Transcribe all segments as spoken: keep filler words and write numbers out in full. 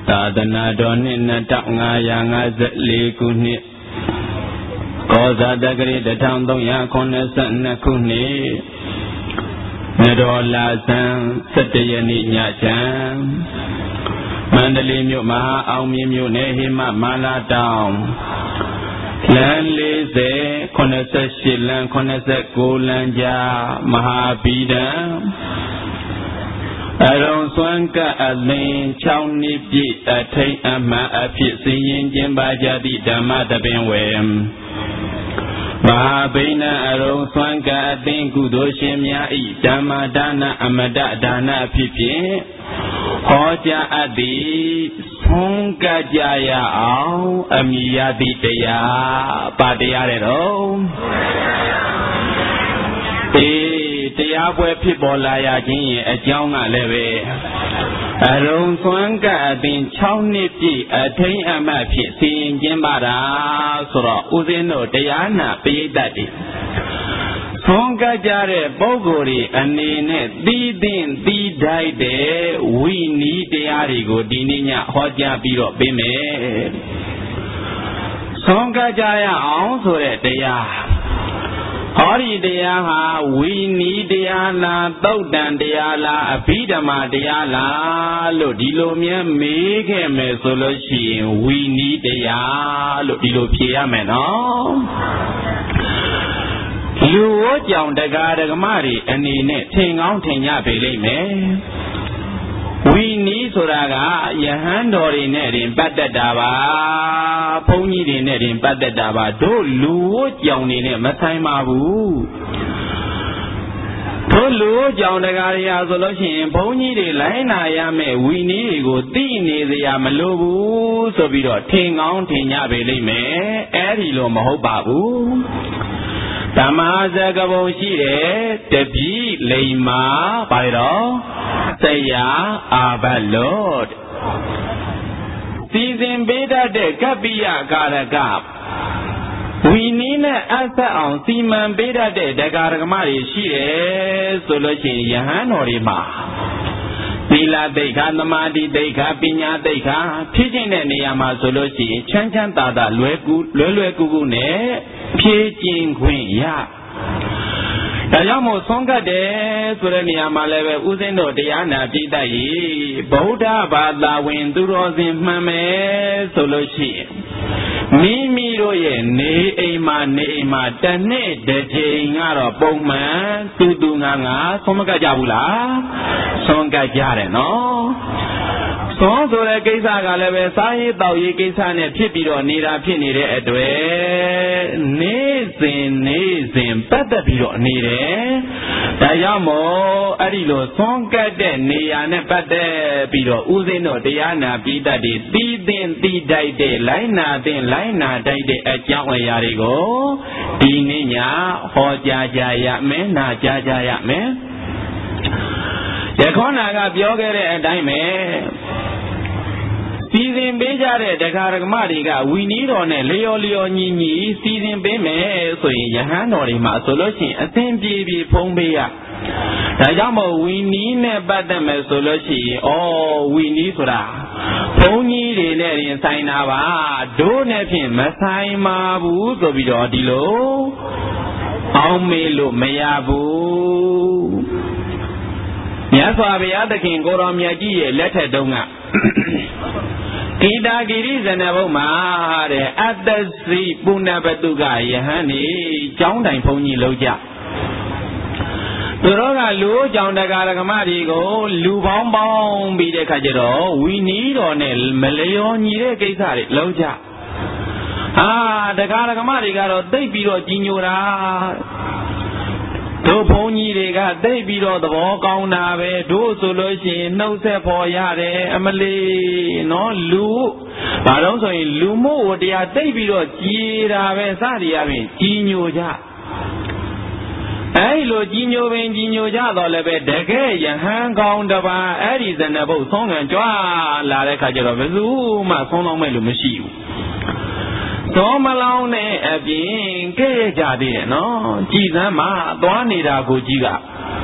သာသနာတော်နှစ်နှစ်ထောင်ငါးရာငါးสิบสี่ခုနှစ်ကောဇာတက္ကရာတစ်ထောင်သုံးရာခုနှစ်ဆနှစ်ခုနှစ်နရောလာဇန်ဆယ်တရက်နေ့ညချမ်းမန္တလေးမြို့မဟာအောင်မြင်မြို့နယ်ဟိမမာလာတောင်လမ်းလေးဆယ်ခုနှစ်ဆရှစ်လမ်းခုနှစ်ဆကိုလမ်းကြားမဟာဗီဒံအရုံစွမ်းကအလင်း၆နှစ်ပြည့်အထိန်အမှန်အဖြစ်စည်ရင်ကျင်းပါကြသည့်ဓမ္မတပင်ဝေမဟာဗိနအရုံစွမ်းကအသင်ကုသိုလ်ရှင်များဤဓမ္မဒါနအမတဒါနအဖြစ်ဖြင့်ဟောကြားအပ်သည်ဆုံးကကြရအောင်အမိယတိတရားပါတရားတဲ့တော့အေးတရားပွဲဖြစ်ပေါ်လာရခြင်းရဲ့အကြောင်းကလည်းပဲအရုံစွမ်းကအသင်၆နှစ်ပြည့်အထိန်အမှတ်ဖြစ်စီရင်ခြင်းပါတာဆိုတော့ဦးဇင်းတို့တရားနာပရိသတ်တွေဆုံးကကြတဲ့ပုဂ္ဂိုလ်တွေအနေနဲ့သီးသင့်သီးတိုက်တဲ့ဝိနည်းတရားတွေကိုဒီနေ့ညဟောကြားပြီးတော့ပေးမယ်ဆုံးကကြရအောင်ဆိုတဲ့တရားဟောဒီတရားဟာဝိနည်းတရားလားသုတ်တန်တရားလားအဘိဓမ္မာတရားလားလို့ဒီလိုများမေးခဲ့မယ်ဆိုလို့ရှိရင်ဝိနည်းတရားလို့ဒီလိုဖြေရမယ်နော်လူဝကြောင့်တရားဓမ္မတွေအနေနဲ့ထင်ကောင်းထင်ကြပေလိမ့်မယ်ဝိနည်းဆိုတာကယဟန်တော်တွေနဲ့တင်ပတ်သက်တာပါဘုန်းကြီးတွေနဲ့တင်ပတ်သက်တာပါတို့လူဝကြောင့်နေနဲ့မဆိုင်ပါဘူးတို့လူဝကြောင့်တရားတွေဟာဆိုလို့ရှိရင်ဘုန်းကြီးတွေလိုင်းနာရမယ်ဝိနည်းတွေကိုသိနေစရာမလိုဘူးဆိုပြီးတော့ထင်ကောင်းထင်ကြပေလိမ့်မယ်အဲ့ဒီလိုမဟုတ်ပါဘူးဓမ္မစကဘုံရှိတယ်တပိလိမ္မာပါလေတော့ဆရာအာဘလော့စီစဉ်ပေးတတ်တဲ့ကပ္ပိယကာရကဝီနည်းနဲ့အဆက်အောင်စီမံပေးတတ်တဲ့တရားဓမ္မတွေရှိတယ်ဆိုလို့ရှိရင်ယဟန်တော်တွေမှာသီလသိက္ခာသမာဓိသိက္ခာပညာသိက္ခာဖြစ်ခြင်းတဲ့နေရာမှာဆိုလို့ရှိရင်ချမ်းချမ်းသာသာလွယ်ကူလွယ်လွယ်ကူကူနဲ့ဖြည့်ကျင်ခွင့်ရဒါကြောင့်မို့ဆုံးကတ်တယ်ဆိုတဲ့နေရာမှာလည်းပဲဥစဉ်တို့တရားနာပြိတ္တရေဗုဒ္ဓဘာသာဝင်သူတော်စင်မှန်မယ်ဆိုလို့ရှိရင်မိမိတို့ရဲ့နေအိမ်မှာနေအိမ်မှာတနေ့တစ်ချိန်ကတော့ပုံမှန်တူတူငါငါဆုံးမကတ်ကြဘူးလားဆုံးကတ်ကြတယ်နော်ဆုံးဆိုတဲ့ကိစ္စကလည်းပဲစားရေးတောက်ရေးကိစ္စနဲ့ဖြစ်ပြီးတော့နေတာဖြစ်နေတဲ့အတွက်နေ့စဉ်နေ့စဉ်ပတ်သက်ပြီးတော့နေတယ်ဒါကြောင့်မို့အဲ့ဒီလိုဆုံးကတ်တဲ့နေရာနဲ့ပတ်သက်ပြီးတော့ဥစဉ်တို့တရားနာပြီးတတ်တွေတီးသင်တီးတိုက်တဲ့လိုင်းနာသင်လိုင်းနာတိုက်တဲ့အကြောင်းအရာတွေကိုဒီနေ့ညဟောကြားကြရမယ်နာကြားကြရမယ်ယခေါနာကပြောခဲ့တဲ့အတိုင်းပဲစီစဉ်ပေးကြတဲ့တရားဓမ္မတွေကဝီနည်းတော်နဲ့လျော်လျော်ညီညီစီစဉ်ပေးမယ်ဆိုရင်ယဟန်တော်တွေမှာဆိုလို့ရှိရင်အသင်ပြေပြေဖုံးပေးရဒါကြောင့်မို့ဝီနည်းနဲ့ပတ်သက်မယ်ဆိုလို့ရှိရင်ဩဝီနည်းဆိုတာဘုန်းကြီးတွေနဲ့ရင်ဆိုင်တာပါတို့နဲ့ဖြင့်မဆိုင်ပါဘူးဆိုပြီးတော့ဒီလိုအောင်မေးလို့မရဘူးမြတ်စွာဘုရားသခင်ကိုရောမြတ်ကြီးရဲ့လက်ထက်တုန်းကဂီတာဂိရိဇနဘုံမှာတဲ့အတ္တစီပုဏ္ဏပတုကယဟန်နေကျောင်းတိုင်ဘုန်းကြီးလောက်ကြသူတို့ကလူကြောင့်တရားဓမ္မတွေကိုလူပေါင်းပေါင်းပြီးတဲ့ခါကျတော့ဝီနည်းတော်နဲ့မလျော်ညီတဲ့ကိစ္စတွေလောက်ကြအာတရားဓမ္မတွေကတော့သိပ်ပြီးတော့ကြီးညိုတာတို့ဘုန်းကြီးတွေကသိပြီးတော့သဘောကောင်းတာပဲတို့ဆိုလို့ရှိရင်နှုတ်ဆက်ဖို့ရတယ်အမလေးနော်လူဘာလို့ဆိုရင်လူမို့တရားသိပြီးတော့ကြည်တာပဲစသည်အပြင်ကြီးညိုကြအဲ့လိုကြီးညိုပင်ကြီးညိုကြတော့လည်းပဲတကယ်ယဟန်ကောင်းတပါအဲ့ဒီဇဏဘုတ်ဆုံးခံကြွားလာတဲ့ခါကျတော့ဘယ်သူမှဆုံးတော့မဲ့လို့မရှိဘူးသောမလောင်းနဲ့အပြင်ကဲ့ရဲ့ကြသေးတယ်နော်ကြည်စမ်းမှာသွားနေတာကိုကြီးက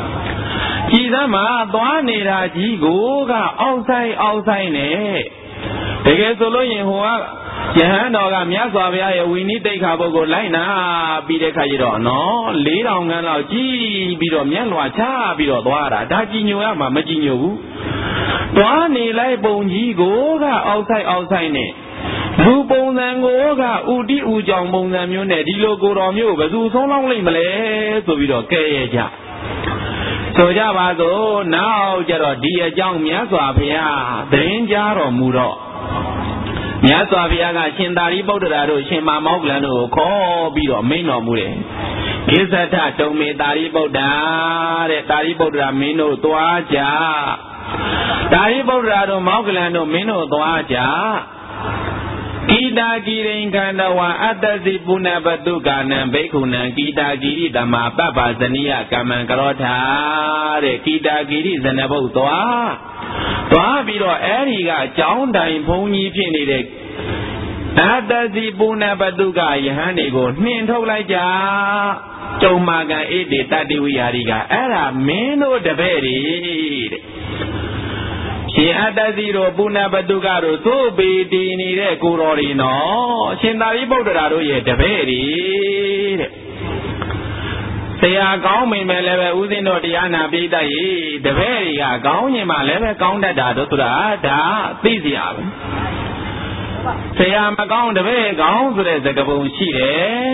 ကြည်စမ်းမှာသွားနေတာကြီးကိုကအောက်ဆိုင်အောက်ဆိုင်နဲ့တကယ်ဆိုလို့ရင်ဟိုကယဟန်တော်ကမြတ်စွာဘုရားရဲ့ဝိနည်းတိတ်ခါပုဂ္ဂိုလ်လိုက်နာပြီးတဲ့ခါကျတော့နော်လေးထောင်ခန်းလောက်ကြီးပြီးတော့မျက်လွှာချပြီးတော့သွားတာဒါကြည်ညိုရမှာမကြည်ညိုဘူးသွားနေလိုက်ပုံကြီးကိုကအောက်ဆိုင်အောက်ဆိုင်နဲ့လူပုံစံကိုကဥတီဥကြောင်ပုံစံမျိုးနဲ့ဒီလိုကိုတော်မျိုးဘယ်သူဆုံးလောင်းလိမ့်မလဲဆိုပြီးတော့ကဲရဲ့ကြဆိုကြပါစို့နောက်ကြတော့ဒီအကြောင်းမြတ်စွာဘုရားသတင်းကြားတော်မူတော့မြတ်စွာဘုရားကရှင်သာရိပုတ္တရာတို့ရှင်မမောက္ကလန်တို့ကိုခေါ်ပြီးတော့မိန့်တော်မူတယ်ကိစ္စထတုံမေသာရိပုတ္တရာတဲ့သာရိပုတ္တရာမင်းတို့သွားကြသာရိပုတ္တရာတို့မောက္ကလန်တို့မင်းတို့သွားကြကိတာကိရိင်္ခန္တဝါအတ္တစီပုဏ္ဏပတုကာနံဘိက္ခုနံကိတာကိရိတမပပ္ပဇနိယကမ္မံကရောထာတဲ့ကိတာကိရိဇနဘုတ်သွားသွားပြီးတော့အဲ့ဒီကအကြောင်းတိုင်ဘုန်းကြီးဖြစ်နေတဲ့အတ္တစီပုဏ္ဏပတုကယဟန်တွေကိုနှင်ထုတ်လိုက်ကြကျုံမာကံဣတိတတ္တိဝိဟာရီကအဲ့ဒါမင်းတို့တပည့်တွေတဲ့ရှင်အတ္တစီတို့ပုဏ္ဏပတုကတို့သို့ပေတည်နေတဲ့ကိုတော်တွေနော်ရှင်သာရိပုတ္တရာတို့ရဲ့တပည့်တွေတဲ့ဆရာကောင်းမိမယ်လည်းပဲဥစဉ်တို့တရားနာပိဋကရေတပည့်တွေကကောင်းရင်မှလည်းပဲကောင်းတတ်တာတို့ဆိုတာဒါသိစရာပဲဆရာမကောင်းတပည့်ကောင်းဆိုတဲ့စကားပုံရှိတယ်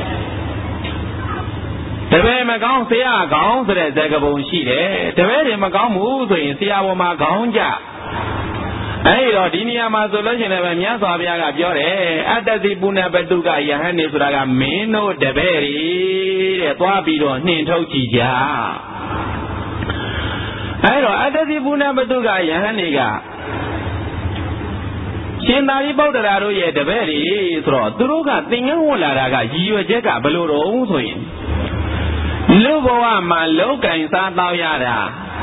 တပည့်မကောင်းဆရာကောင်းဆိုတဲ့စကားပုံရှိတယ်တပည့်တွေမကောင်းဘူးဆိုရင်ဆရာပေါ်မှာကောင်းကြအဲ့တော့ဒီနေရာမှာဆိုလို့ရှိရင်လည်းမြတ်စွာဘုရားကပြောတယ်အတ္တတိပုဏ္ဏပတုကယဟန်နေဆိုတာကမင်းတို့တပည့်တွေတဲ့သွားပြီးတော့နှင်ထုတ်ကြည့်ကြအဲ့တော့အတ္တတိပုဏ္ဏပတုကယဟန်နေကရှင်သာရိပုတ္တရာတို့ရဲ့တပည့်တွေဆိုတော့သူတို့ကသင်္ကန်းဝတ်လာတာကရည်ရွယ်ချက်ကဘယ်လိုတော့ဆိုရင်လူဘဝမှာလောက်ကင်စားတော့ရတာ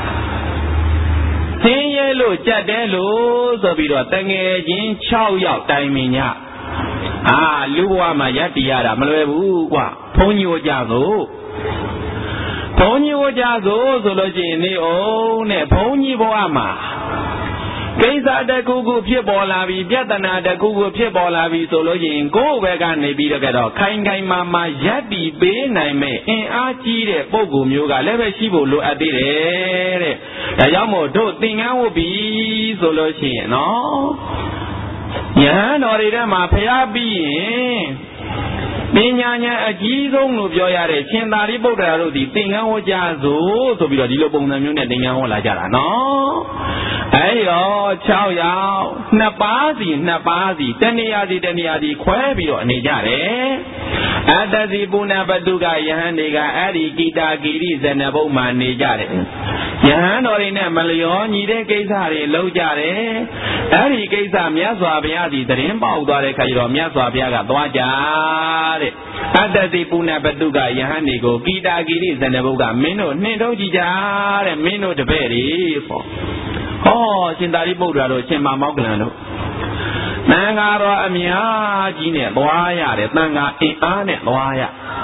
သင်ရဲလို့ကြက်တယ်လို့ဆိုပြီးတော့တငယ်ချင်း၆ယောက်တိုင်ပင်ညအာလူဘဝမှာရပ်တည်ရတာမလွယ်ဘူးကွာဘုန်းကြီးဝကြသို့ဘုန်းကြီးဝကြသို့ဆိုလို့ရှိရင်နေအောင်နဲ့ဘုန်းကြီးဘဝမှာကိစ္စတခုခုဖြစ်ပေါ်လာပြီပြဿနာတခုခုဖြစ်ပေါ်လာပြီဆိုလို့ရှိရင်ကိုယ့်ဘက်ကနေပြီးတော့ခိုင်ခိုင်မာမာရပ်တည်ပေးနိုင်မဲ့အင်အားကြီးတဲ့ပုံကူမျိုးကလည်းပဲရှိဖို့လိုအပ်သေးတယ်တဲ့ဒါကြောင့်မို့တို့သင်္ကန်းဝတ်ပြီဆိုလို့ရှိရင်နော်ယဟန်တော်တွေထဲမှာဖျားပြီးရင်ပညာဉာဏ်အကြီးဆုံးလို့ပြောရတဲ့ရှင်သာရိပုတ္တရာတို့ဒီသင်္ကန်းဝတ်ကြစို့ဆိုပြီးတော့ဒီလိုပုံစံမျိုးနဲ့သင်္ကန်းဝတ်လာကြတာနော်အဲ့တော့၆ယောက်နှစ်ပါးစီနှစ်ပါးစီတဏှာစီတဏှာစီခွဲပြီးတော့နေကြတယ်အတ္တစီပုဏ္ဏပတုကယဟန်တွေကအဲ့ဒီကိတာကိရိဇနဘုတ်မှာနေကြတယ်ယဟန်တော်တွေနဲ့မလျောညီတဲ့ကိစ္စတွေလုပ်ကြတယ်အဲ့ဒီကိစ္စမြတ်စွာဘုရားဒီသတင်းပေါက်သွားတဲ့ခါကျတော့မြတ်စွာဘုရားကသွားကြတဲ့အတ္တစီပုဏ္ဏပတုကယဟန်တွေကိုကိတာကိရိဇနဘုတ်ကမင်းတို့နှင်ထုတ်ကြည့်ကြတဲ့မင်းတို့တပည့်တွေပေါ့ဟောရှင်သာရိပုတ္တရာတို့ရှင်မမောက္ကလန်တို့သံဃာတော်အများကြီးနဲ့သွားရတယ်သံဃာအင်အားနဲ့သွားရ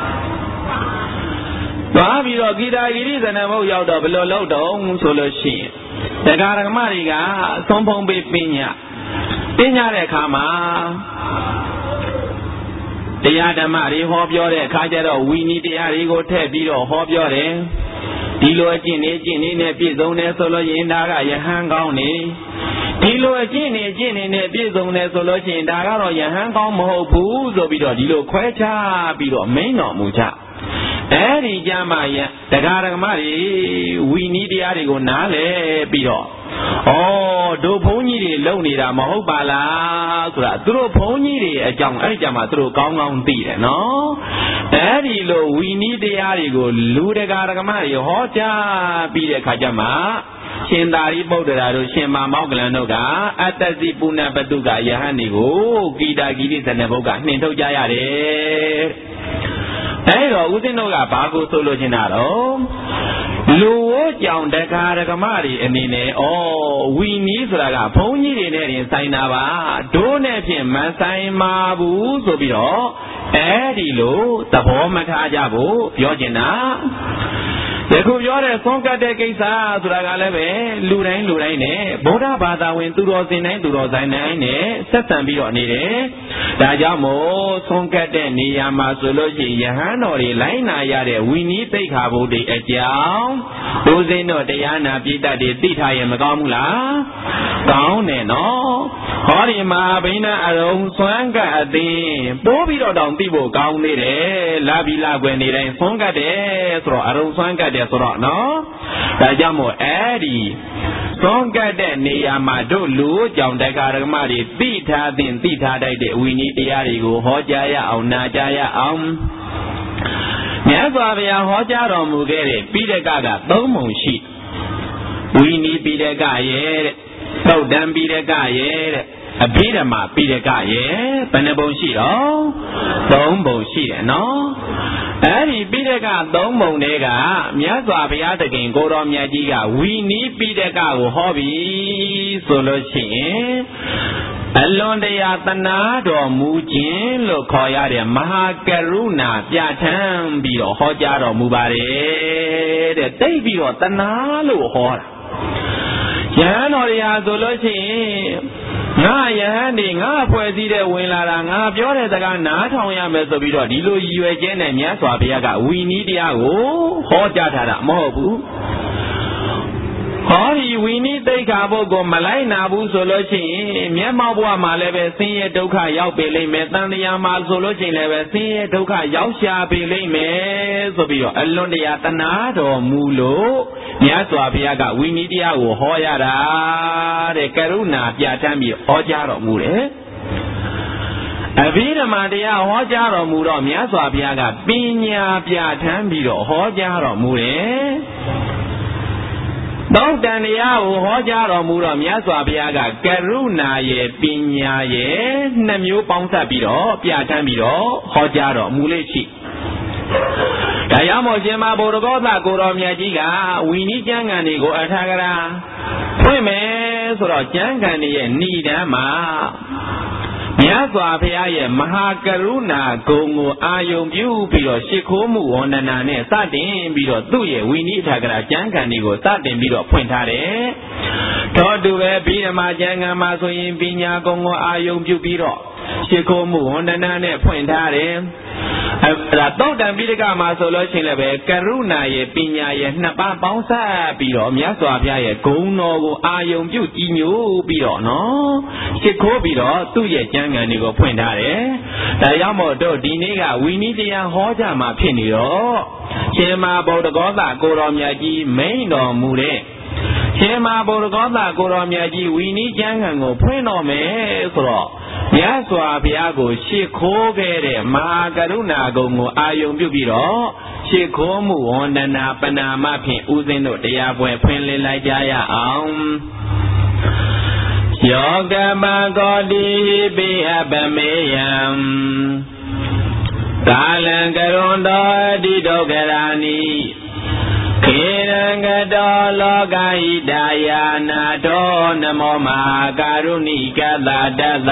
သွားပြီးတော့ဂီတာဂိရိဇနဘုတ်ရောက်တော့ဘယ်လိုလုပ်တော့ဆိုလို့ရှိရင်တရားဓမ္မတွေကသုံးဖုံးပေးပညာပညာတဲ့အခါမှာတရားဓမ္မတွေဟောပြောတဲ့အခါကျတော့ဝီနီတရားတွေကိုထည့်ပြီးတော့ဟောပြောတယ်ဒီလိုအကျင့်နေကျင့်နေနဲ့ပြည့်စုံတယ်ဆိုလို့ရင်ဒါကယဟန်ကောင်းနေဒီလိုအကျင့်နေကျင့်နေနဲ့ပြည့်စုံတယ်ဆိုလို့ရှိရင်ဒါကတော့ယဟန်ကောင်းမဟုတ်ဘူးဆိုပြီးတော့ဒီလိုခွဲခြားပြီးတော့မိန့်တော်မူကြအဲ့ဒီကြမှာယတရားဓမ္မတွေဝီနီးတရားတွေကိုနားလဲပြီးတော့ဩတို့ဘုန်းကြီးတွေလုံနေတာမဟုတ်ပါလားဆိုတာသူတို့ဘုန်းကြီးတွေအကြောင်းအဲ့ဒီကြမှာသူတို့ကောင်းကောင်းသိတယ်နော်အဲ့ဒီလိုဝီနီးတရားတွေကိုလူတရားဓမ္မတွေဟောကြားပြီးတဲ့အခါကျမှရှင်သာရိပုတ္တရာတို့ရှင်မမောက္ကလန်တို့ကအတ္တစီပုဏ္ဏပတုကယဟန်တွေကိုကိတာကိရိဇနဘုတ်ကနှင်ထုတ်ကြရတယ်အဲ့တော့ဦးဇင်းတို့ကဘာကိုဆိုလို့ချင်းတာတော့လူဝကြောင့်တရားဓမ္မတွေအနေနဲ့ဩဝီနီးဆိုတာကဘုန်းကြီးတွေနဲ့တင်ဆိုင်တာပါတို့နဲ့ဖြင့်မဆိုင်ပါဘူးဆိုပြီးတော့အဲ့ဒီလိုသဘောမထားကြဘူးပြောချင်တာယခုပြောတဲ့ဆုံးကတ်တဲ့ကိစ္စဆိုတာကလည်းပဲလူတိုင်းလူတိုင်းနဲ့ဗုဒ္ဓဘာသာဝင်သူတော်စင်တိုင်းသူတော်ဆိုင်တိုင်းနဲ့ဆက်ဆံပြီးတော့နေတယ်။ဒါကြောင့်မို့ဆုံးကတ်တဲ့နေရာမှာဆိုလို့ရှိရင်ယဟန်တော်တွေလိုင်းနာရတဲ့ဝီနီးသိက္ခာပုဒ်တွေအကြောင်းဒုစင်းတို့တရားနာပိဋကတ်တွေသိထားရင်မကောင်းဘူးလား။ကောင်းတယ်နော်။ဟောဒီမှာဘိနာအရုံစွမ်းကတ်အသင်းပိုးပြီးတော့တောင်သိဖို့ကောင်းသေးတယ်။လာပြီးလာွယ်နေတိုင်းဆုံးကတ်တယ်ဆိုတော့အရုံစွမ်းကတ်တယ်ဆိုတော့နော်ဒါကြောင့်မို့အဲ့ဒီဆုံးကတ်တဲ့နေရာမှာတို့လူကြောင့်တရားဓမ္မတွေသိထားတဲ့သိထားတတ်တဲ့ဝိနည်းတရားတွေကိုဟောကြားရအောင်နာကြားရအောင်မြတ်စွာဘုရားဟောကြားတော်မူခဲ့တဲ့ပိဋကကသုံးပုံရှိဝိနည်းပိဋကရဲ့တဲ့သုတ်တံပိဋကရဲ့တဲ့အဘိဓမ္မာပိဋကရဲ့ဘယ်နှပုံရှိတော့သုံးပုံရှိတယ်နော်အဲ့ဒီပိဋကသုံးပုံတွေကမြတ်စွာဘုရားသခင်ကိုတော်မြတ်ကြီးကဝီနီးပိဋကကိုဟောပြီးဆိုလို့ရှိရင်အလွန်တရာသနာတော်မူခြင်းလို့ခေါ်ရတဲ့မဟာကရုဏာပြဋ္ဌာန်းပြီးတော့ဟောကြားတော်မူပါတယ်တဲ့တိတ်ပြီးတော့သနာလို့ဟောတာယဟန်တော်တွေဟာဆိုလို့ရှိရင်ငါယဟန်ဒီငါဖွဲ့စည်းတဲ့ဝင်လာတာငါပြောတဲ့စကားနားထောင်ရမယ်ဆိုပြီးတော့ဒီလိုရည်ရွယ်ခြင်းနဲ့မြတ်စွာဘုရားကဝီနီးတရားကိုဟောကြားထားတာမဟုတ်ဘူးဟောဒီဝီနီးသိက္ခာပုဒ်ကိုမလိုက်နာဘူးဆိုလို့ရှိရင်မျက်မှောက်ဘဝမှာလည်းပဲဆင်းရဲဒုက္ခရောက်ပေလိမ့်မယ်တန်တရားမှာဆိုလို့ရှိရင်လည်းပဲဆင်းရဲဒုက္ခရောက်ရှာပေလိမ့်မယ်ဆိုပြီးတော့အလွန်တရာတနာတော်မူလို့မြတ်စွာဘုရားကဝီနီးတရားကိုဟောရတာတဲ့ကရုဏာပြဋ္ဌာန်းပြီးဟောကြားတော်မူတယ်အဘိဓမ္မာတရားဟောကြားတော်မူတော့မြတ်စွာဘုရားကပညာပြဋ္ဌာန်းပြီးတော့ဟောကြားတော်မူတယ်သောတန်တရားကိုဟောကြားတော်မူတော့မြတ်စွာဘုရားကကရုဏာရဲ့ပညာရဲ့နှစ်မျိုးပေါင်းစပ်ပြီးတော့ပြဋ္ဌာန်းပြီးတော့ဟောကြားတော်မူလေ့ရှိဒါကြောင့်မို့ရှင်မဘုရားကောသကိုတော်မြတ်ကြီးကဝီနီးကျမ်းဂန်တွေကိုအထာဂရာဖွင့်မယ်ဆိုတော့ကျမ်းဂန်တွေရဲ့ဏိဒမ်းမှာမြတ်စွာဘုရားရဲ့မဟာကရုဏာဂုဏ်ကိုအာယုံပြုပြီးတော့ရှ िख ိုးမှုဝန္ဒနာနဲ့စတင်ပြီးတော့သူ့ရဲ့ဝိနည်းထာဂရကျမ်းဂန်တွေကိုစတင်ပြီးတော့ဖွင့်ထားတယ်။သောတူပဲဘိဓမ္မာကျမ်းဂန်မှာဆိုရင်ပညာဂုဏ်ကိုအာယုံပြုပြီးတော့ရှ िख ိုးမှုဝန္ဒနာနဲ့ဖွင့်ထားတယ်။အဲဒါသောတံပိဋကမှာဆိုလို့ရှိရင်လည်းပဲကရုဏာရဲ့ပညာရဲ့နှစ်ပါးပေါင်းစပ်ပြီးတော့မြတ်စွာဘုရားရဲ့ဂုဏ်တော်ကိုအာယုံပြုကြည်ညိုပြီးတော့နော်ရှ िख ိုးပြီးတော့သူ့ရဲ့ကျမ်းဂန်တွေကိုဖွင့်ထားတယ်။ဒါကြောင့်မို့တို့ဒီနေ့ကဝီနီးတရားဟောကြားမှာဖြစ်နေတော့ရှင်မဗုဒ္ဓဂောသကိုတော်မြတ်ကြီးမိန့်တော်မူတဲ့ရှင်မဗုဒ္ဓဂောသကိုတော်မြတ်ကြီးဝီနီးကျမ်းဂန်ကိုဖွင့်တော်မယ်ဆိုတော့မြတ်စွာဘုရားကိုရှ िख ိုးခဲ့တဲ့မဟာကရုဏာဂုဏ်ကိုအာယုံပြုပြီးတော့ရှ िख ိုးမှုဝန္ဒနာပဏာမဖြင့်ဥစဉ်တို့တရားပွဲဖွင့်လှစ်လိုက်ကြရအောင်ယောကမကောတိပိအပမေယံကာလံကရွန်တော်တိဒုက္ခရာနိခေရံကတောလောကဣဒါယာနာတောနမောမဟာကာရုဏိကတတတ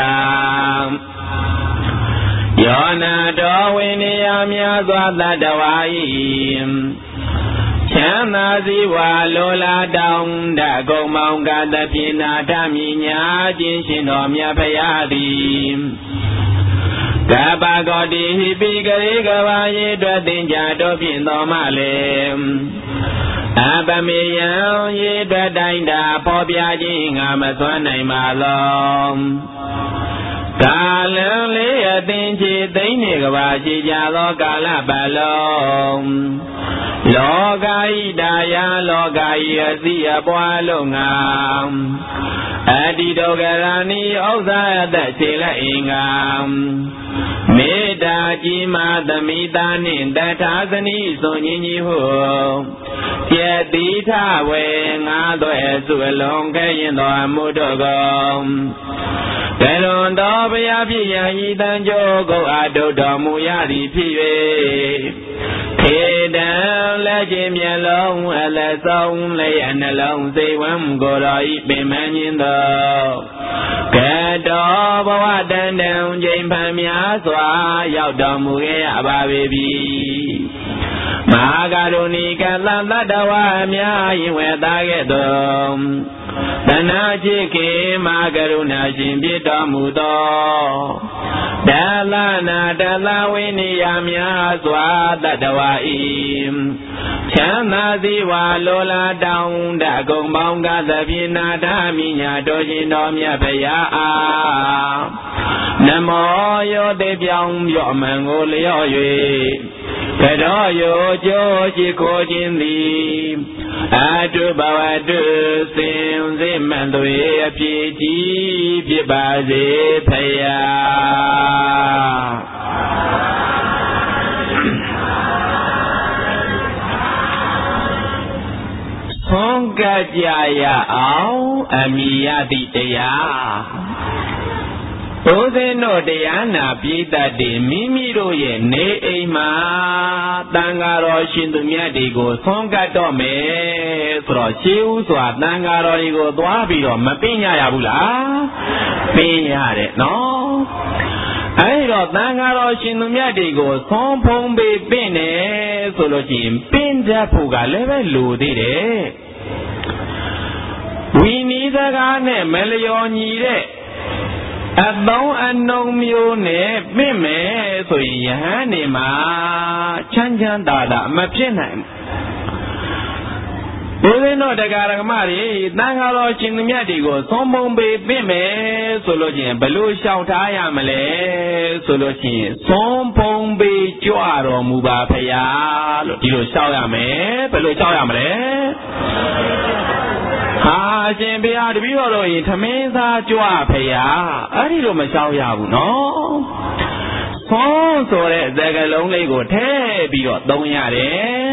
ယောနာတောဝိနည်းများစွာတတဝါဤချမ်းသာစီဝါလိုလားတောင်းတကုံမောင်ကတပြင်းနာထမြညာခြင်းရှင်တော်မြတ်ဖရာသည်ကပ္ပကောတိဟိပိကရေကဝါယေတွေ့တင်ကြတော်ဖြင့်တော်မလေအပမေယံရေတွေ့တိုင်းတာပေါ်ပြခြင်းငါမစွမ်းနိုင်ပါလောကာလံလေးအသင်ချေသိမ့်နေကဘာရှိကြသောကာလပတ်လုံးလောကဤတာယာလောကဤအစီအပွားလုံးငါအတ္တိဒုက္ခရာနိဥစ္စာအသက်ခြေလက်အင်္ဂါမေတ္တာကြီးမာသမိတာနှင့်တထာဇနီစွန်ကြီးကြီးဟုကျက်တိထဝေငါသွဲစုအလုံးခဲရင်တော်မူတော်ကောကလွန်တော်ဘုရားဖြစ်ရန်ဤတန်ကြိုးကိုအတုတော်မူရသည်ဖြစ်၍ခေတံလက်ခြင်းမျက်လုံးအလက်ဆုံးလေးအနှလုံးစိတ်ဝမ်းကိုယ်တော်ဤပင်မခြင်းသောကတော်ဘဝတန်တန်ချိန်ဖန်များစွာရောက်တော်မူခဲ့ရပါပေပြီမာဂရုဏီကသတ္တဝါအများယင်ဝဲသားခဲ့သောတဏှာချစ်ခင်မာကရုဏာရှင်ဖြစ်တော်မူသောဒလနာတလဝိနိယများစွာတတ္တဝါဤချမ်းသာစီဝါလောလားတောင်းတကုံပေါင်းကသဖြင့်နာထမိညာတော်ရှင်တော်မြတ်ဖရာအားနမောယောတိပြောင်းပြော့အမှန်ကိုလျော့၍ကတော်ယောကျိုးရှိခိုးခြင်းသည်အတုဘဝတုစင်စေမံသွေအဖြစ်ကြီးဖြစ်ပါစေဖရာဆုံးကကြရအောင်အမိယတိတရားဘုဇင်းတို့တရားနာပိဋကတိမိမိတို့ရဲ့နေအိမ်မှာတန်ဃာတော်ရှင်သူမြတ်တွေကိုဆုံးကတ်တော့မယ်ဆိုတော့ရှေးဥစွာတန်ဃာတော်တွေကိုသွားပြီးတော့မပင်ရရဘူးလားပင်ရတယ်နော်အဲဒီတော့တန်ဃာတော်ရှင်သူမြတ်တွေကိုဆုံးဖုံးပေးပင့်တယ်ဆိုလို့ရှိရင်ပင့်တတ်ဖို့ကလည်းပဲလိုသေးတယ်ဝီနီးစကားနဲ့မလျော်ညီတဲ့အသောအနှုံမျိုးနဲ့ပြင့်မယ်ဆိုရင်ယဟန်နေမှာချမ်းချမ်းသာသာမဖြစ်နိုင်ဘူးဘုရားတော်တရားဓမ္မတွေတန်ခါတော်ရှင်မြတ်တွေကိုသုံးပုံပေးပြင့်မယ်ဆိုလို့ချင်းဘလို့လျှောက်ထားရမလဲဆိုလို့ချင်းသုံးပုံပေးကြွတော်မူပါဖရာလို့ဒီလိုလျှောက်ရမယ်ဘလို့လျှောက်ရမလဲဟာရှင်ဘုရားတပည့်တော်တို့ရင်ထမင်းစားကြွဖရာအဲ့ဒီလိုမလျှောက်ရဘူးနော်ဆုံးဆိုတဲ့စကားလုံးလေးကိုထည့်ပြီးတော့သုံးရတယ်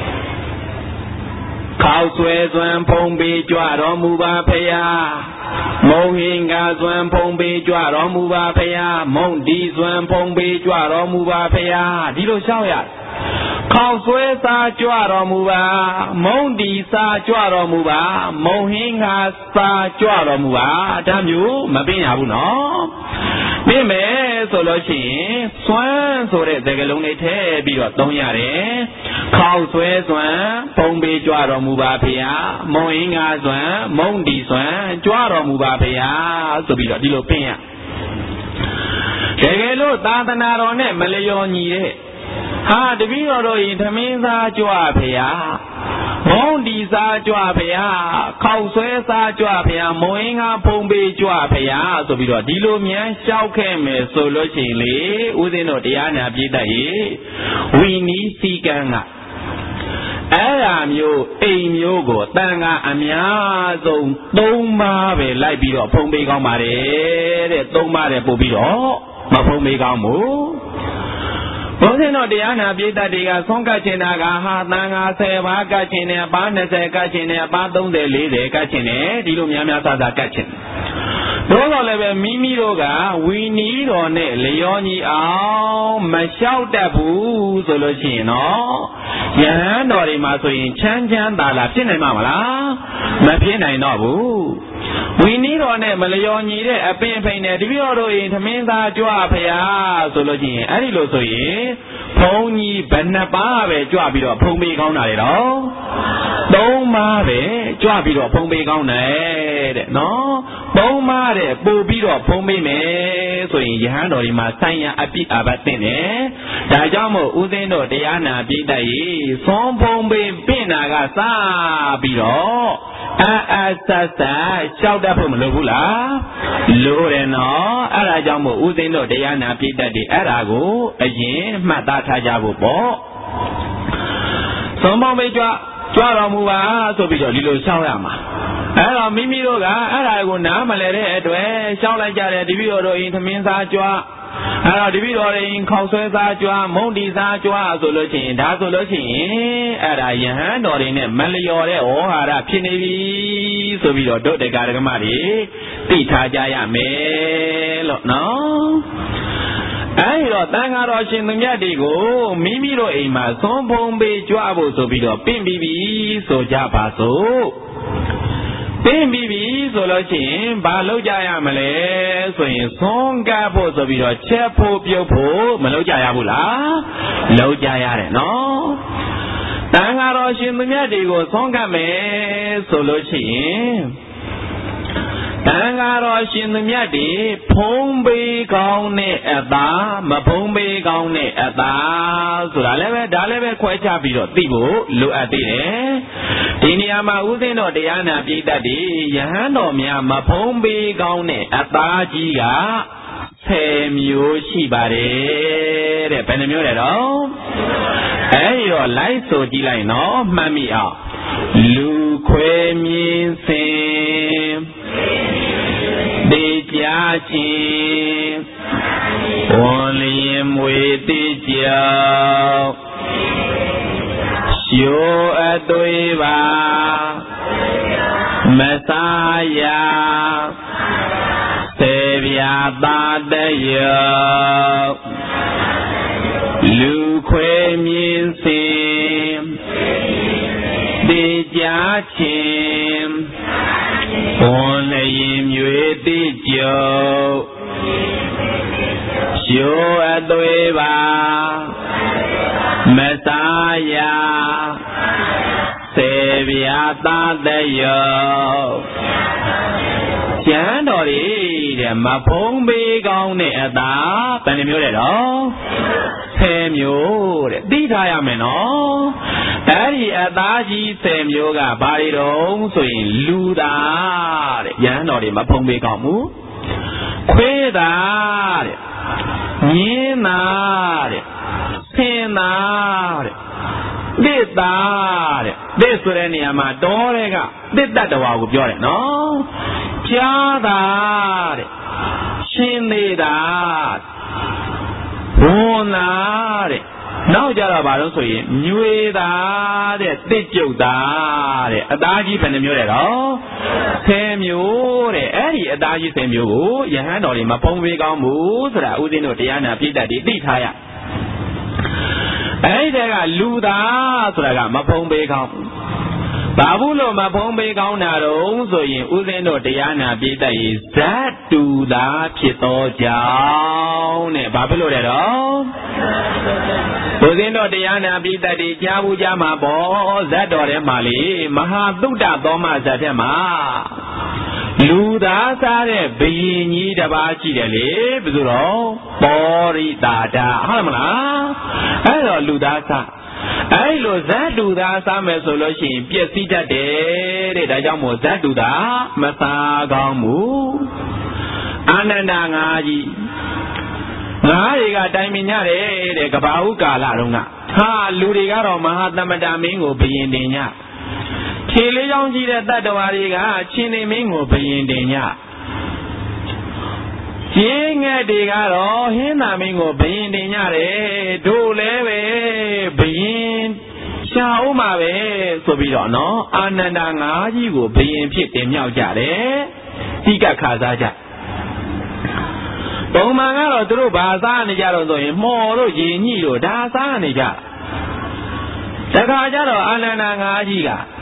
ခောက်ဆွဲစွမ်းဖုံးပေးကြွတော်မူပါဖရာမုံဟင်္ဂစွမ်းဖုံးပေးကြွတော်မူပါဖရာမုံဒီစွမ်းဖုံးပေးကြွတော်မူပါဖရာဒီလိုလျှောက်ရခောက်ဆွဲစားကြွတော်မူပါမုံဒီစားကြွတော်မူပါမုံဟင်းငါစားကြွတော်မူပါဒါမျိုးမပင်ရဘူးနော်ပြင်မယ်ဆိုလို့ရှိရင်စွမ်းဆိုတဲ့စကားလုံးလေးထည့်ပြီးတော့သုံးရတယ်ခောက်ဆွဲစွမ်းပုံပေးကြွတော်မူပါဖေဟာမုံဟင်းငါစွမ်းမုံဒီစွမ်းကြွတော်မူပါဖေဟာဆိုပြီးတော့ဒီလိုပင်ရတကယ်လို့သာသနာတော်နဲ့မလျော်ညီတဲ့ဟာတပည့်တော်တို့ရင်သမင်းစားကြွဖေဟာမုံဒီစားကြွဖေဟာခောက်ဆွဲစားကြွဖေဟာမုံဟင်းငါဖုံပေးကြွဖေဟာဆိုပြီးတော့ဒီလိုမြန်လျှောက်ခဲ့မယ်ဆိုလို့ရှိရင်လေဦးဇင်းတို့တရားနာပြည့်တတ်ရေဝီနီးစီကံကအဲ့ဒါမျိုးအိမ်မျိုးကိုတန်ခါအများဆုံးသုံးပါးပဲလိုက်ပြီးတော့ဖုံးပေးကောင်းပါတယ်တဲ့သုံးပါးတဲ့ပို့ပြီးတော့မဖုံးပေးကောင်းဘူးဘုရားတော်တရားနာပိဋကတွေကဆုံးကတ်ချင်တာကဟာတန်ခါဆယ်ပါးကတ်ချင်တယ်အပါးနှစ်ဆယ်ကတ်ချင်တယ်အပါးသုံးဆယ်လေးဆယ်ကတ်ချင်တယ်ဒီလိုများများဆဆကတ်ချင်တို့တော့လည်းပဲမိမိတို့ကဝီနီးတော်နဲ့လျောညီအောင်မလျှောက်တတ်ဘူးဆိုလို့ရှိရင်တော့ယဟန်တော်တွေမှာဆိုရင်ချမ်းချမ်းသာသာဖြစ်နိုင်မှာမလားမဖြစ်နိုင်တော့ဘူးဝီနီးတော်နဲ့မလျောညီတဲ့အပင်ဖိန်နဲ့တပည့်တော်တို့ရင်သမင်းသားကြွဖရာဆိုလို့ရှိရင်အဲ့ဒီလိုဆိုရင်ဘုံကြီးဘယ်နှပါးပဲကြွပြီးတော့ဖုံးပေးကောင်းတာလေတော့သုံးပါးပဲကြွပြီးတော့ဖုံးပေးကောင်းတယ်တဲ့နော်သုံးပါးတဲ့ပို့ပြီးတော့ဖုံးပေးမယ်ဆိုရင်ယဟန်တော်ဒီမှာဆိုင်ရအပိအဘတ်တင်တယ်ဒါကြောင့်မို့ဦးသိန်းတို့တရားနာပြည့်တတ်ရေးသုံးဖုံးပေးပြင်တာကစပြီးတော့အာအာဆဆာရှောက်တတ်ဖို့မလိုဘူးလားလိုတယ်နော်အဲ့ဒါကြောင့်မို့ဦးသိန်းတို့တရားနာပြည့်တတ်တယ်အဲ့ဒါကိုအရင်မှတ်သားထားကြဖို့ပေါ့သုံးဖုံးပေးကြွကြွတော်မူပါဆိုပြီးတော့ဒီလိုရှောက်ရမှာအဲ့တော့မိမိတို့ကအဲ့ဒါကိုနားမလဲတဲ့အတွက်ရှောက်လိုက်ကြတယ်တပည့်တော်တို့ရင်သမင်းစားကြွအဲ့တော့တပည့်တော်ရင်ခေါက်ဆွဲစားကြွမုံဒီစားကြွဆိုလို့ရှိရင်ဒါဆိုလို့ရှိရင်အဲ့ဒါယဟန်တော်တွေနဲ့မလျော်တဲ့ဩဟာရဖြစ်နေပြီဆိုပြီးတော့ဒုတေကာရကမတွေသိထားကြရမယ်လို့နော်အဲ့တော့တန်ခါတော်ရှင်သူမြတ်တွေကိုမိမိတို့အိမ်မှာသွန်ဖုံပေးကြွဖို့ဆိုပြီးတော့ပင့်ပြီးပြီဆိုကြပါစို့ပင့်ပြီးပြီဆိုလို့ရှိရင်ဘာလုပ်ကြရမလဲဆိုရင်သွန်ကားဖို့ဆိုပြီးတော့ချက်ဖို့ပြုတ်ဖို့မလုပ်ကြရဘူးလားလုပ်ကြရတယ်နော်တန်ဃာတော်ရှင်သူမြတ်တွေကိုဆွမ်းကပ်မယ်ဆိုလို့ရှိရင်တန်ဃာတော်ရှင်သူမြတ်တွေဖုံးပေးကောင်းတဲ့အသာမဖုံးပေးကောင်းတဲ့အသာဆိုတာလည်းပဲဒါလည်းပဲခွဲခြားပြီးတော့သိဖို့လိုအပ်သေးတယ်ဒီနေရာမှာဥစဉ်တော်တရားနာပိဋကတ်တွေယဟန်တော်များမဖုံးပေးကောင်းတဲ့အသာကြီးကဆယ်မျိုးရှိပါတယ်တဲ့ဘယ်နှမျိုးလဲတော့အဲ့ဒီတော့လိုက်ဆိုကြည့်လိုက်နော်မှတ်မိအောင်လူခွဲမြင်စင်တေကြချင်းဝန်လျင်မွေတေကြောက်ရှိုးအသွေးပါမစားရသေဗျာတာတယောလူခွဲမြင်စင်တေကြချင်းဝန်လျင်မွေတေကြောက်ရှိုးအသွေးပါမစားရသေဗျာတာတယောကျမ်းတော်တွေတဲ့မဖုံးပေးကောင်းတဲ့အသာဘယ်နှမျိုးလဲတော့ဆယ်မျိုးတဲ့သိထားရမယ်နော်အဲ့ဒီအသာကြီးဆယ်မျိုးကဘာတွေတုံးဆိုရင်လူသားတဲ့ကျမ်းတော်တွေမဖုံးပေးကောင်းဘူးခွေးသားတဲ့မြင်းသားတဲ့ဆင်းသားတဲ့တစ်သားတဲ့တစ်ဆိုတဲ့နေရာမှာတောတွေကတစ်တတ္တဝါကိုပြောတယ်နော်ကြားသားတဲ့ရှင်းသေးတာဝန်သားတဲ့နောက်ကြတော့ဘာလို့ဆိုရင်မြွေသားတဲ့တစ်ကျုပ်သားတဲ့အသားကြီးဘယ်နှမျိုးလဲတော့ဆယ်မျိုးတဲ့အဲ့ဒီအသားကြီးဆယ်မျိုးကိုယဟန်တော်တွေမဖုံးပေးကောင်းဘူးဆိုတာဦးဇင်းတို့တရားနာပြည့်တတ်တွေသိထားရအဲ့ဒီကလူသားဆိုတာကမဖုံးပေးကောင်းဘာဘူးလို့မဖုံးပေးကောင်းတာတော့ဆိုရင်ဦးဇင်းတို့တရားနာပြည့်တတ်ရေးဇတ်တူသားဖြစ်သောကြောင့်တဲ့ဘာဖြစ်လို့လဲတော့ဦးဇင်းတို့တရားနာပြည့်တတ်တွေကြားဘူးကြားမှာပေါ့ဇတ်တော်ထဲမှာလေမဟာသုတ္တသောမဇတ်ထဲမှာလူသားစားတဲ့ဘယင်ကြီးတစ်ပါးရှိတယ်လေဘယ်သူတော့ပောရိတာဒဟုတ်မလားအဲ့တော့လူသားစားအဲ့လိုဇတ်တူသားစားမယ်ဆိုလို့ရှိရင်ပျက်စီးတတ်တယ်တဲ့ဒါကြောင့်မို့ဇတ်တူသားမစားကောင်းဘူးအာနန္ဒငါးကြီးငါးတွေကတိုင်ပင်ကြတယ်တဲ့ကဘာဟုကာလတုန်းကဟာလူတွေကတော့မဟာသမ္မတာမင်းကိုဘယင်တင်ညခြေလေးချောင်းကြီးတဲ့တတ္တဝါတွေကချင်းနေမင်းကိုဘယင်တင်ညကျင်းငှက်တွေကတော့ဟင်းသာမင်းကိုဘယင်တင်ညတယ်တို့လည်းပဲဘယင်ရှားဦးမှာပဲဆိုပြီးတော့နော်အာနန္ဒငါးကြီးကိုဘယင်ဖြစ်တင်မြောက်ကြတယ်တိကခါစားကြပုံမှန်ကတော့သူတို့ဘာစားနေကြတော့ဆိုရင်မှော်တို့ရေညှိတို့ဒါစားနေကြတခါကျတော့အာနန္ဒငါးကြီး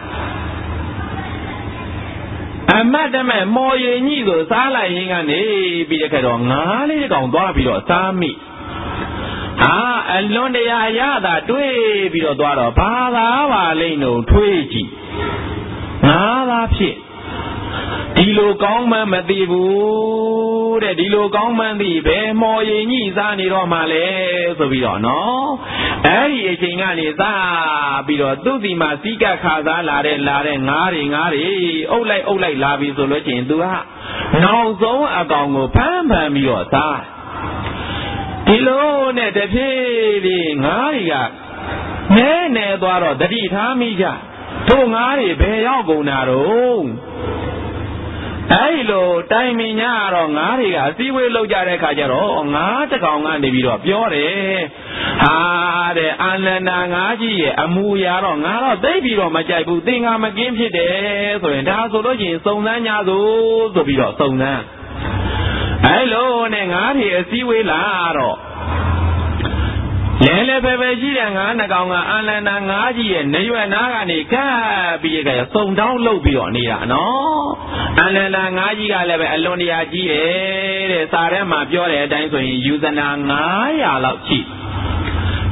ကအမတ်တမဲ့မော်ရည်ညိကိုစားလိုက်ရင်းကနေပြီးတဲ့ခါတော့ငါးလေးကောင်သွားပြီးတော့စားမိဟာအလွန်တရာရတာတွေးပြီးတော့သွားတော့ဘာသာပါလိမ့်တို့ထွေးကြည့်ငါးသားဖြစ်ဒီလိုကောင်းမှန်းမသိဘူးတဲ့ဒီလိုကောင်းမှန်းသိဘယ်မော်ရည်ညိစားနေတော့မှလဲဆိုပြီးတော့နော်အဲ့ဒီအချိန်ကနေစားပြီးတော့သူ့စီမှာစီးကပ်ခါစားလာတဲ့လာတဲ့ငါးတွေငါးတွေအုပ်လိုက်အုပ်လိုက်လာပြီဆိုလို့ရှိရင်သူကနောက်ဆုံးအကောင်ကိုဖမ်းဖမ်းပြီးတော့စားဒီလိုနဲ့တဖြည်းဖြည်းငါးတွေကနဲနဲသွားတော့တတိထားမိကြတို့ငါးတွေဘယ်ရောက်ကုန်တာတော့အဲ့လိုတိုင်မင်ညာတော့ငါးတွေကအစည်းဝေးလောက်ကြတဲ့ခါကျတော့ငါးတကောင်ကနေပြီးတော့ပြောတယ်ဟာတဲ့အာနန္ဒငါးကြီးရဲ့အမူအရာတော့ငါတော့သိပြီးတော့မကြိုက်ဘူးသင်္ဃာမကင်းဖြစ်တယ်ဆိုရင်ဒါဆိုလို့ရှိရင်စုံစမ်း냐ဆိုဆိုပြီးတော့စုံစမ်းအဲ့လိုနဲ့ငါးတွေအစည်းဝေးလာတော့လဲလဲပဲပဲရှိတဲ့ငါးနှကောင်ကအာနန္ဒငါးကြီးရဲ့နေရွယ်နာကနေကပ်ပြီးကြရစုံတောင်းလုပ်ပြီးတော့နေတာနော်အာနန္ဒငါးကြီးကလည်းပဲအလွန်တရာကြီးတယ်တဲ့စာထဲမှာပြောတဲ့အတိုင်းဆိုရင်ယူဇနာငါးရာလောက်ရှိ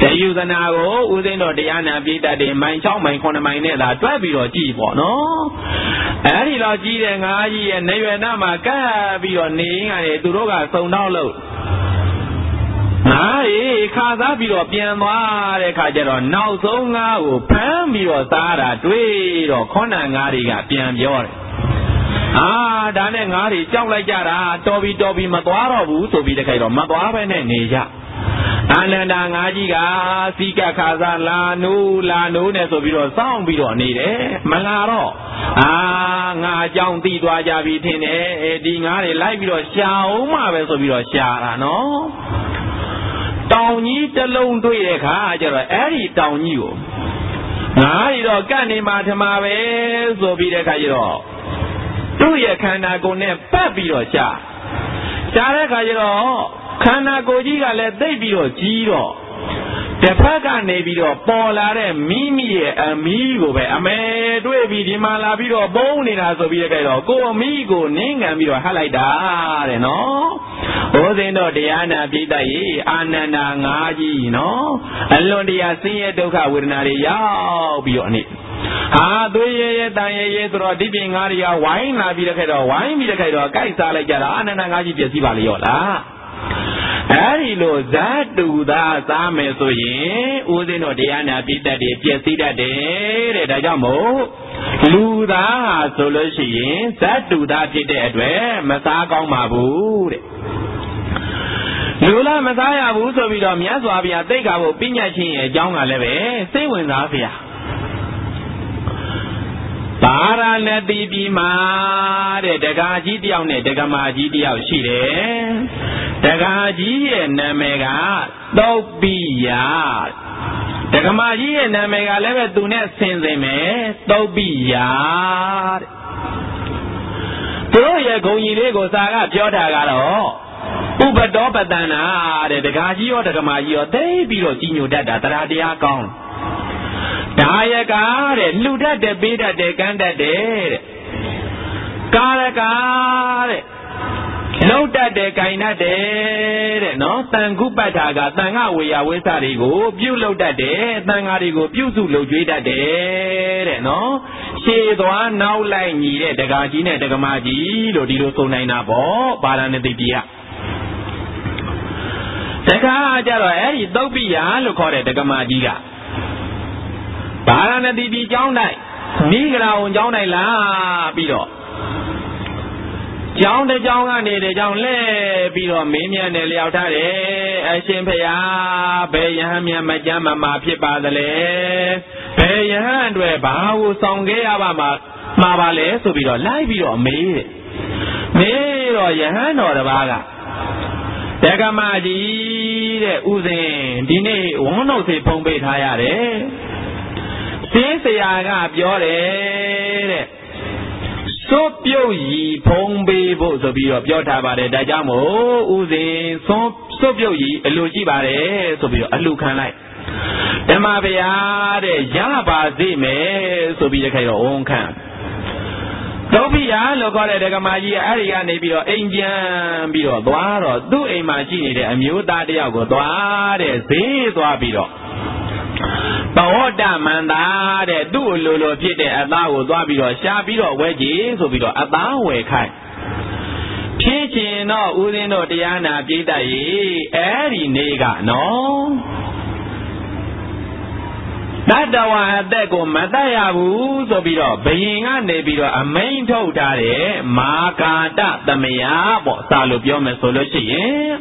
တယူဇနာကိုဦးသိန်းတော်တရားနာပိဋကတ်တွေမိုင်၆မိုင်၇မိုင်နဲ့သာတွက်ပြီးတော့ကြည်ပေါ့နော်အဲ့ဒီတော့ကြီးတဲ့ငါးကြီးရဲ့နေရွယ်နာမှာကပ်ပြီးတော့နေငါတွေသူတို့ကစုံတော့လို့ငါးရီခါစားပြီးတော့ပြန်သွားတဲ့ခါကျတော့နောက်ဆုံးငါးကိုဖမ်းပြီးတော့စားတာတွေ့တော့ခေါဏငါးတွေကပြန်ပြောတယ်အာဒါနဲ့ငါးတွေကြောက်လိုက်ကြတာတော်ပြီတော်ပြီမသွားတော့ဘူးဆိုပြီးတခိုက်တော့မသွားပဲနဲ့နေကြအာနန္ဒာငါးကြီးကစီကခါစားလာနိုးလာနိုးနဲ့ဆိုပြီးတော့စောင့်ပြီးတော့နေတယ်မလာတော့အာငါအကြောင်းသိသွားကြပြီထင်တယ်ဒီငါးတွေလိုက်ပြီးတော့ရှာအောင်မှပဲဆိုပြီးတော့ရှာတာနော်တောင်ကြီးတစ်လုံးတွေ့တဲ့ခါကျတော့အဲ့ဒီတောင်ကြီးကိုငါးရီတော့ကန့်နေမှာထမပဲဆိုပြီးတဲ့ခါကျတော့သူ့ရဲ့ခန္ဓာကိုယ်နဲ့ပတ်ပြီးတော့ရှာရှာတဲ့ခါကျတော့ခန္ဓာကိုယ်ကြီးကလည်းသိပ်ပြီးတော့ကြီးတော့တစ်ဖက်ကနေပြီးတော့ပေါ်လာတဲ့မိမိရဲ့အမီးကိုပဲအမဲတွေ့ပြီးဒီမှာလာပြီးတော့ပုံနေတာဆိုပြီးတဲ့ခါကျတော့ကိုယ်အမီးကိုနင်းငံပြီးတော့ဟတ်လိုက်တာတဲ့နော်ဘုဇင်းတော်တရားနာပိဋကတ်ရေအာနန္ဒာငါးကြီးနော်အလွန်တရာဆင်းရဲဒုက္ခဝေဒနာတွေရောက်ပြီးတော့အနေဟာသွေးရဲရဲတန်ရဲရဲဆိုတော့ဒီပြင်ငါးတွေကဝိုင်းလာပြီးတဲ့ခါတော့ဝိုင်းပြီးတဲ့ခါတော့ကြိုက်စားလိုက်ကြတာအာနန္ဒာငါးကြီးပြည့်စည်ပါလေရောလားအဲ့ဒီလိုဇတ်တူသာစားမယ်ဆိုရင်ဦးဇင်းတို့တရားနာပိဋကတ်တွေပြည့်စည်တတ်တယ်တဲ့ဒါကြောင့်မို့လူသားဆိုလို့ရှိရင်ဇတ်တူသာဖြစ်တဲ့အတွက်မစားကောင်းပါဘူးတဲ့လူလားမစားရဘူးဆိုပြီးတော့မြတ်စွာဘုရားသိက္ခာပုဒ်ပညတ်ချင်းရဲ့အကြောင်းကလည်းပဲစိတ်ဝင်စားစရာပါရဏသီပြည်မှာတဲ့ဒကာကြီးတယောက်နဲ့ဒကမာကြီးတယောက်ရှိတယ်ဒကာကြီးရဲ့နာမည်ကသုတ်ပိယဒကမာကြီးရဲ့နာမည်ကလည်းပဲသူနဲ့ဆင်စင်မယ်သုတ်ပိယတဲ့သူတို့ရဲ့ဂုံကြီးလေးကိုစာကပြောတာကတော့ဥပတောပတနာတဲ့ဒကာကြီးရောဒကမာကြီးရောသိပြီးတော့ကြီးညိုတတ်တာတရားတရားကောင်းဒါယကာတဲ့လှူတတ်တယ်ပေးတတ်တယ်ကမ်းတတ်တယ်တဲ့ကာရကာတဲ့လှုပ်တတ်တယ်ကင်တတ်တယ်တဲ့နော်တန်ခုပတ်တာကတန်ခဝေယဝိသတွေကိုပြုလုပ်တတ်တယ်တန်ဃာတွေကိုပြုစုလုပ်ကြွေးတတ်တယ်တဲ့နော်ရှေးသွားနောက်လိုက်ညီတဲ့ဒကာကြီးနဲ့ဒကမာကြီးလို့ဒီလိုဆိုနိုင်တာပေါ့ပါရဏသီပြည်ကဒကာကြတော့အဲ့ဒီသုတ်ပိယလို့ခေါ်တဲ့ဒကမာကြီးကပါရဏသီပြည်ကျောင်းတိုင်းမိဂရာဝန်ကျောင်းတိုင်းလာပြီးတော့ကျောင်းတစ်ကျောင်းကနေတဲ့ကျောင်းလဲပြီးတော့မင်းမြတ်နဲ့လျှောက်ထားတယ်အရှင်ဖေယားဘယ်ယဟန်မြတ်မကြမ်းမမာဖြစ်ပါသလဲဘယ်ယဟန်အတွက်ဘာကိုဆောင်ခဲ့ရပါမှာမှာပါလဲဆိုပြီးတော့လိုက်ပြီးတော့မေးတယ်မေးတော့ယဟန်တော်တစ်ပါးကဒကမကြီးတဲ့ဥစဉ်ဒီနေ့ဝန်းတော်စေဖုံးပေးထားရတယ်စင်းဆရာကပြောတယ်တဲ့စွတ်ပြုတ်ရီဖုံးပေးဖို့ဆိုပြီးတော့ပြောထားပါတယ်ဒါကြောင့်မို့ဥစဉ်စွတ်စွတ်ပြုတ်ရီအလိုရှိပါတယ်ဆိုပြီးတော့အလှခံလိုက်ဓမ္မဗျာတဲ့ရပါစေမယ်ဆိုပြီးတဲ့ခိုင်တော့ဝန်ခံသုတ်ပိယလို့ခေါ်တဲ့ဒကမာကြီးအဲ့ဒီကနေပြီးတော့အိမ်ပြန်ပြီးတော့သွားတော့သူ့အိမ်မှာရှိနေတဲ့အမျိုးသားတယောက်ကိုသွားတဲ့ဈေးသွားပြီးတော့ဘဝတမန္တာတဲ့သူ့အလိုလိုဖြစ်တဲ့အသားကိုသွားပြီးတော့ရှားပြီးတော့ဝဲကြည့်ဆိုပြီးတော့အသားဝယ်ခိုင်းဖြစ်ချင်တော့ဦးဇင်းတို့တရားနာပြိတ္တရေအဲ့ဒီနေ့ကနော်တတဝါအသက်ကိုမတတ်ရဘူးဆိုပြီးတော့ဘယင်ကနေပြီးတော့အမိန်ထုတ်ထားတဲ့မာကာတသမယပေါ့စာလို့ပြောမယ်ဆိုလို့ရှိရင်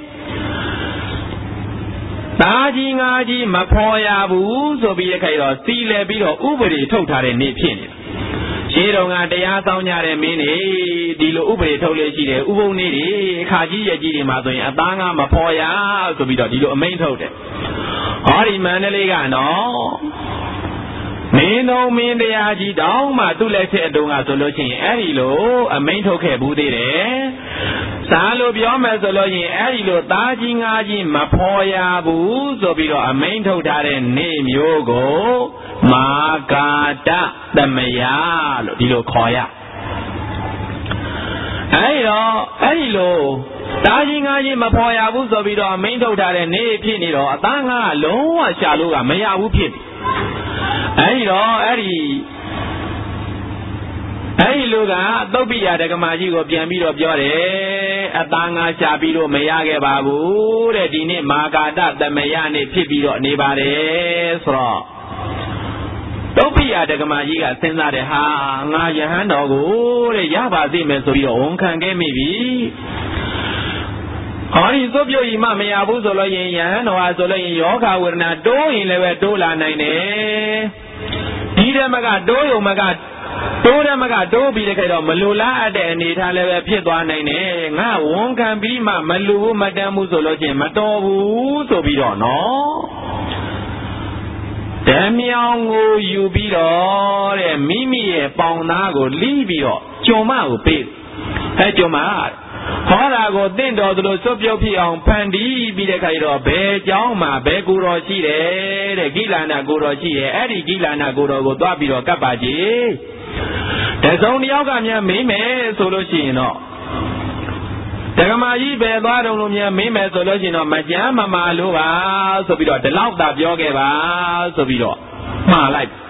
တာကြီးငါကြီးမဖော်ရဘူးဆိုပြီးရခိုင်တော့စီလဲပြီးတော့ဥပဒေထုတ်ထားတဲ့နေ့ဖြစ်နေတယ်ရှင်းတော်ကတရားဆောင်ကြတဲ့မင်းတွေဒီလိုဥပဒေထုတ်လို့ရှိတယ်ဥပုံနေ့တွေအခါကြီးရကြီးတွေမှာဆိုရင်အသားငါမဖော်ရဆိုပြီးတော့ဒီလိုအမိန်ထုတ်တယ်ဟောဒီမန္တလေးကနော်မင်းတော်မင်းတရားကြီးတောင်းမှသူ့လက်ချက်အတုံးကဆိုလို့ရှိရင်အဲ့ဒီလိုအမိန်ထုတ်ခဲ့ဘူးသေးတယ်စာလို့ပြောမယ်ဆိုလို့ရင်အဲ့ဒီလိုသားကြီးငါကြီးမဖော်ရဘူးဆိုပြီးတော့အမိန်ထုတ်ထားတဲ့နေ့မျိုးကိုမာကာတသမယလို့ဒီလိုခေါ်ရအဲ့တော့အဲ့ဒီလိုတာကြီးငါကြီးမဖော်ရဘူးဆိုပြီးတော့မိန့်ထုတ်ထားတဲ့နေဖြစ်နေတော့အသားငါကလုံးဝရှာလို့ကမရဘူးဖြစ်အဲဒီတော့အဲ့ဒီအဲ့ဒီလူကသုတ်ပိယဒကမာကြီးကိုပြန်ပြီးတော့ပြောတယ်အသားငါရှာပြီးတော့မရခဲ့ပါဘူးတဲ့ဒီနေ့မာကာတသမယနေ့ဖြစ်ပြီးတော့နေပါတယ်ဆိုတော့သုတ်ပိယဒကမာကြီးကစဉ်းစားတယ်ဟာငါယဟန်တော်ကိုတဲ့ရပါသိမယ်ဆိုပြီးတော့ဝန်ခံခဲ့မိပြီဟောဒီသုတ်ပြုတ်ကြီးမှမရဘူးဆိုလို့ရင်ယဟန်တော်ဟာဆိုလို့ရင်ယောဂဝေဒနာတိုးရင်လည်းပဲတိုးလာနိုင်တယ်ဒီတည်းမကတိုးရုံမကတိုးတယ်မကတိုးပြီးတဲ့ခိုက်တော့မလူလားအပ်တဲ့အနေထားလည်းပဲဖြစ်သွားနိုင်တယ်ငါဝန်ခံပြီးမှမလူဘူးမတမ်းဘူးဆိုလို့ချင်းမတော်ဘူးဆိုပြီးတော့နော်ဓမြောင်ကိုယူပြီးတော့တဲ့မိမိရဲ့ပေါင်သားကိုလိပြီးတော့ကြုံမကိုပေးအဲကြုံမဟောတာကိုတင့်တော်သလိုစွတ်ပြုတ်ဖြစ်အောင်ဖန်တီးပြီးတဲ့ခိုက်တော့ဘယ်เจ้าမှာဘယ်ကိုယ်တော်ရှိတယ်တဲ့ကိလနာကိုယ်တော်ရှိတယ်အဲ့ဒီကိလနာကိုယ်တော်ကိုသွားပြီးတော့ကပ်ပါကြည်တစုံတယောက်ကများမေးမယ်ဆိုလို့ရှိရင်တော့ဒကမာကြီးပဲသွားတုံလို့များမေးမယ်ဆိုလို့ရှိရင်တော့မကြမ်းမမာလို့ပါဆိုပြီးတော့ဒီလောက်သာပြောခဲ့ပါဆိုပြီးတော့မှားလိုက်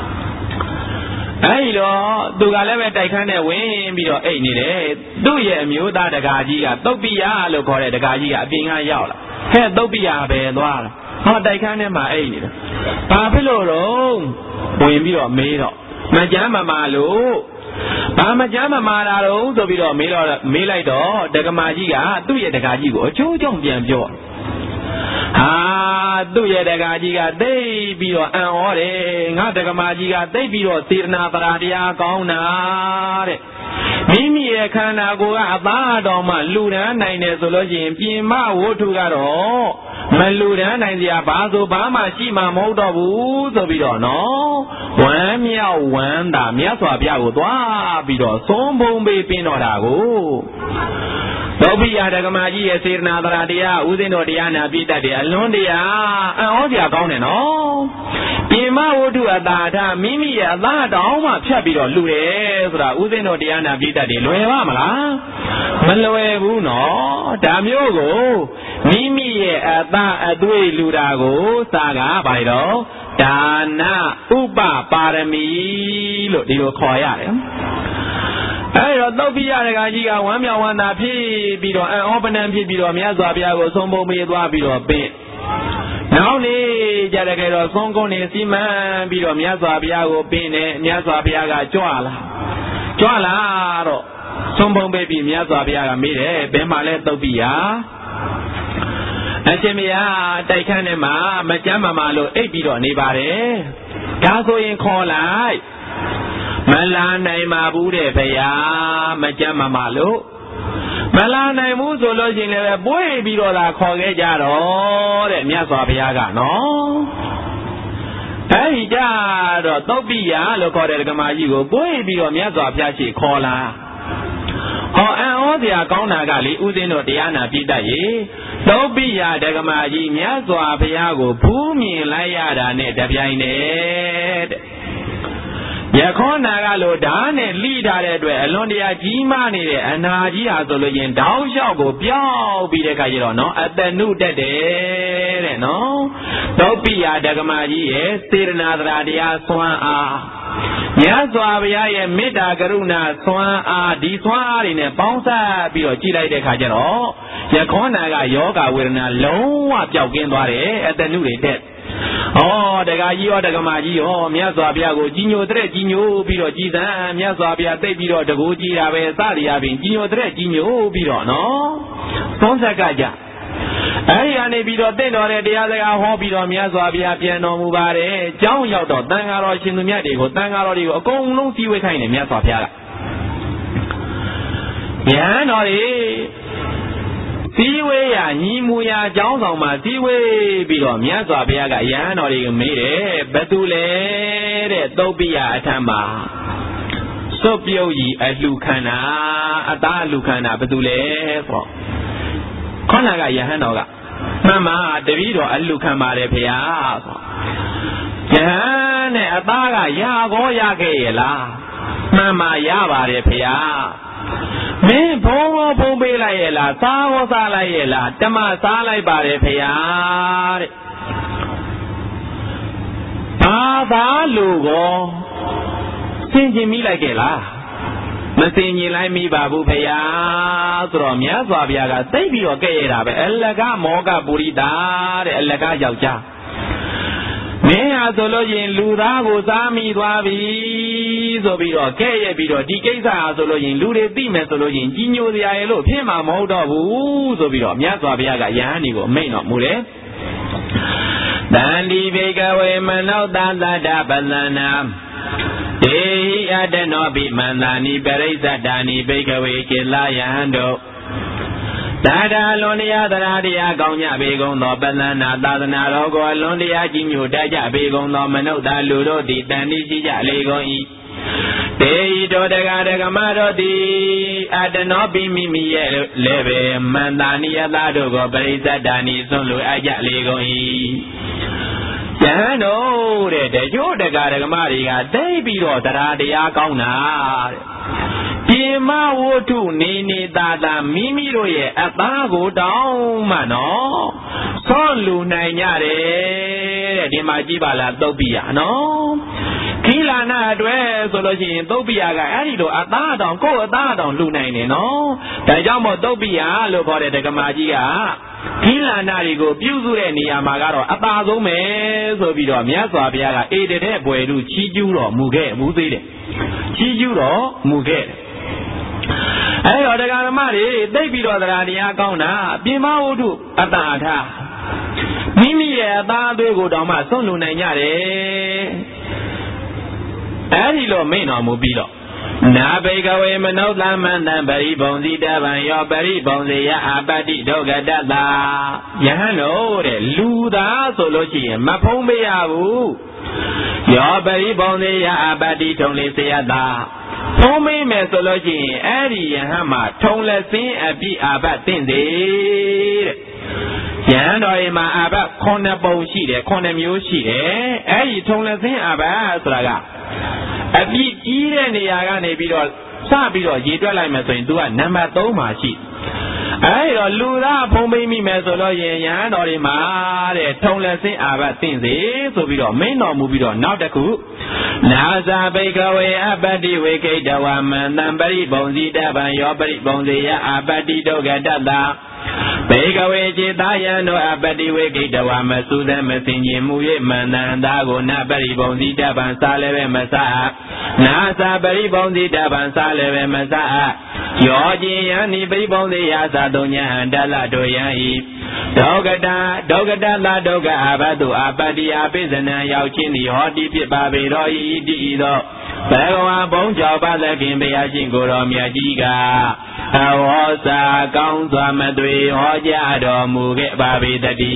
အဲဒီတော့သူကလည်းပဲတိုက်ခန်းနဲ့ဝင်ပြီးတော့အိတ်နေတယ်သူ့ရဲ့အမျိုးသားဒကာကြီးကသုတ်ပိယလို့ခေါ်တဲ့ဒကာကြီးကအပြင်ကရောက်လာဟဲ့သုတ်ပိယပဲသွားတာဟောတိုက်ခန်းထဲမှာအိတ်နေတယ်ဘာဖြစ်လို့တော့ဝင်ပြီးတော့မေးတော့မကြမ်းမမာလို့ဘာမကြမ်းမမာတာတော့ဆိုပြီးတော့မေးတော့မေးလိုက်တော့ဒကမာကြီးကသူ့ရဲ့ဒကာကြီးကိုအချိုးကျုံပြန်ပြောဟာသူ့ရဲ့ဒကာကြီးကသိပြီးတော့အံ့ဩတယ်ငါဒကမာကြီးကသိပြီးတော့စေတနာပရာတရားကောင်းတာတဲ့မိမိရဲ့ခန္ဓာကိုယ်ကအသားတော်မှလူဒန်းနိုင်တယ်ဆိုလို့ရှိရင်ပြင်မဝတ္ထုကတော့မလူဒန်းနိုင်စရာဘာဆိုဘာမှရှိမှမဟုတ်တော့ဘူးဆိုပြီးတော့နော်ဝမ်းမြောက်ဝမ်းသာမြတ်စွာဘုရားကိုသွားပြီးတော့သုံးပုံပေးပင်တော်တာကိုသုတ်ပိယဒကမာကြီးရဲ့စေတနာတရားတရားဥစဉ်တော်တရားနာပြည့်တတ်တယ်အလွန်တရာအံ့ဩစရာကောင်းတယ်နော်ပြင်မဝတ္ထုအတာထမိမိရဲ့အသားတောင်းမှဖြတ်ပြီးတော့လူတယ်ဆိုတာဥစဉ်တော်တရားနာပြည့်တတ်တယ်လွယ်ပါမလားမလွယ်ဘူးနော်ဒါမျိုးကိုမိမိရဲ့အသားအသွေးလူတာကိုစာကဘာလို့ဒါနဥပပါရမီလို့ဒီလိုခေါ်ရတယ်အဲ့တော့သုတ်ပိယဒကာကြီးကဝမ်းမြောက်ဝမ်းသာဖြစ်ပြီးတော့အံ့ဩပနံဖြစ်ပြီးတော့မြတ်စွာဘုရားကိုဆုံးပုံပေးသွားပြီးတော့ပြင်နောက်နေ့ကြတဲ့ကြတော့သုံးကုန်းနေစီမံပြီးတော့မြတ်စွာဘုရားကိုပင်တယ်မြတ်စွာဘုရားကကြွလာကြွလာတော့ဆုံးပုံပေးပြီးမြတ်စွာဘုရားကမေးတယ်ဘယ်မှာလဲသုတ်ပိယအရှင်မယားတိုက်ခန်းထဲမှာမကြမ်းမမာလို့အိပ်ပြီးတော့နေပါတယ်ဒါဆိုရင်ခေါ်လိုက်မလာနိုင်ပါဘူးတဲ့ဗျာမကြမ်းမမာလို့မလာနိုင်ဘူးဆိုလို့ရှိရင်လည်းပွေးပြီးတော့သာခေါ်ခဲ့ကြတော့တဲ့မြတ်စွာဘုရားကနော်အဲဒီကြတော့သုတ်ပိယလို့ခေါ်တဲ့ဒကမာကြီးကိုပွေးပြီးတော့မြတ်စွာဘုရားရှိခေါ်လာဟောအံ့ဩစရာကောင်းတာကလေဥစဉ်တို့တရားနာပြည့်တတ်ရေသုတ်ပိယဒကမာကြီးမြတ်စွာဘုရားကိုဖူးမြင်လိုက်ရတာနဲ့တပြိုင်တည်းတဲ့ယခောနာကလို့ဓာတ်နဲ့လိထားတဲ့အတွက်အလွန်တရာကြီးမားနေတဲ့အနာကြီးဟာဆိုလို့ရင်တောင်းလျှောက်ကိုပြောက်ပြီးတဲ့ခါကျတော့နော်အတနုတက်တယ်တဲ့နော်သုတ်ပိယဒကမာကြီးရဲ့စေတနာတရားစွမ်းအားမြတ်စွာဘုရားရဲ့မေတ္တာကရုဏာစွမ်းအားဒီစွမ်းအားတွေနဲ့ပေါင်းစပ်ပြီးတော့ကြည်လိုက်တဲ့ခါကျတော့ယခောနာကယောဂဝေဒနာလုံးဝပျောက်ကင်းသွားတယ်အတနုတွေတက်ဩဒကာကြီးရောဒကမာကြီးရောမြတ်စွာဘုရားကိုကြီးညိုတဲ့ကြီးညိုပြီးတော့ကြည်စံမြတ်စွာဘုရားသိပြီးတော့တကူကြီးတာပဲစသည်အပြင်ကြီးညိုတဲ့ကြီးညိုပြီးတော့နော်သုံးဆက်ကကြအဲဒီကနေပြီးတော့တင့်တော်တဲ့တရားစကားဟောပြီးတော့မြတ်စွာဘုရားပြန်တော်မူပါတယ်ကျောင်းရောက်တော့တန်ဃာတော်ရှင်သူမြတ်တွေကိုတန်ဃာတော်တွေကိုအကုန်လုံးစည်းဝေးခိုင်းတယ်မြတ်စွာဘုရားကဉာဏ်တော်တွေစည်းဝေးရညီမူရာကျောင်းဆောင်မှာစည်းဝေးပြီးတော့မြတ်စွာဘုရားကယဟန်တော်တွေကိုမေးတယ်ဘယ်သူလဲတဲ့သုတ်ပိယအထံမှာစွတ်ပြုတ်ကြီးအလှခန္ဓာအသားအလှခန္ဓာဘယ်သူလဲဆိုခေါဏကယဟန်တော်ကမှန်ပါတပည့်တော်အလှခံပါတယ်ဖေဟာဆိုယဟန်နဲ့အသားကရာကောရခဲ့ရဲ့လားမှန်ပါရပါတယ်ဖေဟာမင်းဘုံဘုံပေးလိုက်ရဲ့လားစားဟောစားလိုက်ရဲ့လားတမစားလိုက်ပါတယ်ဖေယားတဲ့ဘာသာလို့ကောစင်ကျင်မိလိုက်ကြလားမစင်ကျင်လိုက်မိပါဘူးဖေယားဆိုတော့မြတ်စွာဘုရားကသိပြီးတော့ကဲ့ရတာပဲအလကမောကပုရိတာတဲ့အလကယောက်ျားမင်းဟာဆိုလို့ရင်လူသားကိုစားမိသွားပြီဆိုပြီးတော့ကဲ့ရဲ့ပြီးတော့ဒီကိစ္စဟာဆိုလို့ရင်လူတွေသိမယ်ဆိုလို့ရင်ကြီးညိုစရာရဲ့လို့ဖြစ်မှာမဟုတ်တော့ဘူးဆိုပြီးတော့မြတ်စွာဘုရားကယဟန်ဒီကိုအမိန့်တော်မူတယ်တန်ဒီဘေကဝေမနောတသတ္တပသနာဒေဟိအတနောပိမန္တာနိပရိစ္ဆတာနိဘေကဝေကိလယဟန်တို့သာတာလွန်တရားသရာတရားကောင်းကြပေကုန်သောပသနာသာသနာတော်ကိုလွန်တရားကြီးညိုတတ်ကြပေကုန်သောမနုဿာလူတို့သည်တန်တိရှိကြလေကုန်၏တေဤတော်တကာတကမတော်သည်အတနောပိမိမိရဲ့လည်းပဲမန္တာနိယသားတို့ကိုပရိစ္ဆတာနိဆွန့်လွအပ်ကြလေကုန်၏ယဟန်တို့တဲ့တချို့တကာတကမတွေကသိပြီးတော့သရာတရားကောင်းတာတဲ့ပြေမဝတ္ထုနေနေသာသာမိမိတို့ရဲ့အသားကိုတောင်းမှနော်ဆွန့်လူနိုင်ကြတယ်တဲ့ဒီမှာကြည့်ပါလားသုတ်ပိယနော်ခိလာနာအတွက်ဆိုလို့ရှိရင်သုတ်ပိယကအဲ့ဒီလိုအသားတောင်ကိုယ့်အသားတောင်လူနိုင်တယ်နော်ဒါကြောင့်မို့သုတ်ပိယလို့ခေါ်တဲ့ဒကမာကြီးကခိလာနာတွေကိုပြုစုတဲ့နေရာမှာကတော့အသာဆုံးပဲဆိုပြီးတော့မြတ်စွာဘုရားကအေတတဲ့ဘွယ်လူချီးကျူးတော်မူခဲ့မူသေးတယ်ချီးကျူးတော်မူခဲ့အဲ့တော့တရားဓမ္မတွေသိပြီးတော့တရားတရားကောင်းတာပြင်မဝတ္ထုအတ္တအထာမိမိရဲ့အသားအသွေးကိုတောင်မှဆွန့်လွတ်နိုင်ကြတယ်အဲ့ဒီလိုမိန့်တော်မူပြီးတော့နာဘေကဝေမနုဿမန္တံပရိဘုံစီတဗံယောပရိဘုံစေယအပတ္တိဒုက္ခတတ္တာယဟန်တို့တဲ့လူသားဆိုလို့ရှိရင်မဖုံးမရဘူးယောပရိဘုံစေယအပတ္တိထုံလေးစေယတာဖုံးမေးမယ်ဆိုလို့ရှိရင်အဲ့ဒီယဟန်မှာထုံလက်စင်းအပြည့်အာဘတ်တင့်သေးတဲ့ယဟန်တော်ရင်မှာအာဘတ်ခုနှစ်ပုံရှိတယ်ခုနှစ်မျိုးရှိတယ်အဲ့ဒီထုံလက်စင်းအာဘတ်ဆိုတာကအပြည့်ကြီးတဲ့နေရာကနေပြီးတော့စပြီးတော့ရေတွက်လိုက်မယ်ဆိုရင် तू ကနံပါတ်သုံးမှာရှိအဲ့တော့လူသားဖုံးပေးမိမယ်ဆိုတော့ယဟန်တော်တွေမှာတဲ့ထုံလက်စင်းအာဘတ်တင့်စေဆိုပြီးတော့မင်းတော်မူပြီးတော့နောက်တစ်ခုနာဇာဘိကဝေအပတ္တိဝေကိတဝမန္တံပရိဘုံစီတဗံယောပရိဘုံစေယအပတ္တိဒုက္ခတတ္တာဘေကဝေจิตာယံတို့အပတ္တိဝေကိတဝမသုသမစင်ញင်မူ၍မန္တံသာကိုနပရိဘုံစီတဗံစားလည်းပဲမစားနာဇာပရိဘုံစီတဗံစားလည်းပဲမစားယောကျင်ယံနိပရိဘုံစေယသာတုံညာဟံတလတို့ယံဤဒုက္ခတာဒုက္ခတသာဒုက္ခအဘတုအပတ္တိအပိစနံရောက်ခြင်းသည်ဟောတိဖြစ်ပါပေတော်ဤတိဤသောဘဂဝါဘုံကြောင့်ပါသခင်ဘုရားရှင်ကိုတော်မြတ်ကြီးကအဝေါစာကောင်းစွာမသွေဟောကြားတော်မူခဲ့ပါပေတည်း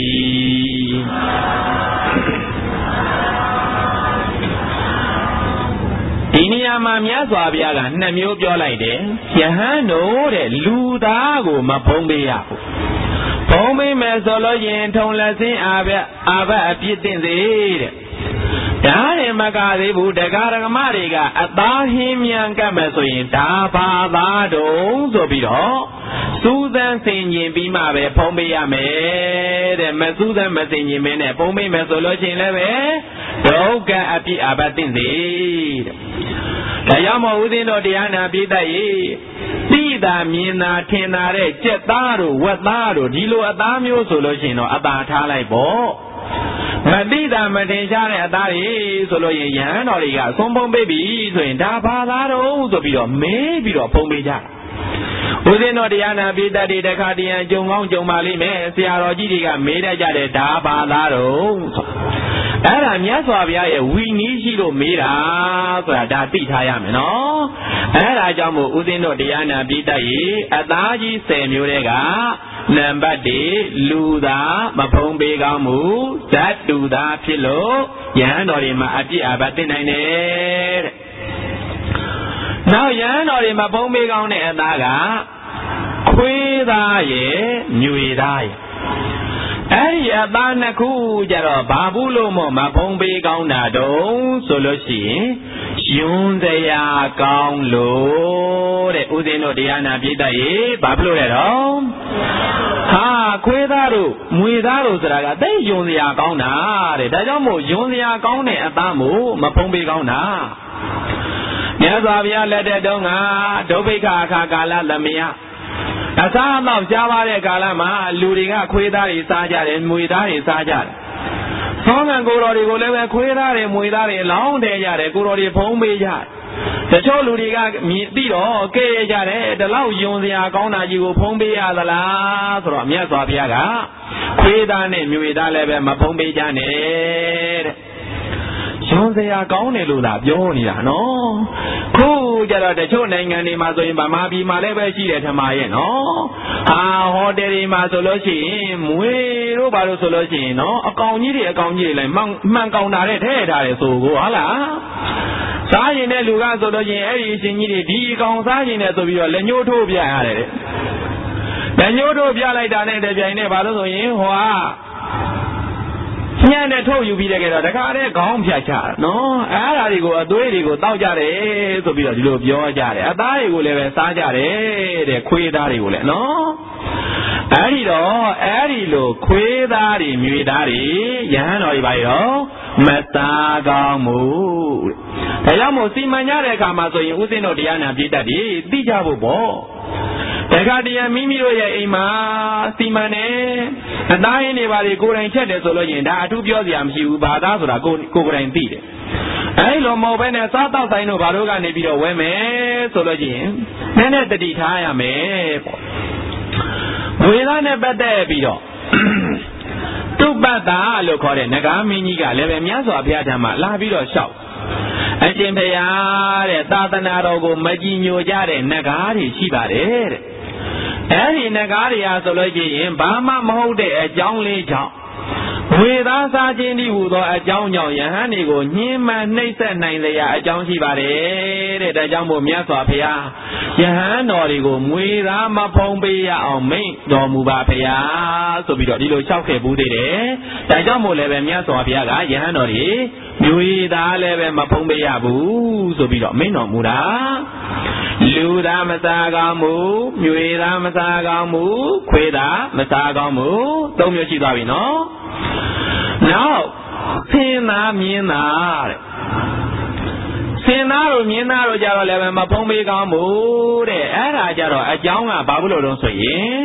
ဒီနေရာမှာမြတ်စွာဘုရားကနှစ်မျိုးပြောလိုက်တယ်ယဟန်တို့တဲ့လူသားကိုမဖုံးပေးရဘူးဖုံးပေးမယ်ဆိုလို့ရင်ထုံလက်စင်းအာဘအာဘအပြစ်တင်စေတဲ့ဒါနဲ့မကသေးဘူးတရားဓမ္မတွေကအသားဟင်းမြန်ကပ်မယ်ဆိုရင်ဒါဘာသာတုံးဆိုပြီးတော့စူးစမ်းဆင်ခြင်ပြီးမှပဲဖုံးပေးရမယ်တဲ့မစူးစမ်းမဆင်ခြင်မင်းနဲ့ဖုံးပေးမယ်ဆိုလို့ရှိရင်လည်းပဲဒုက္ခအပြစ်အာဘသင့်စေတဲ့ဒါကြောင့်မို့ဦးဇင်းတို့တရားနာပိဋကရေသိတာမြင်တာထင်တာတဲ့ကြက်သားတို့ဝက်သားတို့ဒီလိုအသားမျိုးဆိုလို့ရှိရင်တော့အသာထားလိုက်ပေါ့မသိတာမတင်ရှားတဲ့အသားတွေဆိုလို့ရင်ယဟန်တော်တွေကဆုံးဖုံးပေးပြီဆိုရင်ဒါဘာသာတော့ဆိုပြီးတော့မေးပြီးတော့ဖုံးပေးကြဦးဇင်းတော်တရားနာပိဋကတွေတခါတရံကြုံကောင်းကြုံပါလိမ့်မယ်ဆရာတော်ကြီးတွေကမေးတတ်ကြတယ်ဒါဘာသာတော့အဲ့ဒါမြတ်စွာဘုရားရဲ့ဝီနည်းရှိလို့မေးတာဆိုတာဒါသိထားရမယ်နော်အဲ့ဒါကြောင့်မို့ဦးဇင်းတို့တရားနာပိဋကရေအသားကြီးဆယ်မျိုးတွေကနံပါတ်တစ်လူသားမဖုံးပေးကောင်းမှုဇတ်တူသားဖြစ်လို့ယဟန်တော်တွေမှာအပြစ်အဘတ်တင်နိုင်တယ်တဲ့နောက်ယဟန်တော်တွေမှာဖုံးပေးကောင်းတဲ့အသားကခွေးသားရဲ့ညွေသားရဲ့အဲ့ဒီအသားနှစ်ခုကြတော့ဘာဘူးလို့မို့မဖုံးပေးကောင်းတာတုံးဆိုလို့ရှိရင်ရှယွန်းစရာကောင်းလို့တဲ့ဦးဇင်းတို့တရားနာပြိတ္တရေဘာဖြစ်လို့လဲတော့ဟာခွေးသားတို့မွေသားတို့ဆိုတာကသိယွန်းစရာကောင်းတာတဲ့ဒါကြောင့်မို့ယွန်းစရာကောင်းတဲ့အသားမို့မဖုံးပေးကောင်းတာမြတ်စွာဘုရားလက်ထက်တုန်းကဒုဗိက္ခအခါကာလသမယအစားအသောက်ရှားပါတဲ့ကာလမှာလူတွေကခွေးသားတွေစားကြတယ်မွေသားတွေစားကြတယ်သောငံကိုတော်တွေကိုလည်းပဲခွေးသားတွေမွေသားတွေလောင်းတယ်ရတယ်ကိုတော်တွေဖုံးပေးကြတယ်တချို့လူတွေကမြင်သိတော့ကဲရကြတယ်ဒီလောက်ယွန်စရာကောင်းတာကြီးကိုဖုံးပေးရသလားဆိုတော့မြတ်စွာဘုရားကခွေးသားနဲ့မြွေသားလည်းပဲမဖုံးပေးကြနဲ့တဲ့ယွန်စရာကောင်းတယ်လို့သာပြောနေတာနော်ခုကြတော့တချို့နိုင်ငံတွေမှာဆိုရင်ဗမာပြည်မှာလည်းပဲရှိတယ်ထမရဲ့နော်ဟာဟိုတယ်တွေမှာဆိုလို့ရှိရင်မွေတို့ဘာလို့ဆိုလို့ရှိရင်နော်အကောင်ကြီးတွေအကောင်ကြီးတွေလည်းမှန်မှန်ကောင်တာတဲ့ထဲထားတယ်ဆိုကိုဟုတ်လားစားရင်တဲ့လူကဆိုလို့ရှိရင်အဲ့ဒီအရှင်ကြီးတွေဒီအကောင်စားရင်တဲ့ဆိုပြီးတော့လက်ညှိုးထိုးပြရတယ်တဲ့လက်ညှိုးထိုးပြလိုက်တာနဲ့တပြိုင်နဲ့ဘာလို့ဆိုရင်ဟိုကညံ့နဲ့ထုတ်ယူပြီးတဲ့ကြတော့တခါတည်းခေါင်းဖြတ်ချနော်အဲ့ဒါတွေကိုအသွေးတွေကိုတောက်ကြတယ်ဆိုပြီးတော့ဒီလိုပြောကြတယ်အသားတွေကိုလည်းပဲစားကြတယ်တဲ့ခွေးသားတွေကိုလည်းနော်အဲ့ဒီတော့အဲ့ဒီလိုခွေးသားတွေမြွေသားတွေယဟန်တော်တွေပါရောမသားကောင်းမှုတဲ့ဒါကြောင့်မို့စီမံကြတဲ့အခါမှာဆိုရင်ဥစဉ်တော်တရားနာပြည့်တတ်တယ်သိကြဖို့ပေါ့တခါတည်းမိမိတို့ရဲ့အိမ်မှာစီမံနေအသားရင်းတွေပါလေကိုယ်တိုင်ချက်တယ်ဆိုလို့ရင်ဒါအထူးပြောစရာမရှိဘူးဘာသာဆိုတာကိုကိုယ်တိုင်သိတယ်အဲဒီလိုမဟုတ်ဘဲနဲ့စားတောက်ဆိုင်တို့ဘာလို့ကနေပြီးတော့ဝဲမယ်ဆိုလို့ရင်နည်းနည်းတတိထားရမယ်ပေါ့ဝေဒနဲ့ပတ်သက်ပြီးတော့တုပ္ပတ္တာလို့ခေါ်တဲ့နဂါမင်းကြီးကလည်းပဲမြတ်စွာဘုရားထံမှာလာပြီးတော့လျှောက်အရှင်ဘုရားတဲ့သာသနာတော်ကိုမကြည်ညိုကြတဲ့နဂါတွေရှိပါတယ်တဲ့အဲ့ဒီနဂါတွေဟာဆိုလို့ရှိရင်ဘာမှမဟုတ်တဲ့အကြောင်းလေးကြောင့်ဝေသားစားခြင်းဤဟူသောအကြောင်းကြောင့်ယဟန်တွေကိုညှင်းမှန်နှိပ်စက်နိုင်လျာအကြောင်းရှိပါတယ်တဲ့ဒါကြောင့်မို့မြတ်စွာဘုရားယဟန်တော်တွေကိုမွေသားမဖုံးပေးရအောင်မိန့်တော်မူပါဘုရားဆိုပြီးတော့ဒီလိုလျှောက်ခဲ့ဘူးသေးတယ်ဒါကြောင့်မို့လည်းပဲမြတ်စွာဘုရားကယဟန်တော်တွေမြွေသားလည်းပဲမဖုံးပေးရဘူးဆိုပြီးတော့မိန့်တော်မူတာလူသားမစားကောင်းမှုမြွေသားမစားကောင်းမှုခွေးသားမစားကောင်းမှုသုံးမျိုးရှိသွားပြီနော်နောက်ဆင်းသားမြင်းသားတဲ့ဆင်းသားတို့မြင်းသားတို့ကြတော့လည်းပဲမဖုံးပေးကောင်းမှုတဲ့အဲ့ဒါကြတော့အကြောင်းကဘာလို့လို့ဆိုရင်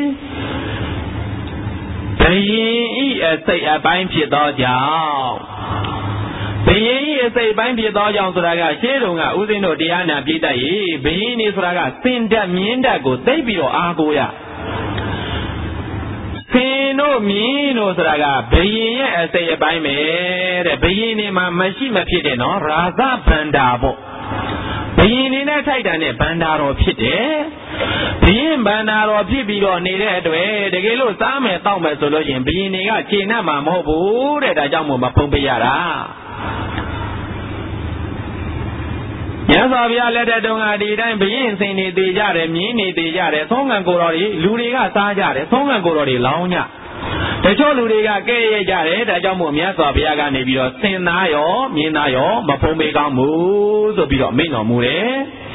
ဘယင်ဤအစိတ်အပိုင်းဖြစ်သောကြောင့်ဘယင်ဤအစိတ်အပိုင်းဖြစ်သောကြောင့်ဆိုတာကရှင်းတုန်းကဥစဉ်တို့တရားနာပြည့်တတ်ရေဘယင်ဤဆိုတာကစင်တက်မြင်းတက်ကိုသိပြီးတော့အားကိုးရဆင်းတို့မြင်းတို့ဆိုတာကဘယင်ရဲ့အစိတ်အပိုင်းပဲတဲ့ဘယင်နေမှာမရှိမဖြစ်တဲ့နော်ရာဇဗန္တာပေါ့ဘယင်နေနဲ့ထိုက်တန်တဲ့ဗန္တာတော်ဖြစ်တယ်ဘယင်ဗန္တာတော်ဖြစ်ပြီးတော့နေတဲ့အတွက်တကယ်လို့စားမယ်တောက်မယ်ဆိုလို့ရင်ဘယင်တွေကခြေနဲ့မှမဟုတ်ဘူးတဲ့ဒါကြောင့်မို့မဖုံးပေးရတာမြတ်စွာဘုရားလက်ထက်တုန်းကဒီတိုင်းဘယင်စင်နေသေးကြတယ်မြင်းနေသေးကြတယ်သုံးငံကိုတော်တွေလူတွေကစားကြတယ်သုံးငံကိုတော်တွေလောင်းကြတချို့လူတွေကကဲရဲကြတယ်ဒါကြောင့်မို့မြတ်စွာဘုရားကနေပြီးတော့စင်သားရောမြင်းသားရောမဖုံးပေးကောင်းဘူးဆိုပြီးတော့မိန့်တော်မူတယ်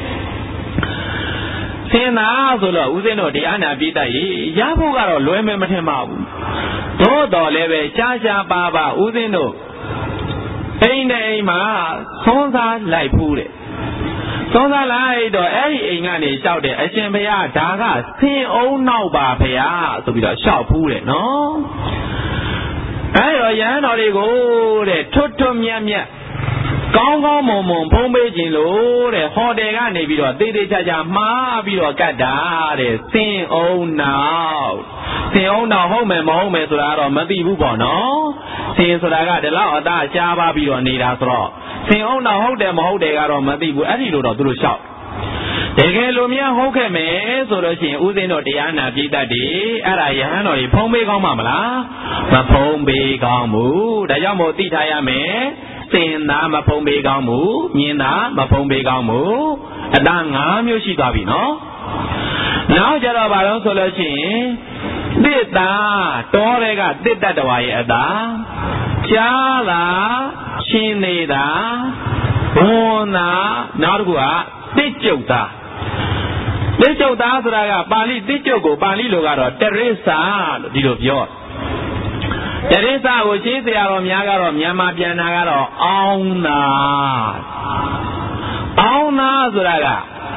စင်သားဆိုတော့ဦးဇင်းတို့တရားနာပြည့်တတ်ရေရဖို့ကတော့လွယ်မယ်မထင်ပါဘူးသို့တော်လည်းပဲရှားရှားပါပါဦးဇင်းတို့အိမ်နဲ့အိမ်မှာသွန်းစားလိုက်ဖူးတယ်သုံးစားလိုက်တော့အဲ့ဒီအိမ်ကနေလျှောက်တယ်အရှင်ဘုရားဒါကဆင်းအောင်နောက်ပါဘုရားဆိုပြီးတော့လျှောက်ဖူးတယ်နော်အဲ့တော့ယဟန်တော်တွေကိုတဲ့ထွတ်ထွတ်မြတ်မြတ်ကောင်းကောင်းမွန်မွန်ဖုံးပေးခြင်းလို့တဲ့ဟိုတယ်ကနေပြီးတော့တေးသေးချာချာမှားပြီးတော့ကတ်တာတဲ့ဆင်းအောင်နောက်ဆင်းအောင်နောက်ဟုတ်မယ်မဟုတ်မယ်ဆိုတာတော့မသိဘူးပေါ့နော်ဆင်းဆိုတာကဒီလောက်အသားရှားပါပြီးတော့နေတာဆိုတော့ဆင်းအောင်နောက်ဟုတ်တယ်မဟုတ်တယ်ကတော့မသိဘူးအဲ့ဒီလိုတော့သူတို့လျှောက်တကယ်လို့များဟုတ်ခဲ့မယ်ဆိုလို့ရှိရင်ဦးဇင်းတို့တရားနာပြည့်တတ်တယ်အဲ့ဒါယဟန်တော်ကြီးဖုံးပေးကောင်းမှာမလားမဖုံးပေးကောင်းဘူးဒါကြောင့်မို့သိထားရမယ်စင်သားမဖုံးပေးကောင်းမှုမြင်းသားမဖုံးပေးကောင်းမှုအသား၅မျိုးရှိသွားပြီနော်နောက်ကြတော့ဘာလို့ဆိုလို့ရှိရင်တစ်သားတောတွေကတစ်တတ္တဝါရဲ့အသားကြားသာရှင်းနေတာဝန်သာနောက်တစ်ခုကတိကျုပ်သားတိကျုပ်သားဆိုတာကပါဠိတိကျုပ်ကိုပါဠိလိုကတော့တရိစ္ဆာလို့ဒီလိုပြောတရိစ္ဆာကိုရှင်းစရာတော်များကတော့မြန်မာပြန်တာကတော့အောင်းသာအောင်းသာဆိုတာက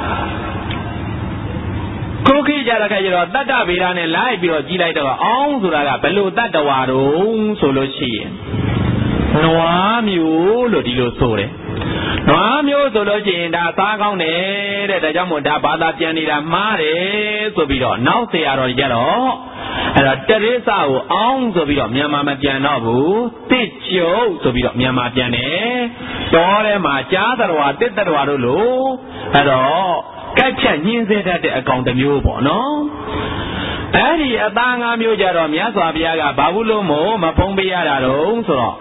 ကိုခိကြတဲ့ခါကျတော့တတ္တဗေဒနဲ့လိုက်ပြီးတော့ကြီးလိုက်တော့အောင်းဆိုတာကဘယ်လိုတတ္တဝါတုံးဆိုလို့ရှိရင်နွားမျိုးလို့ဒီလိုဆိုတယ်နွားမျိုးဆိုလို့ရှိရင်ဒါစားကောင်းတယ်တဲ့ဒါကြောင့်မို့ဒါဘာသာပြန်နေတာမှားတယ်ဆိုပြီးတော့နောက်ဆရာတော်ကြတော့အဲ့တော့တရိစ္ဆာကိုအောင်းဆိုပြီးတော့မြန်မာမပြန်တော့ဘူးတစ်ကျုပ်ဆိုပြီးတော့မြန်မာပြန်တယ်တောထဲမှာကြားတော်တစ်တော်တို့လို့အဲ့တော့ကတ်ဖြတ်ညင်းစေတတ်တဲ့အကောင်တစ်မျိုးပေါ့နော်အဲ့ဒီအသားငါးမျိုးကြတော့မြတ်စွာဘုရားကဘာဘူးလို့မို့မဖုံးပေးရတာတော့ဆိုတော့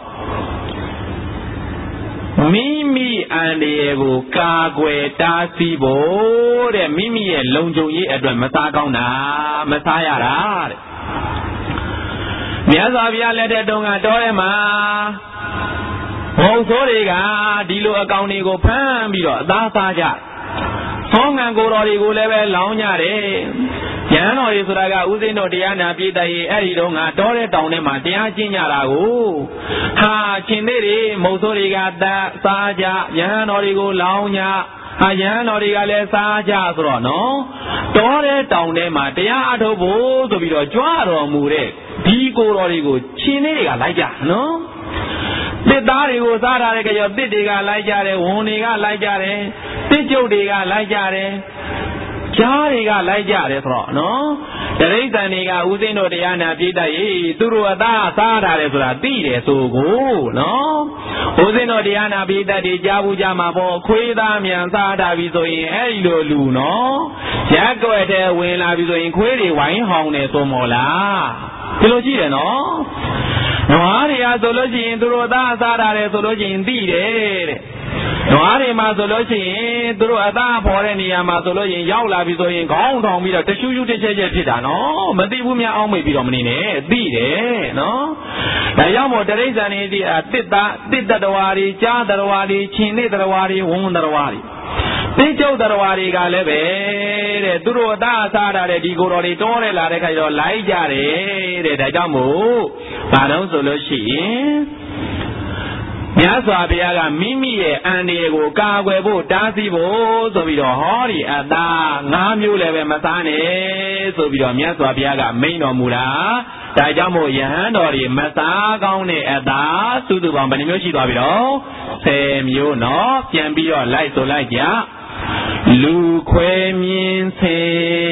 မိမိအန္တရာယ်ကိုကာကွယ်တားဆီးဖို့တဲ့မိမိရဲ့လုံခြုံရေးအတွက်မစားကောင်းတာမစားရတာတဲ့မြတ်စွာဘုရားလက်ထက်တုန်းကတောထဲမှာဘုံဆိုးတွေကဒီလိုအကောင်တွေကိုဖမ်းပြီးတော့အသားစားကြဆောင်းငံကိုတော်တွေကိုလည်းပဲလောင်းကြတယ်ရဟန်းတော်တွေဆိုတာကဥသိမ်းတော်တရားနာပြည့်တဲ့အဲ့ဒီတော့ငါတောတဲ့တောင်ထဲမှာတရားကျင့်ကြတာကိုဟာရှင်သေးတွေမုံဆိုးတွေကတတ်စားကြရဟန်းတော်တွေကိုလောင်းကြဟာရဟန်းတော်တွေကလည်းစားကြဆိုတော့နော်တောတဲ့တောင်ထဲမှာတရားအထုတ်ဖို့ဆိုပြီးတော့ကြွတော်မူတဲ့ဒီကိုတော်တွေကိုရှင်သေးတွေကလိုက်ကြနော်တစ်သားတွေကိုစားထားတဲ့ကြောတစ်တွေကလိုက်ကြတယ်ဝန်တွေကလိုက်ကြတယ်တစ်ကျုပ်တွေကလိုက်ကြတယ်ကြားတွေကလိုက်ကြတယ်ဆိုတော့နော်တရိစ္ဆာန်တွေကဥသိမ်းတို့တရားနာပြည့်တတ်ရေးသူတို့အသားစားထားတယ်ဆိုတာသိတယ်ဆိုကိုနော်ဥသိမ်းတို့တရားနာပြည့်တတ်တွေကြားဘူးကြမှာပေါ့ခွေးသားမြန်စားထားပြီဆိုရင်အဲ့ဒီလိုလူနော်ရက်ွက်တဲ့ဝင်လာပြီဆိုရင်ခွေးတွေဝိုင်းဟောင်းတယ်ဆိုမို့လားဒီလိုရှိတယ်နော်နွားတွေကဆိုလို့ရှိရင်သူတို့သားစားထားတယ်ဆိုလို့ရှိရင်သိတယ်တဲ့နွားတွေမှာဆိုလို့ရှိရင်သူတို့အသားဖော်တဲ့နေရာမှာဆိုလို့ရှိရင်ရောက်လာပြီဆိုရင်ခေါင်းထောင်ပြီးတော့တရှူးရှူးတစ်ချက်ချက်ဖြစ်တာနော်မသိဘူးများအောင်းမိတ်ပြီးတော့မနေနဲ့သိတယ်နော်ဒါကြောင့်မို့တရိစ္ဆာန်တွေဒီတစ်သားတစ်တတော်ဝါတွေကြားတော်ဝါတွေချင်းနေတော်ဝါတွေဝန်းတော်ဝါတွေတိကျုပ်တော်ဝါတွေကလည်းပဲတဲ့သူတို့အသားစားထားတဲ့ဒီကိုတော်တွေတောတယ်လာတဲ့ခါကျတော့လိုက်ကြတယ်တဲ့ဒါကြောင့်မို့ဘာလို့ဆိုလို့ရှိရင်မြတ်စွာဘုရားကမိမိရဲ့အန္တရာယ်ကိုကာကွယ်ဖို့တားဆီးဖို့ဆိုပြီးတော့ဟောဒီအသားငါးမျိုးလည်းပဲမစားနဲ့ဆိုပြီးတော့မြတ်စွာဘုရားကမိန့်တော်မူတာဒါကြောင့်မို့ယဟန်တော်တွေမစားကောင်းတဲ့အသားစုစုပေါင်းဘယ်နှမျိုးရှိသွားပြီတော့ဆယ်မျိုးနော်ပြန်ပြီးတော့လိုက်ဆိုလိုက်ကြလူခွဲမြင်စေ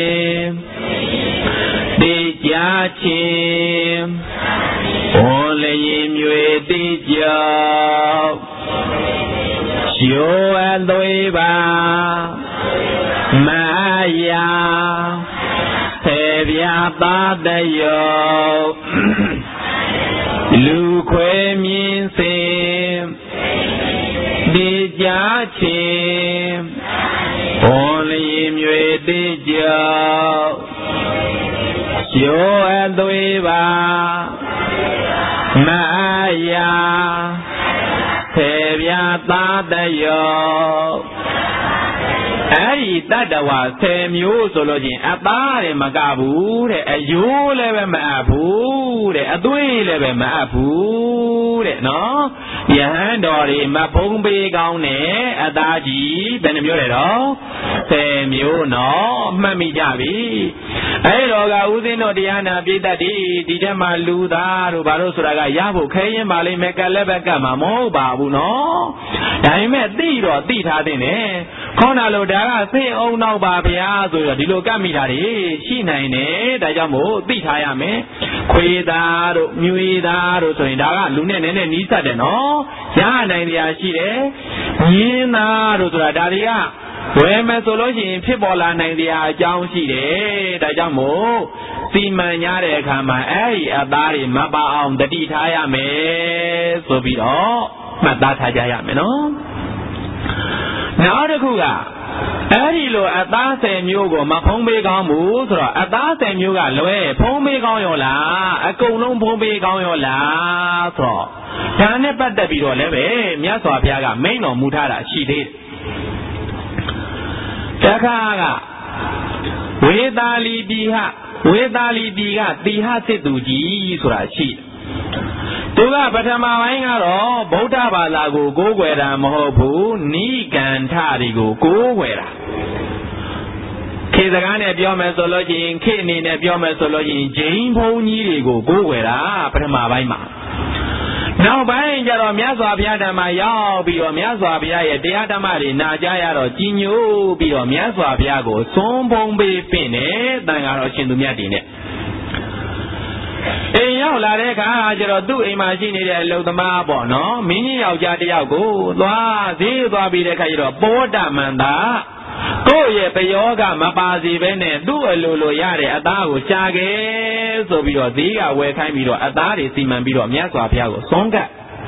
တေကြချင်းဝန်လျင်မြွေတိကြောက်ရိုးအသွေးပါမယာဆေပြပါတယောလူခွဲမြင်စေတေကြချင်းဝန်လျင်မြွေတိကြောက်ရိုးအသွေးပါမယာဆေပြပါတယောအဲ့ဒီတတ္တဝါဆယ်မျိုးဆိုလို့ချင်းအသားတယ်မကဘူးတဲ့အယိုးလည်းပဲမအပ်ဘူးတဲ့အသွေးလည်းပဲမအပ်ဘူးတဲ့နော်ယဟန်တော်တွေမဖုံးပေးကောင်းတဲ့အသားကြီးဘယ်နှမျိုးလဲတော့ဆယ်မျိုးနော်မှတ်မိကြပြီအဲ့တော့ကဥသိမ်းတော်တရားနာပြည့်တတ်ဒီဒီထက်မှလူသားတို့ဘာလို့ဆိုတာကရဖို့ခဲရင်ပါလိမ့်မယ်ကလည်းပဲကတ်မှာမဟုတ်ပါဘူးနော်ဒါပေမဲ့သိတော့သိထားတဲ့နဲ့ခေါင်းတော်ဒါကစိတ်အောင်တော့ပါဗျာဆိုတော့ဒီလိုကတ်မိတာတွေရှိနိုင်တယ်ဒါကြောင့်မို့သိထားရမယ်ခွေသားတို့မြွေသားတို့ဆိုရင်ဒါကလူနဲ့နည်းနည်းနီးစပ်တယ်နော်ရနိုင်တရားရှိတယ်ညင်းသားတို့ဆိုတာဒါတွေကဝယ်မယ်ဆိုလို့ရှိရင်ဖြစ်ပေါ်လာနိုင်တရားအကြောင်းရှိတယ်ဒါကြောင့်မို့စီမံရတဲ့အခါမှာအဲ့ဒီအသားတွေမပါအောင်တတိထားရမယ်ဆိုပြီးတော့မှတ်သားထားကြရမယ်နော်နောက်တစ်ခုကအဲဒီလိုအသားဆယ်မျိုးကိုမဖုံးပေးကောင်းဘူးဆိုတော့အသားဆယ်မျိုးကလွဲဖုံးပေးကောင်းရောလားအကုန်လုံးဖုံးပေးကောင်းရောလားဆိုတော့ဒါနဲ့ပတ်သက်ပြီးတော့လည်းပဲမြတ်စွာဘုရားကမိန့်တော်မူထားတာရှိသေးတယ်တခါကဝေသာလီပြည်ဟဝေသာလီပြည်ကတိဟစစ်သူကြီးဆိုတာရှိတယ်သူကပထမပိုင်းကတော့ဗုဒ္ဓဘာသာကိုကိုးကွယ်တာမဟုတ်ဘူးနိဂန္ဓတွေကိုကိုးကွယ်တာခေစကားနဲ့ပြောမယ်ဆိုလို့ရှိရင်ခေအနေနဲ့ပြောမယ်ဆိုလို့ရှိရင်ဂျိန်းဘုန်းကြီးတွေကိုကိုးကွယ်တာပထမပိုင်းမှာနောက်ပိုင်းကျတော့မြတ်စွာဘုရားဓမ္မရောက်ပြီးတော့မြတ်စွာဘုရားရဲ့တရားဓမ္မတွေနာကြားရတော့ကြီးညိုပြီးတော့မြတ်စွာဘုရားကိုသွန်ဖုံးပေးပင့်တယ်တန်ဃာတော်ရှင်သူမြတ်တွေနဲ့အိမ်ရောက်လာတဲ့အခါကျတော့သူ့အိမ်မှာရှိနေတဲ့အလုသမားပေါ့နော်မင်းကြီးယောက်ျားတစ်ယောက်ကိုသွားဈေးသွားပြီးတဲ့အခါကျတော့ပောတမန္တာကိုယ့်ရဲ့ပယောကမပါစီပဲနဲ့သူ့အလိုလိုရတဲ့အသားကိုရှားခဲ့ဆိုပြီးတော့ဈေးကဝယ်ခိုင်းပြီးတော့အသားတွေစီမံပြီးတော့မြတ်စွာဘုရားကိုသွန်ကပ်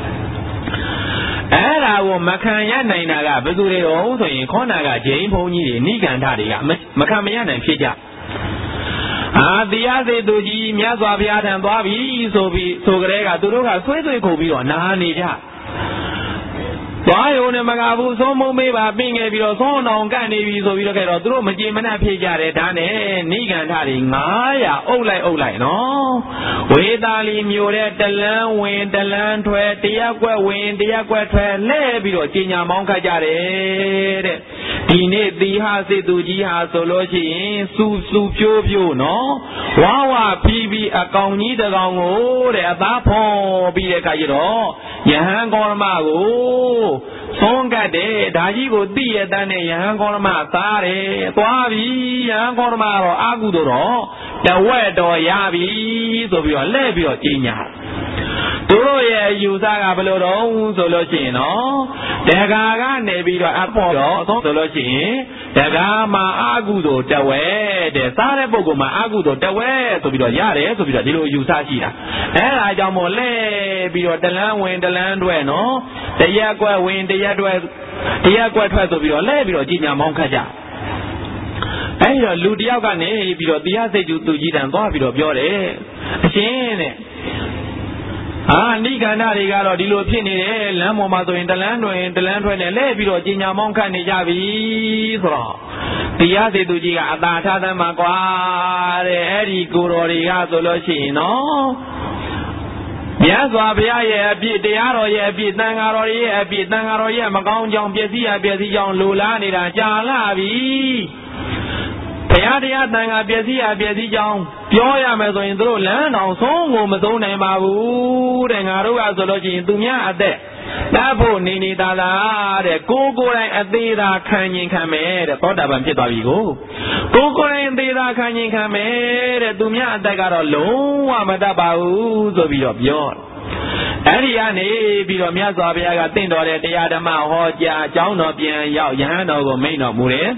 အဲ့ဒါကိုမခံရနိုင်တာကဘယ်သူတွေရောဆိုရင်ခေါနာကဂျိန်းဘုန်းကြီးတွေနိဂန္ဓတွေကမခံမရနိုင်ဖြစ်ကြအာတရားစေသူကြီးမြတ်စွာဘုရားထံသွားပြီဆိုပြီးဆိုကြတဲ့ကသူတို့ကဆွေးဆွေးခုပြီးတော့နာနေကြသွားရုံနဲ့မကဘူးသုံးမုံမေးပါပြင်ခဲ့ပြီးတော့သုံးအောင်ကန့်နေပြီဆိုပြီးတော့ခဲ့တော့သူတို့မကြေမနက်ဖြစ်ကြတယ်ဒါနဲ့နိဂန္ဓတွေငါးရာအုပ်လိုက်အုပ်လိုက်နော်ဝေသာလီမျိုးတဲ့တလန်းဝင်တလန်းထွဲတရက်ကွက်ဝင်တရက်ကွက်ထွဲလဲပြီးတော့ကြီးညာမောင်းခတ်ကြတယ်တဲ့ဒီနေ့သီဟစေသူကြီးဟာဆိုလို့ရှိရင်စူစူပြိုးပြိုးနော်ဝါဝဖီးပြီးအကောင်ကြီးတကောင်ကိုတဲ့အသားဖော်ပြီးတဲ့အခါကျတော့ယဟန်ကောရမကိုသွန်ကတ်တယ်ဒါကြီးကိုသိရတဲ့နဲ့ယဟန်ကောရမသားတယ်သွားပြီယဟန်ကောရမတော့အာကုသို့တော့တဝက်တော်ရပြီဆိုပြီးတော့လဲပြီးတော့ကြီးညာသူတို့ရဲ့ယူဆကဘယ်လိုတော့ဆိုလို့ရှိရင်နော်တက္ကာကနေပြီးတော့အဖို့တော့အဆုံးဆိုလို့ရှိရင်တက္ကာမှာအာကုသို့တဝက်တဲ့စားတဲ့ပုဂ္ဂိုလ်မှာအာကုသို့တဝက်ဆိုပြီးတော့ရတယ်ဆိုပြီးတော့ဒီလိုယူဆရှိတာအဲ့ဒါကြောင့်မို့လဲပြီးတော့တလန်းဝင်တလန်းတွဲနော်တရက်ကွက်ဝင်တရက်တွဲတရက်ကွက်ထွက်ဆိုပြီးတော့လဲပြီးတော့ကြီးညာမောင်းခတ်ကြအဲ့တော့လူတယောက်ကနေပြီးတော့တရားစိတ်သူသူကြီးတန်သွားပြီးတော့ပြောတယ်အရှင်တဲ့အာနိဂန္ဓတွေကတော့ဒီလိုဖြစ်နေတယ်လမ်းပေါ်မှာဆိုရင်တလန်းတွင်တလန်းထွက်နဲ့လဲပြီးတော့ကြီးညာမောင်းခတ်နေကြပြီဆိုတော့တရားစေသူကြီးကအသာထားသမ်းမှာကွာတဲ့အဲ့ဒီကိုတော်တွေကဆိုလို့ရှိရင်နော်မြတ်စွာဘုရားရဲ့အပြည့်တရားတော်ရဲ့အပြည့်သံဃာတော်ရဲ့အပြည့်သံဃာတော်ရဲ့မကောင်းကြောင်ပျက်စီးရပျက်စီးကြောင်လိုလားနေတာကြာလာပြီဘုရားတရားသံဃာပျက်စီးရပျက်စီးကြောင်ပြောရမယ်ဆိုရင်တို့လမ်းတော်ဆုံးကိုမဆုံးနိုင်ပါဘူးတဲ့ငါတို့ကဆိုလို့ရှိရင်သူများအသက်တတ်ဖို့နေနေသာသာတဲ့ကိုကိုယ်တိုင်အသေးသာခံရင်ခံမယ်တဲ့သောတာပန်ဖြစ်သွားပြီကိုကိုကိုယ်တိုင်အသေးသာခံရင်ခံမယ်တဲ့သူများအသက်ကတော့လုံးဝမတတ်ပါဘူးဆိုပြီးတော့ပြောအဲ့ဒီကနေပြီးတော့မြတ်စွာဘုရားကတင့်တော်တဲ့တရားဓမ္မဟောကြားအကြောင်းတော်ပြန်ရောက်ယဟန်တော်ကိုမိန့်တော်မူတယ်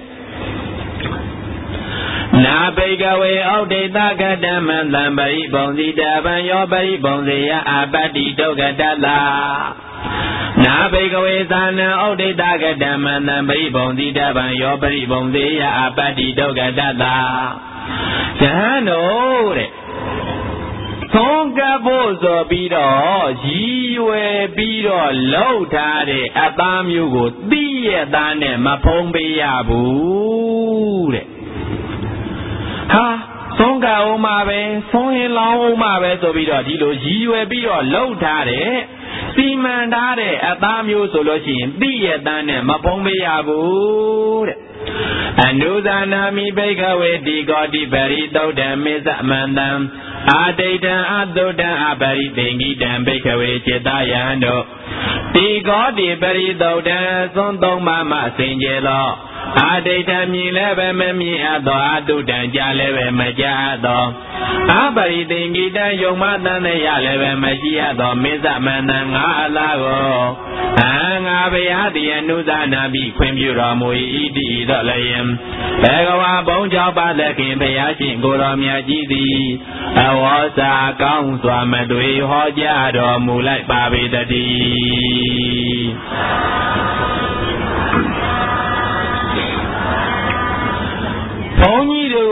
နာပိကဝေဩဒိတကတမံတံပရိပုံစီတဗံယောပရိပုံစေယအာပတ္တိဒုက္ခတလာနာပိကဝေသာနံဩဒိတကတမံတံပရိပုံစီတဗံယောပရိပုံစေယအာပတ္တိဒုက္ခတလာယဟန်တို့တဲ့သုံးကပ်ဖို့ဆိုပြီးတော့ရည်ရွယ်ပြီးတော့လှုပ်ထားတဲ့အသားမျိုးကိုသိရသားနဲ့မဖုံးပေးရဘူးတဲ့ဟာသုံးကအောင်မှာပဲသုံးရင်လောင်းအောင်မှာပဲဆိုပြီးတော့ဒီလိုရည်ရွယ်ပြီးတော့လှုပ်ထားတဲ့စီမံထားတဲ့အသားမျိုးဆိုလို့ရှိရင်သိရသားနဲ့မဖုံးပေးရဘူးတဲ့အနုဇာနာမိဘိကဝေတိကောတိပရိသုဒ္ဓံမေသမန္တံအာဒိဋ္ဌံအသုဒ္ဓံအပရိသင်္ကိတံဘိကဝေจิตယံတို့တိကောတိပရိသုဒ္ဓံသွန်သုံးပါးမှစင်ကြယ်သောအာဒိဋ္ဌံမြင်လည်းပဲမမြင်အပ်သောအတုတံကြားလည်းပဲမကြားအပ်သောအပရိသင်္ကိတံယုံမတန်တဲ့ရလည်းပဲမရှိအပ်သောမေသမန္တံငါအလားကိုအငါဘုရားတိအနုဇာနာပိခွင့်ပြုတော်မူ၏ဣတိဤသောလည်းယံဘေကဝါဘုံကြောင့်ပါသခင်ဘုရားရှင်ကိုတော်မြတ်ကြီးသည်အဝေါစာကောင်းစွာမသွေဟောကြားတော်မူလိုက်ပါပေတည်း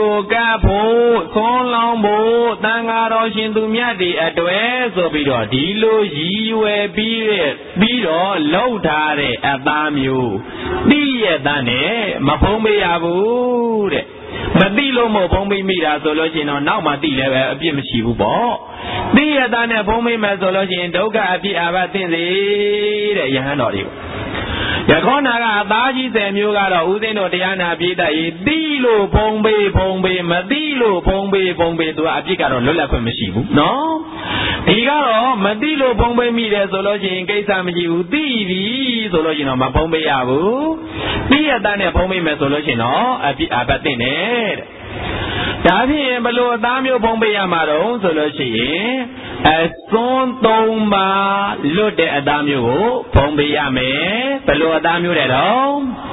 ကိုကပ်ဖို့သွန်းလောင်းဖို့တန်ဃာတော်ရှင်သူမြတ်တွေအတွက်ဆိုပြီးတော့ဒီလိုရည်ရွယ်ပြီးတဲ့ပြီးတော့လှုပ်ထားတဲ့အသားမျိုးတိရတဲ့နဲ့မဖုံးပေးရဘူးတဲ့မတိလို့မဖုံးပေးမိတာဆိုလို့ရှိရင်တော့နောက်မှတိလည်းပဲအပြစ်မရှိဘူးပေါ့တိရတဲ့နဲ့ဖုံးပေးမယ်ဆိုလို့ရှိရင်ဒုက္ခအပြစ်အဘသင့်စေတဲ့ယဟန်တော်တွေယခေါနာကအသားကြီးဆယ်မျိုးကတော့ဦးသိန်းတို့တရားနာပြည့်တတ်ရေးတိလို့ဖုံးပေးဖုံးပေးမတိလို့ဖုံးပေးဖုံးပေးသူကအပြစ်ကတော့လွတ်လပ်ခွင့်မရှိဘူးနော်ဒီကတော့မတိလို့ဖုံးပေးမိတယ်ဆိုလို့ရှိရင်ကိစ္စမရှိဘူးတိပြီဆိုလို့ရှိရင်တော့မဖုံးပေးရဘူးတိရတဲ့နဲ့ဖုံးပေးမယ်ဆိုလို့ရှိရင်တော့အပြစ်အဘသင့်တယ်တဲ့ဒါဖြင့်ဘလို့အသားမျိုးဖုံးပေးရမှာတော့ဆိုလို့ရှိရင်အစွန်းသုံးပါလွတ်တဲ့အသားမျိုးကိုဖုံးပေးရမယ်ဘလို့အသားမျိုးတဲ့တော့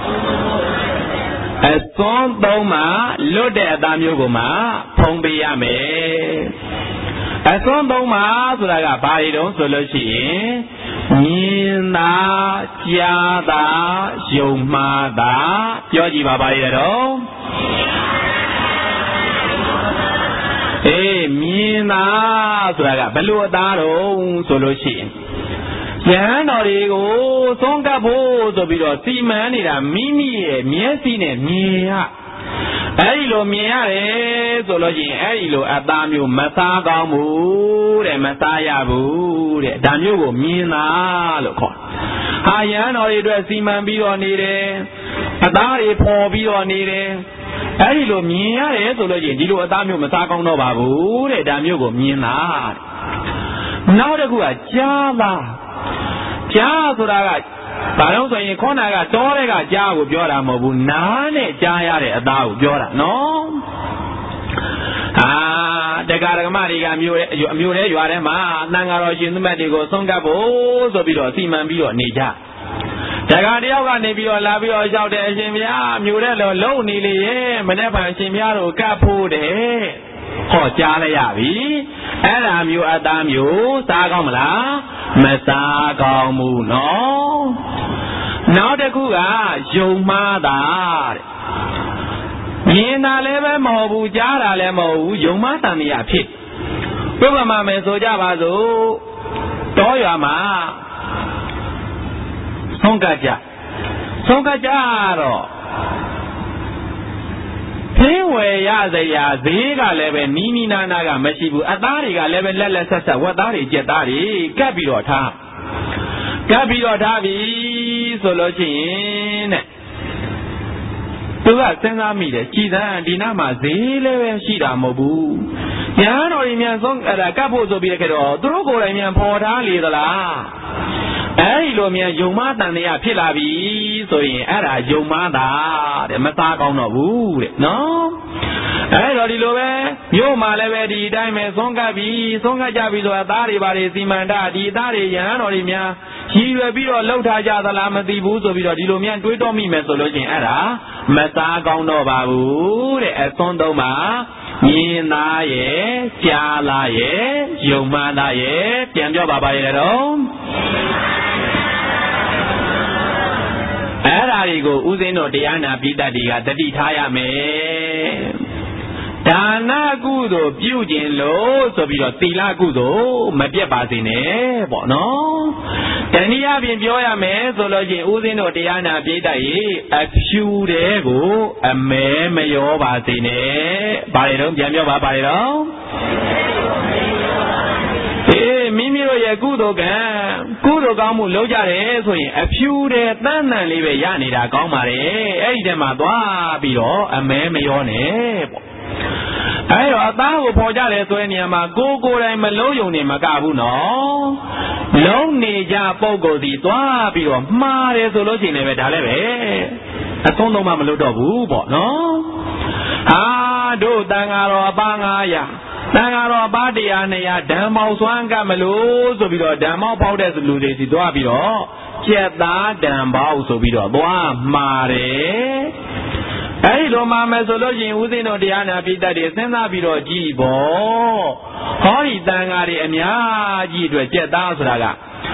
အစွန်းသုံးပါလွတ်တဲ့အသားမျိုးကိုမှဖုံးပေးရမယ်အစွန်းသုံးပါဆိုတာကဘာတွေတုံးဆိုလို့ရှိရင်မြင်သာကြားသာယုံမှားသာပြောကြည့်ပါပါလေတော့အေးမြင်သာဆိုတာကဘလို့အသားတုံးဆိုလို့ရှိရင်ယဟန်တော်တွေကိုသုံးကပ်ဖို့ဆိုပြီးတော့စီမံနေတာမိမိရဲ့မျက်စိနဲ့မြင်ရအဲ့ဒီလိုမြင်ရတယ်ဆိုလို့ရှိရင်အဲ့ဒီလိုအသားမျိုးမစားကောင်းဘူးတဲ့မစားရဘူးတဲ့ဒါမျိုးကိုမြင်သာလို့ခေါ်ဟာယဟန်တော်တွေအတွက်စီမံပြီးတော့နေတယ်အသားတွေပေါ်ပြီးတော့နေတယ်အဲ့ဒီလိုမြင်ရတယ်ဆိုလို့ရှိရင်ဒီလိုအသားမျိုးမစားကောင်းတော့ပါဘူးတဲ့ဒါမျိုးကိုမြင်တာနောက်တစ်ခုကကြားပါကြားဆိုတာကဘာလို့ဆိုရင်ခေါနာကတောတဲ့ကကြားကိုပြောတာမဟုတ်ဘူးနားနဲ့ကြားရတဲ့အသားကိုပြောတာနော်အာတက္ကရာကမတွေကမျိုးတဲ့အမျိုးတဲ့ရွာထဲမှာတန်ဃာတော်ရှင်သူမြတ်တွေကိုဆုံးကပ်ဖို့ဆိုပြီးတော့စီမံပြီးတော့နေကြတက္ကရာတယောက်ကနေပြီးတော့လာပြီးတော့ရောက်တဲ့အရှင်ဘုရားမျိုးတဲ့လောလုံနေလေရဲ့မနေ့ကအရှင်ဘုရားတို့ကပ်ဖို့တဲ့ဟောကြားလိုက်ရပြီအဲ့ဒါမျိုးအသားမျိုးစားကောင်းမလားမစားကောင်းဘူးနော်နောက်တစ်ခုကယုံမှားတာတဲ့မြင်တာလည်းပဲမဟုတ်ဘူးကြားတာလည်းမဟုတ်ဘူးယုံမှားတန်မြာဖြစ်ဥပမာမယ်ဆိုကြပါစို့တောရွာမှာဆုံးကကြဆုံးကကြတော့သင်ဝယ်ရစရာဈေးကလည်းပဲနီးနီးနားနားကမရှိဘူးအသားတွေကလည်းပဲလက်လက်ဆက်ဆက်ဝက်သားတွေကြက်သားတွေကပ်ပြီးတော့ထားကပ်ပြီးတော့ထားပြီဆိုလို့ရှိရင်တဲ့သူကစဉ်းစားမိတယ်ကြည်သန်းဒီနားမှာဈေးလည်းပဲရှိတာမဟုတ်ဘူးညာတော်ကြီးမြန်ဆုံးအဲ့ဒါကပ်ဖို့ဆိုပြီးတဲ့တော့သူတို့ကိုယ်တိုင်မြန်ပေါ်ထားလေသလားအဲ့ဒီလိုမြန်ယုံမတန်တရားဖြစ်လာပြီဆိုရင်အဲ့ဒါယုံမတာတဲ့မသားကောင်းတော့ဘူးတဲ့နော်အဲ့တော့ဒီလိုပဲမြို့မှာလည်းပဲဒီအတိုင်းပဲသုံးကပ်ပြီးသုံးကပ်ကြပြီဆိုတာသားတွေပါတွေစီမံတာဒီသားတွေရဟန်းတော်တွေများရည်ရွယ်ပြီးတော့လှုပ်ထားကြသလားမသိဘူးဆိုပြီးတော့ဒီလိုမြန်တွေးတော့မိမယ်ဆိုလို့ချင်းအဲ့ဒါမသားကောင်းတော့ပါဘူးတဲ့အသွန်းသုံးပါမြင်သားရဲ့ကြားလားရဲ့ယုံမှသားရဲ့ပြန်ပြောပါပါရဲ့တော့အဲ့ဒါတွေကိုဥစဉ်တို့တရားနာပိဋကတွေကတတိထားရမယ်ဒါနကုသိုလ်ပြုကျင်လို့ဆိုပြီးတော့သီလကုသိုလ်မပြတ်ပါစေနဲ့ပေါ့နော်တဏှာဖြင့်ပြောရမယ်ဆိုလို့ချင်းဥစဉ်တို့တရားနာပိဋကရေအဖြူတဲ့ကိုအမဲမရောပါစေနဲ့ဘာတွေတော့ပြန်ပြောပါပါလေတော့အေးမိမိတို့ရဲ့ကုသိုလ်ကံကုသိုလ်ကောင်းမှုလုပ်ကြတယ်ဆိုရင်အဖြူတဲ့တန်းတန်လေးပဲရနေတာကောင်းပါတယ်အဲ့ဒီတည်းမှာသွားပြီးတော့အမဲမရောနဲ့ပေါ့အဲ့တော့အသားကိုပေါ်ကြတယ်ဆိုတဲ့နေရာမှာကိုကိုယ်တိုင်မလုံးယုံနေမကဘူးနော်လုံးနေကြပုံကိုယ်စီသွားပြီးတော့မှားတယ်ဆိုလို့ရှိရင်လည်းပဲဒါလည်းပဲအဆုံးတော့မှမလုပ်တော့ဘူးပေါ့နော်ဟာတို့တန်ဃာတော်အပါငါးရာတန်ဃာတော်အပါတရားနှစ်ရာဓမ္မောက်စွမ်းကမလို့ဆိုပြီးတော့ဓမ္မောက်ပေါက်တဲ့လူတွေစီသွားပြီးတော့ကျက်သားဓမ္မောက်ဆိုပြီးတော့သွားမှားတယ်အဲ့ဒီလိုမှမယ်ဆိုလို့ရှိရင်ဦးဇင်းတို့တရားနာပိဋကတွေစဉ်းစားပြီးတော့ကြည်ပေါ့ဟောဒီတန်ဃာတွေအများကြီးအတွက်ကြက်သားဆိုတာက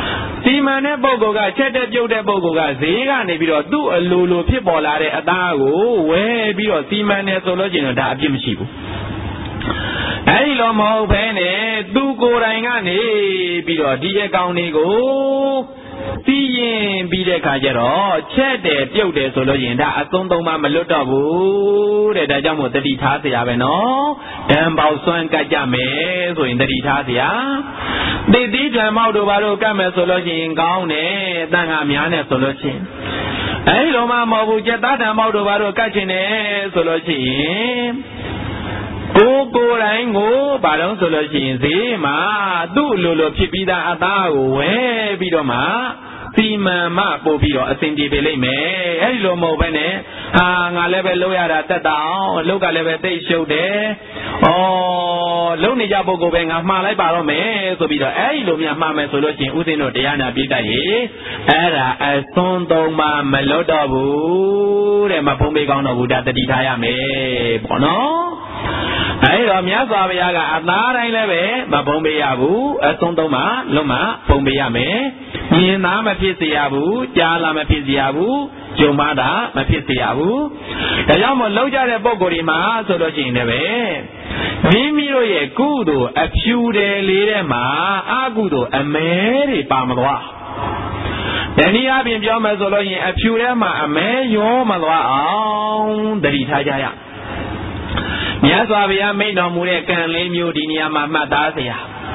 စီမံတဲ့ပုဂ္ဂိုလ်ကချက်တဲ့ပြုတ်တဲ့ပုဂ္ဂိုလ်ကဈေးကနေပြီးတော့သူ့အလိုလိုဖြစ်ပေါ်လာတဲ့အသားကိုဝယ်ပြီးတော့စီမံတယ်ဆိုလို့ကျင်တော့ဒါအပြစ်မရှိဘူးအဲ့ဒီလိုမဟုတ်ဘဲနဲ့သူကိုယ်တိုင်ကနေပြီးတော့ဒီအကောင်တွေကိုစီးရင်ပြီးတဲ့ခါကျတော့ချက်တယ်ပြုတ်တယ်ဆိုလို့ရင်ဒါအသုံးသုံးမှမလွတ်တော့ဘူးတဲ့ဒါကြောင့်မို့တတိထားเสียပဲနော်ဓမ္ပေါက်စွမ်းကတ်ကြမယ်ဆိုရင်တတိထားเสียတိတိဓမ္မောက်တို့ဘာလို့ကတ်မယ်ဆိုလို့ရှိရင်ကောင်းတယ်တန်ခါများနဲ့ဆိုလို့ရှိရင်အဲဒီလိုမှမဟုတ်ဘူးကျက်သားဓမ္မောက်တို့ဘာလို့ကတ်ချင်တယ်ဆိုလို့ရှိရင်ကိုကိုယ်တိုင်ကိုဘာလို့ဆိုလို့ရှိရင်ဈေးမှာသူ့လိုလိုဖြစ်ပြီးသားအသားကိုဝယ်ပြီးတော့မှစီမံမှပို့ပြီးတော့အစဉ်ပြေပေးလိမ့်မယ်အဲဒီလိုမဟုတ်ဘဲနဲ့ဟာငါလည်းပဲလုပ်ရတာတက်တောင်လုပ်ကလည်းပဲသိရှုပ်တယ်ဩလုပ်နေကြပုဂ္ဂိုလ်ပဲငါမှားလိုက်ပါတော့မယ်ဆိုပြီးတော့အဲဒီလိုများမှားမယ်ဆိုလို့ရှိရင်ဥစဉ်တို့တရားနာပြည့်တတ်ရေအဲ့ဒါအစွန်းသုံးမှမလွတ်တော့ဘူးတဲ့မဖုံးပေးကောင်းတော့ဘူးဒါတတိထားရမယ်ပေါ့နော်အဲ့တော့မြတ်စွာဘုရားကအသားတိုင်းလည်းပဲမဖုံးပေးရဘူးအစွန်းသုံးမှလွတ်မှဖုံးပေးရမယ်မြင်သားမဖြစ်စေရဘူးကြားလာမဖြစ်စေရဘူးကြုံမှတာမဖြစ်စေရဘူးဒါကြောင့်မို့လောက်ကြတဲ့ပုံကိုယ်ဒီမှာဆိုလို့ရှိရင်လည်းပဲမိမိတို့ရဲ့ကုသိုလ်အဖြူတယ်လေးထဲမှာအကုသိုလ်အမဲတွေပါမသွားတနည်းအားဖြင့်ပြောမယ်ဆိုလို့ရင်အဖြူထဲမှာအမဲရောမသွားအောင်သတိထားကြရမြတ်စွာဘုရားမိန့်တော်မူတဲ့ကံလေးမျိုးဒီနေရာမှာမှတ်သားเสีย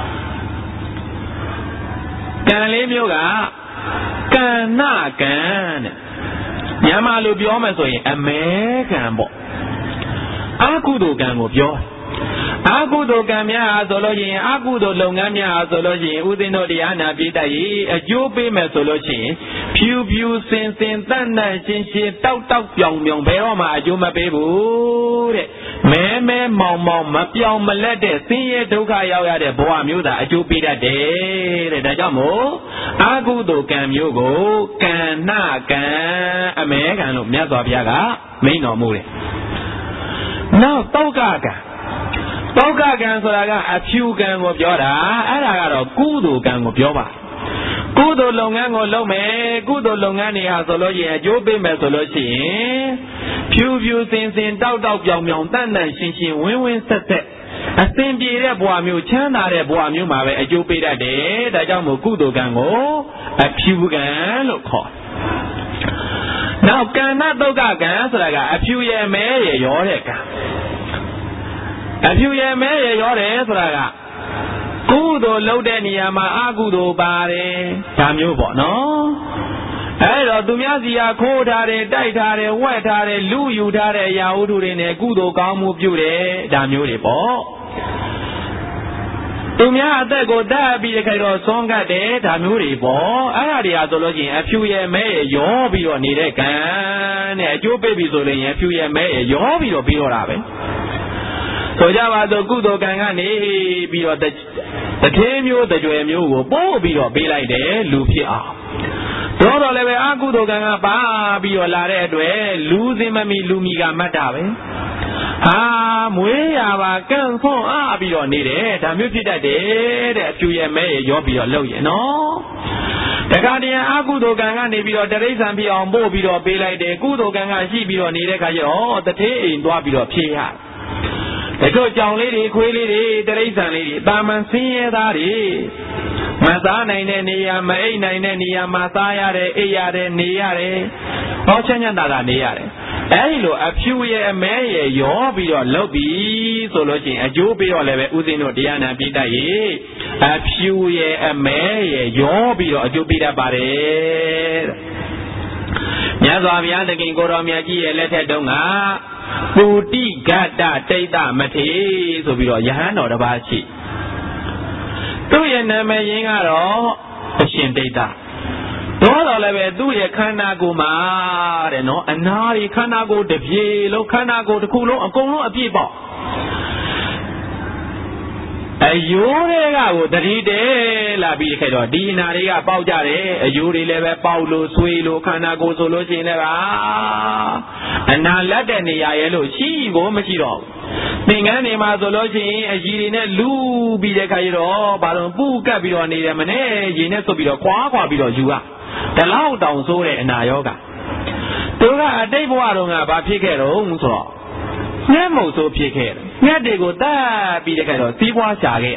ကံလေးမျိုးကကံနာကံတဲ့မြန်မာလိုပြောမယ်ဆိုရင်အမဲကံပေါ့အကုသိုလ်ကံကိုပြောအကုသိုလ်ကံများအားဆိုလို့ရှိရင်အကုသိုလ်လုပ်ငန်းများအားဆိုလို့ရှိရင်ဥစဉ်တို့တရားနာပြည့်တတ်ရေးအကျိုးပေးမယ်ဆိုလို့ရှိရင်ဖြူဖြူစင်စင်တန့်တန့်ရှင်းရှင်းတောက်တောက်ပြောင်ပြောင်ဘယ်တော့မှအကျိုးမပေးဘူးတဲ့မဲမဲမောင်မောင်မပြောင်မလက်တဲ့ဆင်းရဲဒုက္ခရောက်ရတဲ့ဘဝမျိုးသာအကျိုးပေးတတ်တယ်တဲ့ဒါကြောင့်မို့အကုသိုလ်ကံမျိုးကိုကံနာကံအမဲကံလို့မြတ်စွာဘုရားကမိန့်တော်မူတယ်နောက်တောက်ကကံတောက်ကကံဆိုတာကအဖြူကံကိုပြောတာအဲ့ဒါကတော့ကုသိုလ်ကံကိုပြောပါကုသိုလ်လုပ်ငန်းကိုလုပ်မယ်ကုသိုလ်လုပ်ငန်းတွေဟာဆိုလို့ရှိရင်အကျိုးပေးမယ်ဆိုလို့ရှိရင်ဖြူဖြူစင်စင်တောက်တောက်ပြောင်ပြောင်တန့်တန့်ရှင်းရှင်းဝင်းဝင်းဆက်ဆက်အစဉ်ပြေတဲ့ဘဝမျိုးချမ်းသာတဲ့ဘဝမျိုးမှာပဲအကျိုးပေးတတ်တယ်ဒါကြောင့်မို့ကုသိုလ်ကံကိုအဖြူကံလို့ခေါ်နောက်ကံနာတုတ်ကကံဆိုတာကအဖြူရယ်မဲရယ်ရောတဲ့ကံအဖြူရယ်မဲရယ်ရောတယ်ဆိုတာကကုသိုလ်လုပ်တဲ့နေရာမှာအကုသိုလ်ပါတယ်ဒါမျိုးပေါ့နော်အဲ့တော့သူများစီဟာခိုးထားတယ်တိုက်ထားတယ်ဝက်ထားတယ်လူယူထားတဲ့အရာဝတ္ထုတွေနဲ့ကုသိုလ်ကောင်းမှုပြုတယ်ဒါမျိုးတွေပေါ့သူများအသက်ကိုတတ်ပြီးတဲ့ခိုင်တော့သွန်းကတ်တယ်ဒါမျိုးတွေပေါ့အဲ့ဒါတွေဟာဆိုလို့ရှိရင်အဖြူရယ်မဲရယ်ရောပြီးတော့နေတဲ့ကံနဲ့အကျိုးပေးပြီဆိုရင်အဖြူရယ်မဲရယ်ရောပြီးတော့ပြီးတော့တာပဲဆိုကြပါစို့ကုသိုလ်ကံကနေပြီးတော့တထေးမျိုးတကြွယ်မျိုးကိုပို့ပြီးတော့ပေးလိုက်တယ်လူဖြစ်အောင်တော့တော့လည်းပဲအကုသိုလ်ကံကပါပြီးတော့လာတဲ့အတွက်လူစင်မမီလူမီကမတ်တာပဲဟာမွေးရပါကံဖွန်အားပြီးတော့နေတယ်ဒါမျိုးဖြစ်တတ်တယ်တဲ့အဖြူရဲ့မဲရောပြီးတော့လုပ်ရင်နော်တခါတည်းအကုသိုလ်ကံကနေပြီးတော့တရိစ္ဆာန်ဖြစ်အောင်ပို့ပြီးတော့ပေးလိုက်တယ်ကုသိုလ်ကံကရှိပြီးတော့နေတဲ့ခါကျတော့တထေးအိမ်သွားပြီးတော့ဖြေရတချို့ကြောင်လေးတွေခွေးလေးတွေတရိစ္ဆာန်လေးတွေတာမန်ဆင်းရဲသားတွေမစားနိုင်တဲ့နေရာမအိပ်နိုင်တဲ့နေရာမှာစားရတယ်အိပ်ရတယ်နေရတယ်ဟောချမ်းချမ်းသာသာနေရတယ်အဲဒီလိုအဖြူရဲ့အမဲရဲ့ရောပြီးတော့လုပ်ပြီးဆိုလို့ရှိရင်အကျိုးပေးတော့လည်းပဲဥစဉ်တို့တရားနာပြတတ်ရေအဖြူရဲ့အမဲရဲ့ရောပြီးတော့အကျိုးပေးတတ်ပါတယ်မြတ်စွာဘုရားသခင်ကိုတော်မြတ်ကြီးရဲ့လက်ထက်တုန်းကပုတိဂတ္တတိတ်တမထေဆိုပြီးတော့ယဟန်တော်တစ်ပါးရှိသူ့ရဲ့နာမည်ရင်းကတော့အရှင်တိတ်တတော့တော့လည်းပဲသူ့ရဲ့ခန္ဓာကိုယ်မှာတဲ့နော်အနာရီခန္ဓာကိုယ်တစ်ပြေလုံးခန္ဓာကိုယ်တစ်ခုလုံးအကုန်လုံးအပြည့်ပေါ့အယိုးတွေကကိုတတိတဲလာပြီးခဲ့တော့ဒီအနာတွေကပေါက်ကြတယ်အယိုးတွေလည်းပဲပေါက်လို့ဆွေးလို့ခန္ဓာကိုယ်ဆိုလို့ရှိရင်လည်းပါအနာလက်တဲ့နေရာရဲ့လို့ရှိကိုမရှိတော့ဘူးငန်းနေမှာဆိုလို့ရှိရင်အကြီးတွေနဲ့လူပြီးတဲ့ခါကျတော့ဘာလို့ပူကပ်ပြီးတော့နေတယ်မနဲ့ရေနဲ့စွပ်ပြီးတော့ခွာခွာပြီးတော့ယူရဒီလောက်တောင်ဆိုးတဲ့အနာရောဂါသူကအတိတ်ဘဝတုန်းကဘာဖြစ်ခဲ့တော့ဆိုတော့ငှက်မုတ်ဆိုးဖြစ်ခဲ့တယ်ငှက်တွေကိုတတ်ပြီးတဲ့ခါတော့စီးပွားရှာခဲ့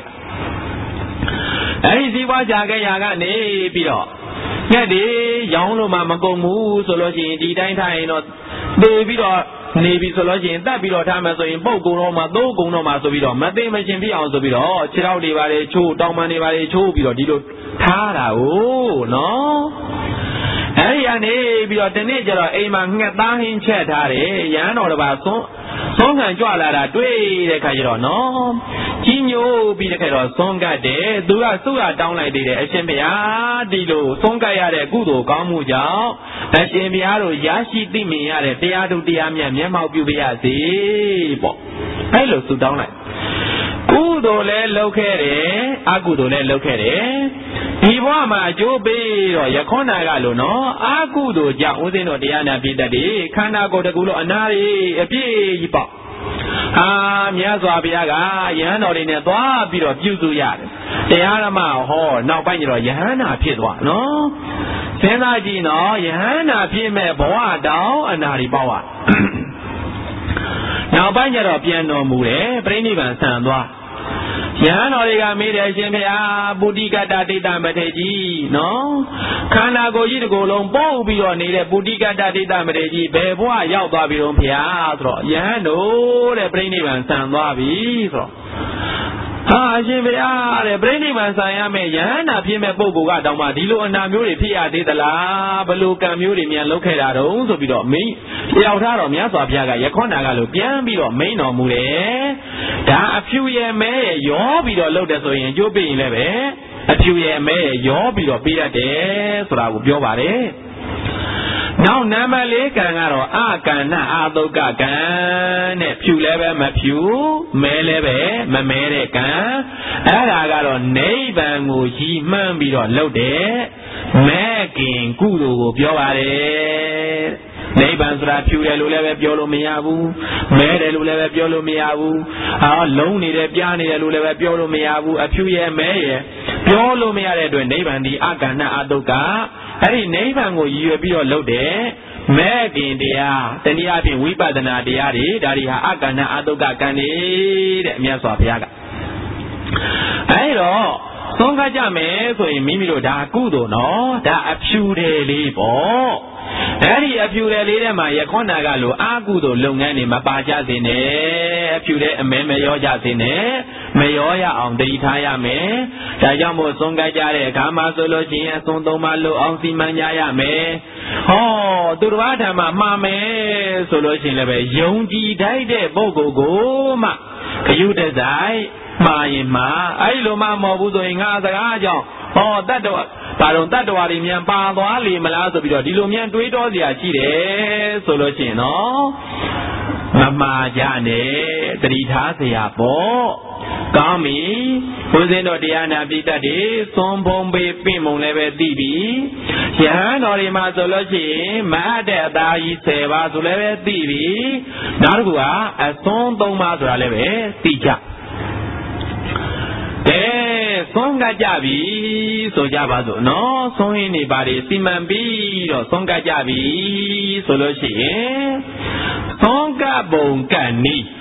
အဲဒီစီးပွားရှာခဲ့ရာကနေပြီးတော့ငှက်တွေရောင်းလို့မှမကုန်ဘူးဆိုလို့ရှိရင်ဒီတိုင်းထိုင်ရင်တော့သေပြီးတော့နေပြီဆိုလို့ရှိရင်တတ်ပြီးတော့ထားမယ်ဆိုရင်ပုတ်ကုန်တော့မှသိုးကုန်တော့မှဆိုပြီးတော့မသိမရှင်ပြအောင်ဆိုပြီးတော့ခြေထောက်တွေပါလေချိုးတောင်ပန်တွေပါလေချိုးပြီးတော့ဒီလိုထားတာကိုနော်အဲဒီကနေပြီးတော့ဒီနေ့ကျတော့အိမ်မှာငှက်သားဟင်းချက်ထားတယ်ရဟန်းတော်တစ်ပါးသွန်းသွန်းခံကြွလာတာတွေ့တဲ့ခါကျတော့နော်ကြီးညိုပြီးတဲ့ခါတော့သွန်းကတ်တယ်သူကစုရတောင်းလိုက်သေးတယ်အရှင်ဘုရားဒီလိုသွန်းကတ်ရတဲ့ကုသိုလ်ကောင်းမှုကြောင့်အရှင်ဘုရားတို့ရရှိသိမြင်ရတဲ့တရားတို့တရားမြတ်မျက်မှောက်ပြုပါရစေပေါ့အဲလိုဆုတောင်းလိုက်ကုသိုလ်လည်းလုပ်ခဲ့တယ်အကုသိုလ်လည်းလုပ်ခဲ့တယ်ဒီဘဝမှာအကျိုးပေးတော့ယခုနာကလို့နော်အကုသိုလ်ကြောင့်ဦးဇင်းတို့တရားနာပြည့်တတ်တယ်ခန္ဓာကိုယ်တကူလို့အနာတွေအပြည့်ကြီးပေါ့အာမြတ်စွာဘုရားကယဟန်တော်တွေနဲ့သွားပြီးတော့ပြုစုရတယ်တရားဓမ္မဟောနောက်ပိုင်းကျတော့ယဟန်နာဖြစ်သွားနော်စဉ်းစားကြည့်နော်ယဟန်နာဖြစ်မဲ့ဘဝတောင်အနာတွေပေါ့ပါနောက်ပိုင်းကျတော့ပြန်တော်မူတယ်ပြိဋိဘံဆံသွားယဟန်တော်တွေကမေးတယ်ရှင်ဘုရားပုတိကတ္တတိတ္တမထေကြီးနော်ခန္ဓာကိုယ်ကြီးတစ်ကိုယ်လုံးပုတ်ပြီးတော့နေတဲ့ပုတိကတ္တတိတ္တမထေကြီးဘယ်ဘဝရောက်သွားပြီတော့ဘုရားဆိုတော့ယဟန်တို့တဲ့ပြိဋိဘံဆံသွားပြီဆိုတော့ဟာအရှင်ဘုရားတဲ့ပြိဋိဘံဆံရမယ်ယဟန်နာဖြစ်မဲ့ပုဂ္ဂိုလ်ကတောင်မှဒီလိုအနာမျိုးတွေဖြစ်ရသေးသလားဘလို့ကံမျိုးတွေမြန်လုပ်ခဲ့တာတုံးဆိုပြီးတော့မင်းရောက်ထားတော့မြတ်စွာဘုရားကယခေါနာကလို့ပြန်ပြီးတော့မိန်တော်မူတယ်ဒါအဖြူရဲ့မဲရဲ့ရောပြီးတော့လုပ်တယ်ဆိုရင်ကျိုးပေးရင်လည်းပဲအဖြူရဲ့မဲရဲ့ရောပြီးတော့ပေးရတယ်ဆိုတာကိုပြောပါတယ်နောက်နံပါတ်လေးကံကတော့အကန္နအာသုကကံတဲ့ဖြူလည်းပဲမဖြူမဲလည်းပဲမမဲတဲ့ကံအဲ့ဒါကတော့နိဗ္ဗာန်ကိုရည်မှန်းပြီးတော့လုပ်တယ်မဲခင်ကုသိုလ်ကိုပြောပါတယ်နိဗ္ဗာန်ဆိုတာဖြူတယ်လို့လည်းပဲပြောလို့မရဘူးမဲတယ်လို့လည်းပဲပြောလို့မရဘူးဟာလုံးနေတယ်ပြားနေတယ်လို့လည်းပဲပြောလို့မရဘူးအဖြူရဲ့မဲရဲ့ပြောလို့မရတဲ့အတွက်နိဗ္ဗာန်ဒီအကန္နအာသုကအဲ့ဒီနိဗ္ဗာန်ကိုရည်ရွယ်ပြီးတော့လုပ်တယ်မဲ့ခင်တရားတနည်းအားဖြင့်ဝိပဿနာတရားတွေဒါတွေဟာအကန္နအာသုကကံတွေတဲ့အမြတ်စွာဘုရားကအဲ့တော့သုံးခါကြမယ်ဆိုရင်မိမိတို့ဒါကုသိုလ်နော်ဒါအဖြူတယ်လေးပေါ့အဲ့ဒီအဖြူတယ်လေးထဲမှာယခေါနာကလို့အာကုသိုလ်လုပ်ငန်းတွေမပါကြစေနဲ့အဖြူတဲ့အမဲမရောကြစေနဲ့မရောရအောင်တည်ထားရမယ်ဒါကြောင့်မို့သုံးခါကြတဲ့အခါမှာဆိုလို့ရှိရင်အဆုံးသုံးပါလို့အောင်စီမံကြရမယ်ဟောသူတော်ဘာဓမ္မမှားမယ်ဆိုလို့ရှိရင်လည်းပဲယုံကြည်တတ်တဲ့ပုဂ္ဂိုလ်ကိုမှခရုတဆိုင်မှားရင်မှားအဲ့လိုမှမဟုတ်ဘူးဆိုရင်ငါစကားကြောင့်ဟောတတ္တဝါဘာလို့တတ္တဝါတွေမြန်ပါသွားလေမလားဆိုပြီးတော့ဒီလိုမြန်တွေးတောစရာရှိတယ်ဆိုလို့ရှိရင်နော်မမှားကြနဲ့တတိထားစရာပေါ့ကောင်းပြီဘုဇင်းတော်တရားနာပိတ္တတွေသွန်ဖုံပေးပြင့်မုံလည်းပဲသိပြီယဟန်တော်တွေမှာဆိုလို့ရှိရင်မအပ်တဲ့အသားကြီးဆယ်ပါးဆိုလည်းပဲသိပြီနောက်တစ်ခုကအသွန်သုံးပါးဆိုတာလည်းပဲသိကြကဲဆုံးကကြပြီဆိုကြပါစို့နော်ဆုံးရင်းနေပါလေစီမံပြီးတော့ဆုံးကကြပြီဆိုလို့ရှိရင်ဆုံးကပုံကနီး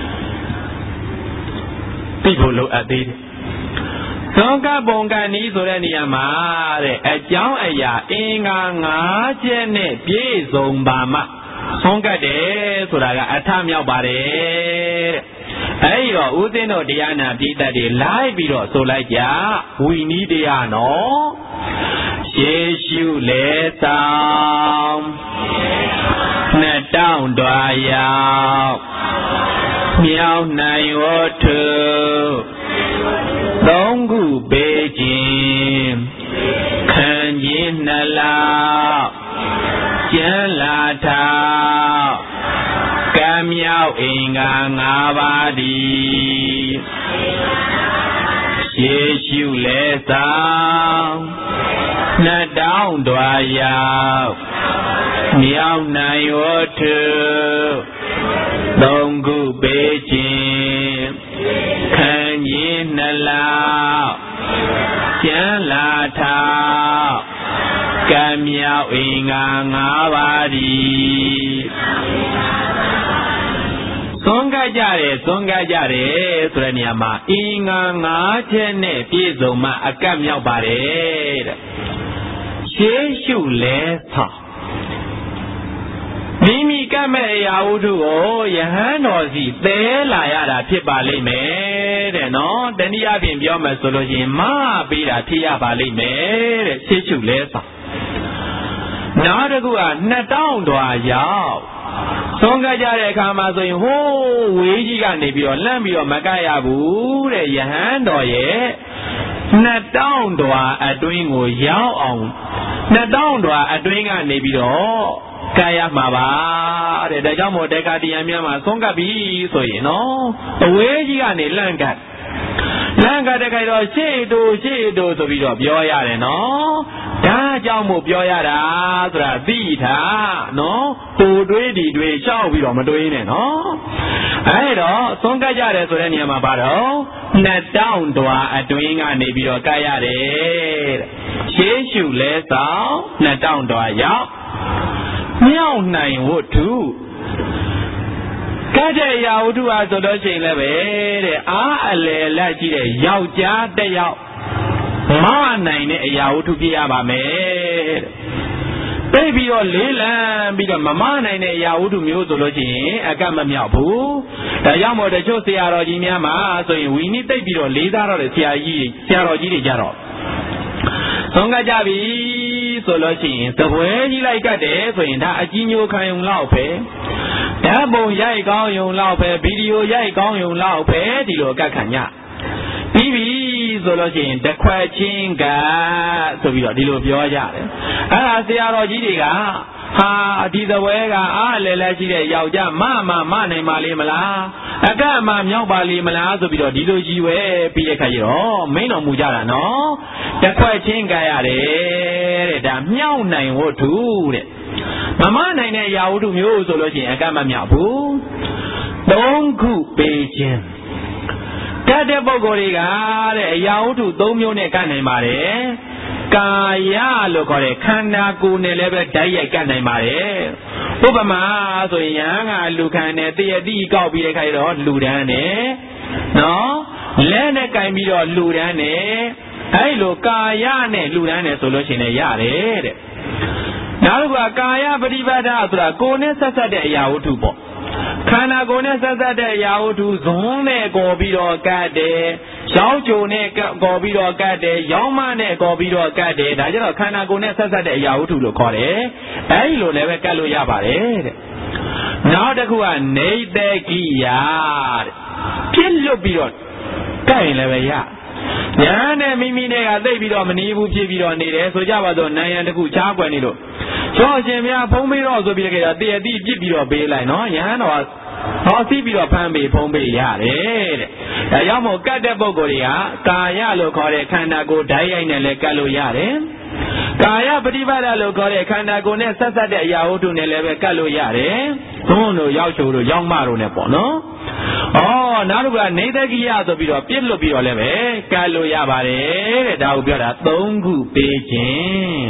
သိဖို့လိုအပ်သေးတယ်ဆုံးကပုံကနီးဆိုတဲ့နေရာမှာတဲ့အကြောင်းအရာအင်္ဂါ၅ချက်နဲ့ပြည့်စုံပါမှဆုံးကတယ်ဆိုတာကအထမြောက်ပါတယ်တဲ့အဲ့တော့ဦးဇင်းတို့တရားနာပြည်သက်တွေလိုက်ပြီးတော့ဆိုလိုက်ကြဝီနီးတရားနော်ရှေးရှုလေဆောင်နှစ်တောင်းတော်ရောက်မြောက်နိုင်ဝတ္ထုသုံးခုပေးခြင်းခံခြင်းနှလောက်ကျမ်းလာထာကံမြောက်အင်္ဂါ၅ပါးသည်ရှေးရှုလဲဆောင်နှစ်တောင်းတော်ရောက်မြောက်နိုင်ဝတ္ထုသုံးခုပေးခြင်းရင်နှလောက်ကျမ်းလာထောက်ကံမြောက်အင်္ဂါငါးပါးဒီသွန်ကကြတယ်သွန်ကကြတယ်ဆိုတဲ့နေရာမှာအင်္ဂါငါးချက်နဲ့ပြည့်စုံမှအကတ်မြောက်ပါတယ်တဲ့ရှေးရှုလဲဆောင်မိမိကတ်မဲ့အရာဝတ္ထုကိုယဟန်တော်စီသဲလာရတာဖြစ်ပါလိမ့်မယ်တဲ့နော်တနည်းအားဖြင့်ပြောမယ်ဆိုလို့ရှိရင်မပေးတာဖြစ်ရပါလိမ့်မယ်တဲ့ရှေးရှုလဲဆောင်နောက်တစ်ခုကနှစ်တောင်းတော်ရောက်သုံးကကြတဲ့အခါမှာဆိုရင်ဟိုးဝေးကြီးကနေပြီးတော့လှမ်းပြီးတော့မကရဘူးတဲ့ယဟန်တော်ရဲ့နှစ်တောင်းတော်အတွင်းကိုရောက်အောင်နှစ်တောင်းတော်အတွင်းကနေပြီးတော့ကာယမှာပါတဲ့ဒါကြောင့်မို့တေကာတရားများမှာသုံးကပ်ပြီးဆိုရင်နော်အဝေးကြီးကနေလှမ်းကတ်လမ်းကတခိုင်တော့ရှေ့တူရှေ့တူဆိုပြီးတော့ပြောရတယ်နော်ဒါကြောင့်မို့ပြောရတာဆိုတာသိထားနော်ဟိုတွေးဒီတွေးရှောက်ပြီးတော့မတွေးနဲ့နော်အဲဒါသုံးကကြတယ်ဆိုတဲ့နေရာမှာပါတော့နှစ်တောင်းတော်အတွင်းကနေပြီးတော့ကတ်ရတယ်တဲ့ရှေးရှုလဲဆောင်နှစ်တောင်းတော်ရောက်မြောက်နိုင်ဝတ္ထုကတ်တဲ့ရာဝတ္ထုဟာဆိုတော့ချိန်လည်းပဲတဲ့အားအလယ်လက်ရှိတဲ့ယောက်ျားတစ်ယောက်မနိုင်တဲ့အရာဝတ္ထုပြရပါမယ်တဲ့ပြီးတော့လေးလံပြီးတော့မမနိုင်တဲ့အရာဝတ္ထုမျိုးဆိုလို့ရှိရင်အကတ်မမြောက်ဘူးဒါကြောင့်မို့တချို့ဆရာတော်ကြီးများမှာဆိုရင်ဝီနိသိပ်ပြီးတော့လေးစားတော့တဲ့ဆရာကြီးဆရာတော်ကြီးတွေကြတော့သုံးကကြပြီဆိုလို့ရှိရင်သပွဲကြီးလိုက်ကတ်တယ်ဆိုရင်ဒါအကြီးညိုခံုံလောက်ပဲဓာတ်ပုံရိုက်ကောင်းုံလောက်ပဲဗီဒီယိုရိုက်ကောင်းုံလောက်ပဲဒီလိုအကတ်ခံညပြီးပြီဆိုလို့ရှိရင်တခွက်ချင်းကဆိုပြီးတော့ဒီလိုပြောကြတယ်အဲ့ဒါဆရာတော်ကြီးတွေကဟာဒီသပွဲကအားလဲလဲရှိတဲ့ယောက်ျားမမမနိုင်ပါလေမလားအကတ်မှမြောက်ပါလေမလားဆိုပြီးတော့ဒီလိုကြီးဝဲပြီးတဲ့ခါကျတော့မင်းတော်မူကြတာနော်တခွက်ချင်းကရတယ်တဲ့ဒါမြောက်နိုင်ဝတ္ထုတဲ့မမနိုင်တဲ့ရာဝတ္ထုမျိုးဆိုလို့ရှိရင်အကတ်မမြောက်ဘူးသုံးခုပေးခြင်းကတ်တဲ့ပုဂ္ဂိုလ်တွေကတဲ့အရာဝတ္ထုသုံးမျိုးနဲ့ကတ်နိုင်ပါတယ်ကာယလို့ခေါ်တဲ့ခန္ဓာကိုယ်နဲ့လည်းပဲဓာတ်ရိုက်ကတ်နိုင်ပါတယ်ဥပမာဆိုရင်ယဟန်ကလူခံနဲ့တရတိကောက်ပြီးတဲ့ခါကျတော့လူဒန်းနဲ့နော်လက်နဲ့ကင်ပြီးတော့လူဒန်းနဲ့အဲ့လိုကာယနဲ့လူဒန်းနဲ့ဆိုလို့ရှိရင်ရတယ်တဲ့နောက်တစ်ခုကကာယပฏิပတ်ဒဆိုတာကိုယ်နဲ့ဆက်ဆက်တဲ့အရာဝတ္ထုပေါ့ခန္ဓာကိုယ်နဲ့ဆက်ဆက်တဲ့အရာဝတ္ထုဇွန်းနဲ့ကော်ပြီးတော့ကတ်တယ်ရောက်ကြုံနဲ့ကော်ပြီးတော့ကတ်တယ်ရောင်းမနဲ့ကော်ပြီးတော့ကတ်တယ်ဒါကြတော့ခန္ဓာကိုယ်နဲ့ဆက်ဆက်တဲ့အရာဝတ္ထုလို့ခေါ်တယ်အဲဒီလိုလည်းပဲကတ်လို့ရပါတယ်တဲ့နောက်တစ်ခုကနေတကိယတဲ့ပြစ်လွတ်ပြီးတော့ကတ်ရင်လည်းပဲရညာနဲ့မိမိနဲ့ကသိပြီးတော့မနေဘူးဖြစ်ပြီးတော့နေတယ်ဆိုကြပါစို့နိုင်ရန်တစ်ခုချားကွယ်နေလို့ကျော်ရှင်များဖုံးပေးတော့ဆိုပြီးကြတာတရတိပြစ်ပြီးတော့ပေးလိုက်နော်ညာတော့ဟောစီးပြီးတော့ဖမ်းပေးဖုံးပေးရတယ်တဲ့ဒါကြောင့်မို့ကတ်တဲ့ပုဂ္ဂိုလ်တွေကကာယလို့ခေါ်တဲ့ခန္ဓာကိုယ်ဓာတ်ရိုက်နဲ့လည်းကတ်လို့ရတယ်ကာယပฏิပတ်ဒလို့ခေါ်တဲ့ခန္ဓာကိုယ်နဲ့ဆက်ဆက်တဲ့အရာဝတ္ထုနဲ့လည်းပဲကတ်လို့ရတယ်သွန်းတို့ရောက်ချိုတို့ရောက်မတို့နဲ့ပေါ့နော်ဩနောက်တစ်ခုကနေတကိယဆိုပြီးတော့ပြစ်လွတ်ပြီးတော့လည်းပဲကတ်လို့ရပါတယ်တဲ့ဒါကိုပြောတာသုံးခုပေးခြင်း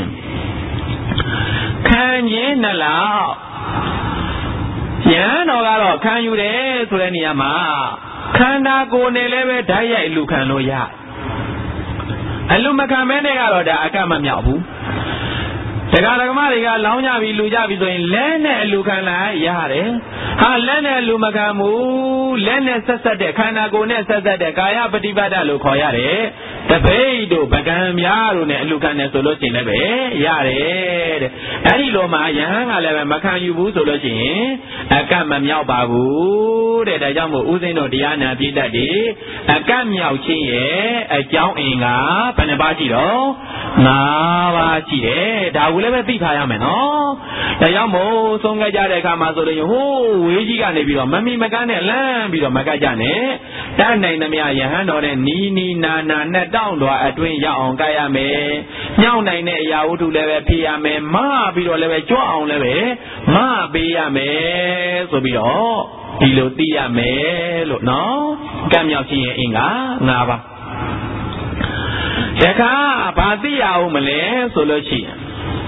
ခံခြင်းနှလောက်ယဟန်တော်ကတော့ခံယူတယ်ဆိုတဲ့နေရာမှာခန္ဓာကိုယ်နဲ့လည်းပဲဓာတ်ရိုက်လူခံလို့ရအလူမခံမဲနဲ့ကတော့ဒါအကမမြောက်ဘူးတရားဓမ္မတွေကလောင်းကြပြီလူကြပြီဆိုရင်လက်နဲ့အလူခံလိုက်ရတယ်ဟာလက်နဲ့လူမခံဘူးလက်နဲ့ဆက်ဆက်တဲ့ခန္ဓာကိုယ်နဲ့ဆက်ဆက်တဲ့ကာယပฏิပတ်ဒလို့ခေါ်ရတယ်တပိတ်တို့ပကံများတို့နဲ့အလူခံတယ်ဆိုလို့ရှိရင်လည်းပဲရတယ်တဲ့အဲ့ဒီလိုမှယဟန်ကလည်းပဲမခံယူဘူးဆိုလို့ရှိရင်အကမမြောက်ပါဘူးတဲ့ဒါကြောင့်မို့ဥစဉ်တို့တရားနာပြည့်တတ်တယ်အကမြောက်ခြင်းရဲ့အကြောင်းအင်္ဂါဘယ်နှပါးရှိတော့ငါးပါးရှိတယ်ဒါကိုလည်းပဲသိထားရမယ်နော်ဒါကြောင့်မို့ဆုံးခဲ့ကြတဲ့အခါမှာဆိုရင်ဟိုးဝေးကြီးကနေပြီးတော့မမီမကန်းနဲ့လမ်းပြီးတော့မကတ်ကြနဲ့တတ်နိုင်သမျှယဟန်တော်တဲ့နီးနီးနာနာနဲ့တောင်းတော်အတွင်းရောက်အောင်ကတ်ရမယ်ညောင်းနိုင်တဲ့အရာဝတ္ထုလည်းပဲဖြေရမယ်မပြီးတော့လည်းပဲကြွအောင်လည်းပဲမပေးရမယ်ဆိုပြီးတော့ဒီလိုသိရမယ်လို့နော်ကံမြောက်ခြင်းရဲ့အင်္ဂါ၅ပါးတခါဘာသိရအောင်မလဲဆိုလို့ရှိရင်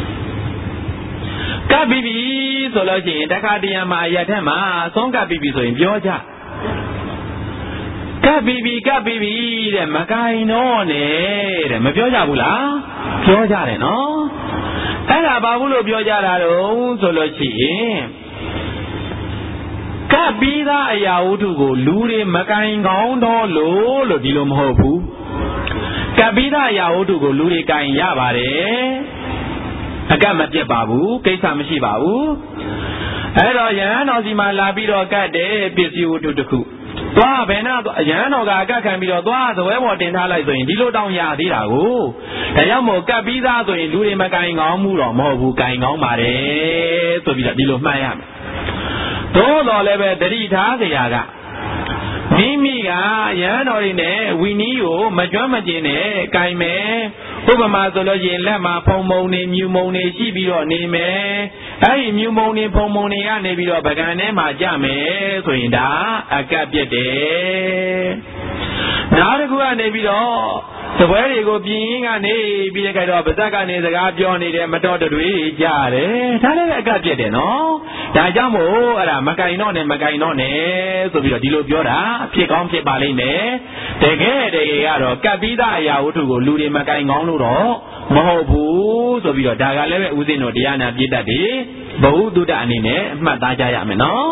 ကပ်ပြီးပြီဆိုလို့ရှိရင်တခါတရံမှာအရထက်မှာဆုံးကပ်ပြီးပြီဆိုရင်ပြောကြကပ်ပြီးပြီကပ်ပြီးပြီတဲ့မကိုင်တော့နဲ့တဲ့မပြောကြဘူးလားပြောကြတယ်နော်အဲ့ဒါဘာဘူးလို့ပြောကြတာတော့ဆိုလို့ရှိရင်ကပ်ပြီးသားအရာဝတ္ထုကိုလူတွေမကိုင်ကောင်းတော့လို့လို့ဒီလိုမဟုတ်ဘူးကပ်ပြီးသားအရာဝတ္ထုကိုလူတွေကင်ရပါတယ်အကတ်မပြတ်ပါဘူးကိစ္စမရှိပါဘူးအဲ့တော့ယဟန်တော်စီမှာလာပြီးတော့ကတ်တယ်ပစ္စည်းဝတ္ထုတစ်ခုသွားဘယ်နာယဟန်တော်ကအကတ်ခံပြီးတော့သွားသဝဲပေါ်တင်ထားလိုက်ဆိုရင်ဒီလိုတောင်ရသေးတာကိုဒါကြောင့်မို့ကတ်ပြီးသားဆိုရင်လူတွေမကင်ကောင်းမှုတော့မဟုတ်ဘူးကင်ကောင်းပါတယ်ဆိုပြီးတော့ဒီလိုမှတ်ရမယ်သို့တော်လည်းပဲတတိထားစရာကမိမိကယဟန်တော်တွေနဲ့ဝီနီးကိုမကြွမ်းမကျင်နဲ့ကင်မယ်ဥပမာဆိုလို့ရှိရင်လက်မှာဖုံမုံနေမြူမုံနေရှိပြီးတော့နေမယ်အဲ့ဒီမြူမုံနေဖုံမုံနေကနေပြီးတော့ပကံထဲမှာကြမယ်ဆိုရင်ဒါအကပ်ပြစ်တယ်နောက်တစ်ခုကနေပြီးတော့သပွဲတွေကိုပြင်းကနေပြီးတဲ့ခိုက်တော့ပါဇက်ကနေစကားပြောနေတယ်မတော်တွေကြတယ်ဒါလည်းအကပ်ပြစ်တယ်နော်ဒါကြောင့်မို့အဲ့ဒါမကင်တော့နဲ့မကင်တော့နဲ့ဆိုပြီးတော့ဒီလိုပြောတာဖြစ်ကောင်းဖြစ်ပါလိမ့်မယ်တကယ်တကယ်ကတော့ကပ်ပြီးသားအရာဝတ္ထုကိုလူတွေမကင်ကောင်းလို့တော့မဟုတ်ဘူးဆိုပြီးတော့ဒါကလည်းပဲဦးဇင်းတို့တရားနာပြည့်တတ်တယ်ဘဝတုဒ္ဒအနေနဲ့အမှတ်သားကြရမယ်နော်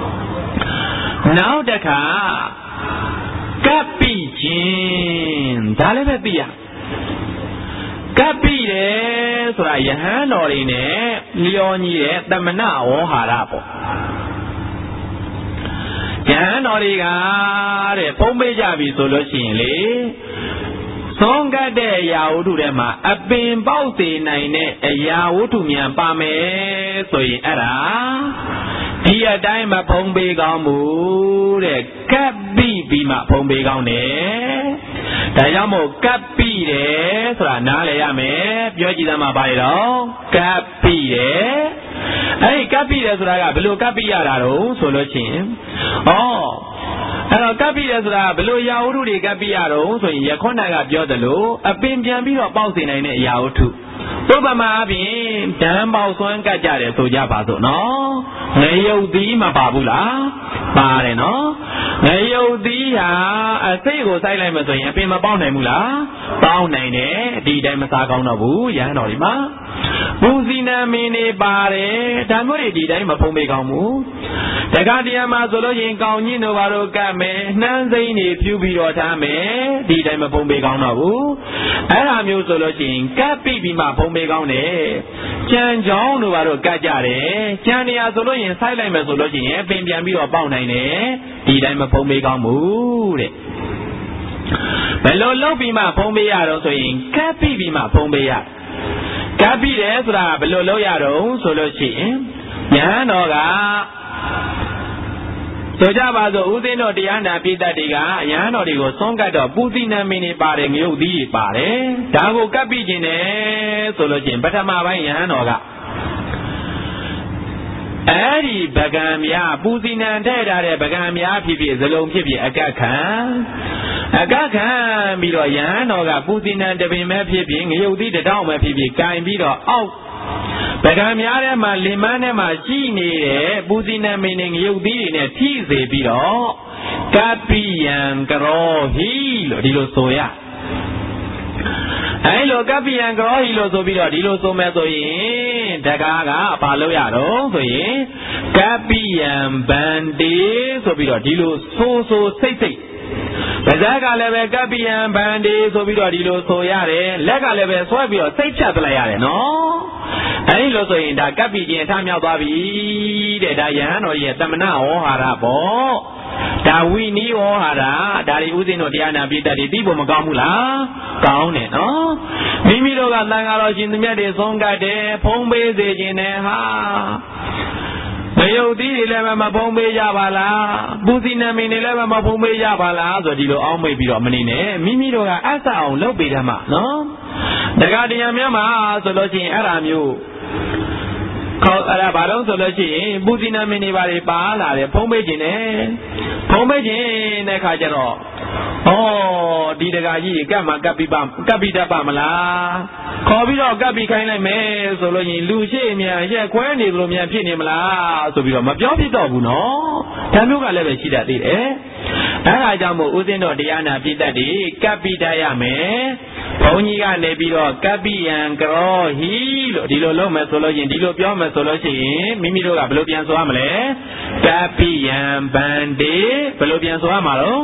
နောက်တစ်ခါကပ်ပြီးခြင်းဒါလည်းပဲသိရကပ်ပြီးတယ်ဆိုတာယဟန်တော်တွေနဲ့လျော်ညီတဲ့တမနာဝေါဟာရပေါ့ယဟန်တော်တွေကတဲ့ဖုံးပေးကြပြီဆိုလို့ရှိရင်လေသုံးကတ်တဲ့အရာဝတ္ထုထဲမှာအပင်ပေါက်စေနိုင်တဲ့အရာဝတ္ထုများပါမယ်ဆိုရင်အဲ့ဒါဒီအတိုင်းမဖုံးပေးကောင်းဘူးတဲ့ကပ်ပြီးပြီးမှဖုံးပေးကောင်းတယ်ဒါကြောင့်မို့ကပ်ပြီးတယ်ဆိုတာနားလည်ရမယ်ပြောကြည့်သမှာပါလေတော့ကပ်ပြီးတယ်အဲ့ဒီကပ်ပြီးတယ်ဆိုတာကဘယ်လိုကပ်ပြီးရတာတော့ဆိုလို့ချင်းဩအဲ့တော့ကပ်ပြီးတယ်ဆိုတာဘယ်လိုရာဝတ္ထုတွေကပ်ပြီးရတော့ဆိုရင်ရခွန်းနာကပြောတယ်လို့အပင်ပြန်ပြီးတော့ပေါက်စေနိုင်တဲ့အရာဝတ္ထုဥပမာအပြင်ဓာန်ပေါက်ဆွမ်းကတ်ကြတယ်ဆိုကြပါစို့နော်ငရုတ်သီးမပါဘူးလားပါတယ်နော်ငရုတ်သီးဟာအစိတ်ကိုစိုက်လိုက်မှဆိုရင်အပင်မပေါက်နိုင်ဘူးလားပေါက်နိုင်တယ်ဒီတိုင်းမစားကောင်းတော့ဘူးရဟန်းတော်ဒီမှာဘူစီနာမင်းနေပါတယ်ဒါမျိုးတွေဒီတိုင်းမဖုံးပေးကောင်းဘူးတခါတရံမှာဆိုလို့ရင်ကောင်းညင်းတို့ဘာလို့ကတ်မယ်နှမ်းစိမ့်နေဖြူပြီးတော့ထားမယ်ဒီတိုင်းမဖုံးပေးကောင်းတော့ဘူးအဲ့ဒါမျိုးဆိုလို့ရှိရင်ကတ်ပြီးပြီးမှဖုံးပေးကောင်းတယ်ကြံကြောင်းတို့ဘာလို့ကတ်ကြတယ်ကြံနေရဆိုလို့ရင်စိုက်လိုက်မယ်ဆိုလို့ရှိရင်ပင်ပြန်ပြီးတော့ပေါက်နိုင်တယ်ဒီတိုင်းမဖုံးပေးကောင်းဘူးတဲ့ဘယ်လိုလုပ်ပြီးမှဖုံးပေးရတော့ဆိုရင်ကတ်ပြီးပြီးမှဖုံးပေးရကပ်ပြီးတယ်ဆိုတာဘယ်လိုလုပ်ရတော့ဆိုလို့ရှိရင်ယဟန်တော်ကဆိုကြပါစို့ဦးသိန်းတော်တရားနာပိဋကတ်တွေကယဟန်တော်တွေကိုဆုံးကတ်တော့ပူဇိနမင်းတွေပါတယ်ငရုတ်သီးတွေပါတယ်ဒါကိုကပ်ပြီးခြင်းတယ်ဆိုလို့ရှိရင်ပထမပိုင်းယဟန်တော်ကအဲ့ဒီပကံများပူဇိနံထဲ့ထားတဲ့ပကံများဖြစ်ဖြစ်ဇလုံးဖြစ်ဖြစ်အကတ်ခံအကတ်ခံပြီးတော့ယဟန်တော်ကပူဇိနံတပင်ပဲဖြစ်ဖြစ်ငရုတ်သီးတစ်တောင်းပဲဖြစ်ဖြစ်ကင်ပြီးတော့အောက်ပကံများထဲမှာလင်မန်းထဲမှာရှိနေတဲ့ပူဇိနံမင်းနဲ့ငရုတ်သီးတွေနဲ့ထိစေပြီးတော့ကပ္ပိယံကရောဟိလို့ဒီလိုဆိုရအဲလိုကပ္ပိယံကရောဟိလို့ဆိုပြီးတော့ဒီလိုဆိုမဲ့ဆိုရင်တကားကဘာလို့ရတော့ဆိုရင်ကပ္ပိယံဗန္တိဆိုပြီးတော့ဒီလိုဆိုဆိုစိတ်စိတ်ပါးစပ်ကလည်းပဲကပ္ပိယံဗန္တိဆိုပြီးတော့ဒီလိုဆိုရတယ်လက်ကလည်းပဲဆွဲပြီးတော့စိတ်ဖြတ်ပလိုက်ရတယ်နော်အဲဒီလိုဆိုရင်ဒါကပ္ပိခြင်းအထမြောက်သွားပြီတဲ့ဒါယဟန်တော်ရဲ့တမနာဝေါဟာရပေါ့ဒါဝိနီးဝေါဟာရဒါတွေဥစဉ်တို့တရားနာပိဋကတ်တွေသိဖို့မကောင်းဘူးလားကောင်းတယ်နော်မိမိတို့ကသံဃာတော်ရှင်သူမြတ်တွေဆုံးကတ်တယ်ဖုံးပေးစေခြင်းနဲ့ဟာမယုတ်သီးတွေလည်းမဖုံးပေးကြပါလားပူဇိနမင်းတွေလည်းမဖုံးပေးကြပါလားဆိုဒီလိုအောင်းမိတ်ပြီးတော့မနေနဲ့မိမိတို့ကအဆအောင်လုပ်ပေးတယ်မှာနော်တခါတရံများမှာဆိုလို့ရှိရင်အဲ့ဒါမျိုးခေါအဲ့ဒါဘာလို့ဆိုလို့ရှိရင်ပူဇီနာမင်းတွေပါလေပါလာတယ်ဖုံးပေးခြင်းနဲ့ဖုံးပေးခြင်းတဲ့ခါကျတော့ဩဒီတကာကြီးကပ်မှာကပ်ပြီးပါကပ်ပြီးတတ်ပါမလားခေါ်ပြီးတော့ကပ်ပြီးခိုင်းလိုက်မယ်ဆိုလို့ရင်လူရှိမြန်ရက်ခွဲနေလို့မြန်ဖြစ်နေမလားဆိုပြီးတော့မပြောဖြစ်တော့ဘူးနော်ဒါမျိုးကလည်းပဲရှိတတ်သေးတယ်အဲဒါကြောင့်မို့ဦးဇင်းတော်တရားနာပြည့်တတ်ဒီကပ်ပြီးတတ်ရမယ်ဘုန်းကြီးကနေပြီးတော့ကပ်ပြီးယံကရောဟီလို့ဒီလိုလုပ်မယ်ဆိုလို့ရင်ဒီလိုပြောမယ်ဆိုလို့ရှိရင်မိမိတို့ကဘယ်လိုပြန်ဆိုရမလဲကပ်ပြီးယံဗန္တိဘယ်လိုပြန်ဆိုရမှာတော့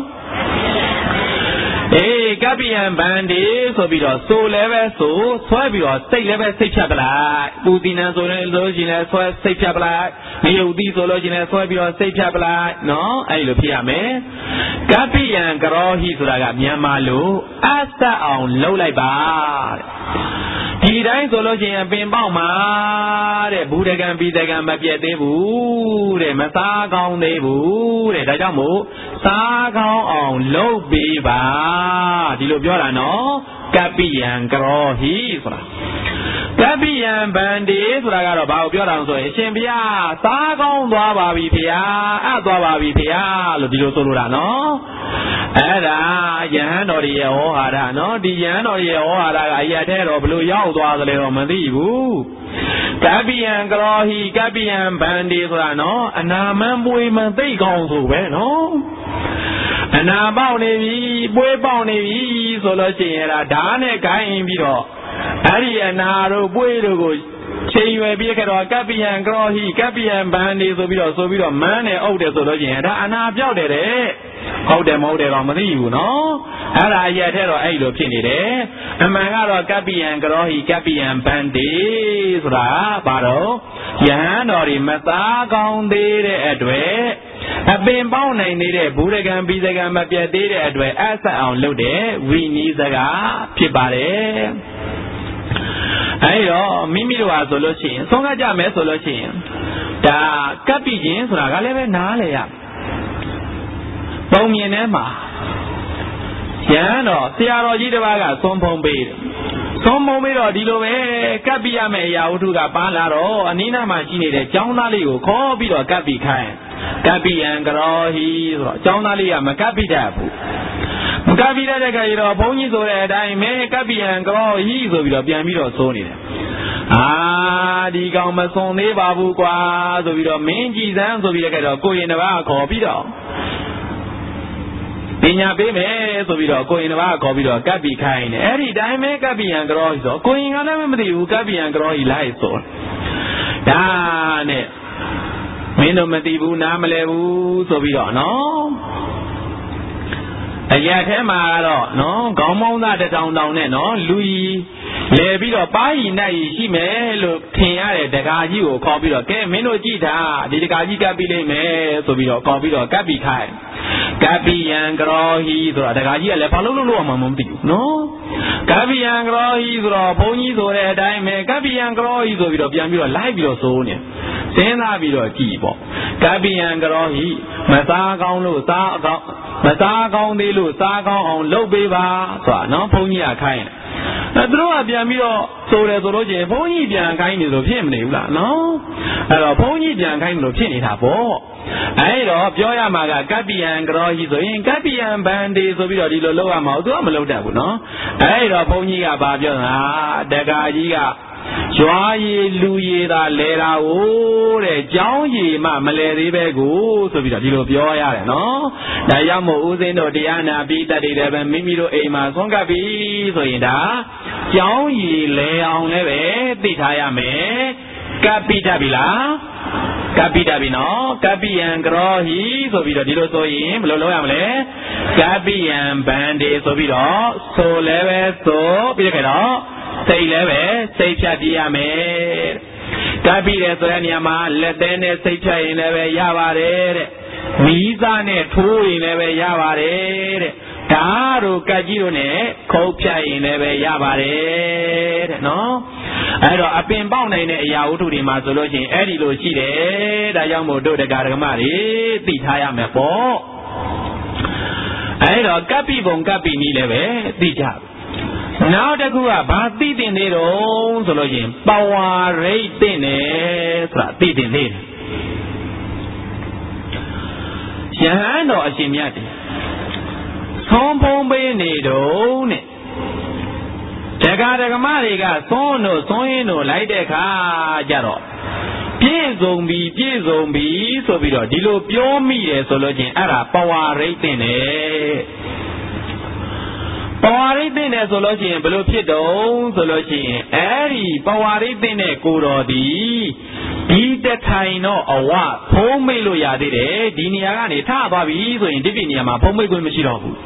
အေးကပ္ပိယံဗန္တိဆိုပြီးတော့ဆိုလည်းပဲဆိုဆွဲပြီးတော့စိတ်လည်းပဲစိတ်ဖြတ်ပလိုက်ပူဇီနံဆိုရင်လို့ရှိရင်လည်းဆွဲစိတ်ဖြတ်ပလိုက်ငရုတ်တိဆိုလို့ရှိရင်လည်းဆွဲပြီးတော့စိတ်ဖြတ်ပလိုက်နော်အဲ့လိုဖြစ်ရမယ်ကပ္ပိယံကရောဟိဆိုတာကမြန်မာလိုအသက်အောင်လှုပ်လိုက်ပါဒီတိုင်းဆိုလို့ရှိရင်ပင်ပေါက်မှာတဲ့ဘူတကံပြီးတကံမပြတ်သေးဘူးတဲ့မစားကောင်းသေးဘူးတဲ့ဒါကြောင့်မို့စားကောင်းအောင်လှုပ်ပေးပါဒီလိုပြောတာနော်ကပ္ပိယံကရောဟိဆိုတာကပ္ပိယံဗန္တိဆိုတာကတော့ဘာကိုပြောတာလဲဆိုရင်အရှင်ဘုရားစားကောင်းသွားပါပြီဘုရားအပ်သွားပါပြီဘုရားလို့ဒီလိုဆိုလိုတာနော်အဲ့ဒါယဟန်တော်ရဲ့ဟောဟာရနော်ဒီယဟန်တော်ရဲ့ဟောဟာရကအရာထဲတော့ဘလို့ရောက်သွားသလဲတော့မသိဘူးကပ္ပိယံကရောဟိကပ္ပိယံဗန္တိဆိုတာနော်အနာမန်းပွေမှန်သိကောင်းဆိုပဲနော်အနာပေါက်နေပြီပွေးပေါက်နေပြီဆိုလို့ရှိရင်ဒါဓာတ်နဲ့ခိုင်းပြီးတော့အဲ့ဒီအနာတို့ပွေးတို့ကိုချိန်ရွယ်ပြီးကြတော့ကပ္ပိယံကရောဟိကပ္ပိယံဗန္တိဆိုပြီးတော့ဆိုပြီးတော့မန်းနဲ့အုပ်တယ်ဆိုလို့ရှိရင်ဒါအနာပြောက်တယ်တဲ့ဟုတ်တယ်မဟုတ်တယ်တော့မသိဘူးနော်အဲ့ဒါအရက်ထဲတော့အဲ့လိုဖြစ်နေတယ်အမှန်ကတော့ကပ္ပိယံကရောဟိကပ္ပိယံဗန္တိဆိုတာဘာတော့ယဟန်တော်ဒီမသားကောင်းသေးတဲ့အတွက်အပင်ပေါင်းနိုင်နေတဲ့ဘူရကံပြီးစကံမပြတ်သေးတဲ့အတွက်အဆက်အောင်လုပ်တဲ့ဝိနည်းစကားဖြစ်ပါတယ်အဲ့တော့မိမိတို့ဟာဆိုလို့ရှိရင်ဆုံးကကြမယ်ဆိုလို့ရှိရင်ဒါကပ်ပြီးခြင်းဆိုတာကလည်းပဲနားလေရပုံမြင်ထဲမှာရဟန်းတော်ဆရာတော်ကြီးတစ်ပါးကသုံးဖုံးပေးတယ်သုံးဖုံးပေးတော့ဒီလိုပဲကပ်ပြီးရမယ့်အရာဝတ္ထုကပါလာတော့အနိနာမှာရှိနေတဲ့ကျောင်းသားလေးကိုခေါ်ပြီးတော့ကပ်ပြီးခိုင်းကပ္ပိယံကရောဟိဆိုတော့ကျောင်းသားလေးကမကပ်ပြီးတတ်ဘူးမကပ်ပြီးတတ်တဲ့ခါကျတော့ဘုန်းကြီးဆိုတဲ့အတိုင်းမဲကပ္ပိယံကရောဟိဆိုပြီးတော့ပြန်ပြီးတော့ဆိုနေတယ်အာဒီကောင်မစွန်သေးပါဘူးကွာဆိုပြီးတော့မင်းကြည်စမ်းဆိုပြီးတော့ကိုရင်တစ်ပါးခေါ်ပြီးတော့ပညာပေးမယ်ဆိုပြီးတော့ကိုရင်တစ်ပါးခေါ်ပြီးတော့ကပ်ပြီးခိုင်းတယ်အဲ့ဒီတိုင်းမဲကပ္ပိယံကရောဟိဆိုကိုရင်ကလည်းမသိဘူးကပ္ပိယံကရောဟိလိုက်ဆိုဒါနဲ့မင်းတို့မသိဘူးနားမလဲဘူးဆိုပြီးတော့နော်အရာထဲမှာတော့နော်ခေါင်းမောင်းသားတထောင်တောင်နဲ့နော်လူကြီးလဲပြီးတော့ပါးရီနိုင်ရှိမယ်လို့ထင်ရတဲ့ဒကာကြီးကိုခေါ်ပြီးတော့ကဲမင်းတို့ကြည့်တာဒီဒကာကြီးကပ်ပြီးလိမ့်မယ်ဆိုပြီးတော့ခေါ်ပြီးတော့ကပ်ပြီးခိုင်းကပ္ပိယံကရောဟိဆိုတာဒကာကြီးကလည်းဘာလို့လို့လို့မှမသိဘူးနော်ကပ္ပိယံကရောဟိဆိုတော့ဘုန်းကြီးဆိုတဲ့အတိုင်းပဲကပ္ပိယံကရောဟိဆိုပြီးတော့ပြန်ပြီးတော့လိုက်ပြီးတော့စိုးနေစဉ်းစားပြီးတော့ကြည့်ပေါ့ကပ္ပိယံကရောဟိမစားကောင်းလို့စားအကောင်းမစားကောင်းသေးလို့စားကောင်းအောင်လုပ်ပေးပါဆိုတာနော်ဘုန်းကြီးကခိုင်းတယ်အဲသူတို့ကပြန်ပြီးတော့ဆိုတယ်ဆိုလို့ချင်းဘုန်းကြီးပြန်ခိုင်းနေလို့ဖြစ်မနေဘူးလားနော်အဲ့တော့ဘုန်းကြီးပြန်ခိုင်းလို့ဖြစ်နေတာပေါ့အဲ့တော့ပြောရမှာကကပ္ပိယံကရောဟိဆိုရင်ကပ္ပိယံဗန္တိဆိုပြီးတော့ဒီလိုလုပ်ရမှာသူကမလုပ်တတ်ဘူးနော်အဲ့တော့ဘုန်းကြီးကဘာပြောတာတက္ကကြီးကရွာရည်လူရည်သာလဲတာဟိုတဲ့ကျောင်းရည်မှမလဲသေးပဲကိုဆိုပြီးတော့ဒီလိုပြောရတယ်နော်ဒါကြောင့်မို့ဦးဇင်းတို့တရားနာပြီးတတ်တယ်ပဲမိမိတို့အိမ်မှာဆုံးကပ်ပြီးဆိုရင်ဒါကျောင်းရည်လဲအောင်လည်းပဲသိထားရမယ်ကပ်ပြီးတတ်ပြီလားကပ္ပိတပြီနော်ကပ္ပိယံကရောဟိဆိုပြီးတော့ဒီလိုဆိုရင်ဘယ်လိုလုပ်ရမလဲကပ္ပိယံဗန္တိဆိုပြီးတော့ဆိုလည်းပဲဆိုပြီးတော့တော့စိတ်လည်းပဲစိတ်ဖြတ်ပြရမယ်ကပ္ပိတယ်ဆိုတဲ့နေရာမှာလက်သေးနဲ့စိတ်ဖြတ်ရင်လည်းပဲရပါတယ်တဲ့မီးစားနဲ့ထိုးရင်လည်းပဲရပါတယ်တဲ့ဓာတ်တို့ကတ်ကြီးတို့နဲ့ခုတ်ဖြတ်ရင်လည်းပဲရပါတယ်တဲ့နော်အဲ့တော့အပင်ပေါက်နိုင်တဲ့အရာဝတ္ထုတွေမှာဆိုလို့ရှိရင်အဲ့ဒီလိုရှိတယ်ဒါကြောင့်မို့တို့တရားဓမ္မတွေသိထားရမယ်ပေါ့အဲ့တော့ကပ္ပိဘုံကပ္ပိနည်းလည်းပဲသိကြနောက်တစ်ခုကဘာသိတင်သေးတော့ဆိုလို့ရင်ပဝါရိတ်တင်တယ်ဆိုတာသိတင်သေးတယ်ယဟန်တော်အရှင်မြတ်တယ်သုံးဖုံးပေးနေတော့နဲ့တက္ကရာဓမ္မတွေကသုံးတို့သုံးရင်းတို့လိုက်တဲ့အခါကျတော့ပြည့်စုံပြီပြည့်စုံပြီဆိုပြီးတော့ဒီလိုပြောမိတယ်ဆိုလို့ချင်းအဲ့ဒါပဝါရိတ်တင်တယ်ပဝါရိတ်တင်တယ်ဆိုလို့ချင်းဘယ်လိုဖြစ်တုံးဆိုလို့ချင်းအဲ့ဒီပဝါရိတ်တင်တဲ့ကိုတော်ဒီဒီတထိုင်တော့အဝဖုံးမိတ်လို့ရသေးတယ်ဒီနေရာကနေထသွားပြီဆိုရင်ဒီပြနေရာမှာဖုံးမိတ်ခွင့်မရှိတော့ဘူး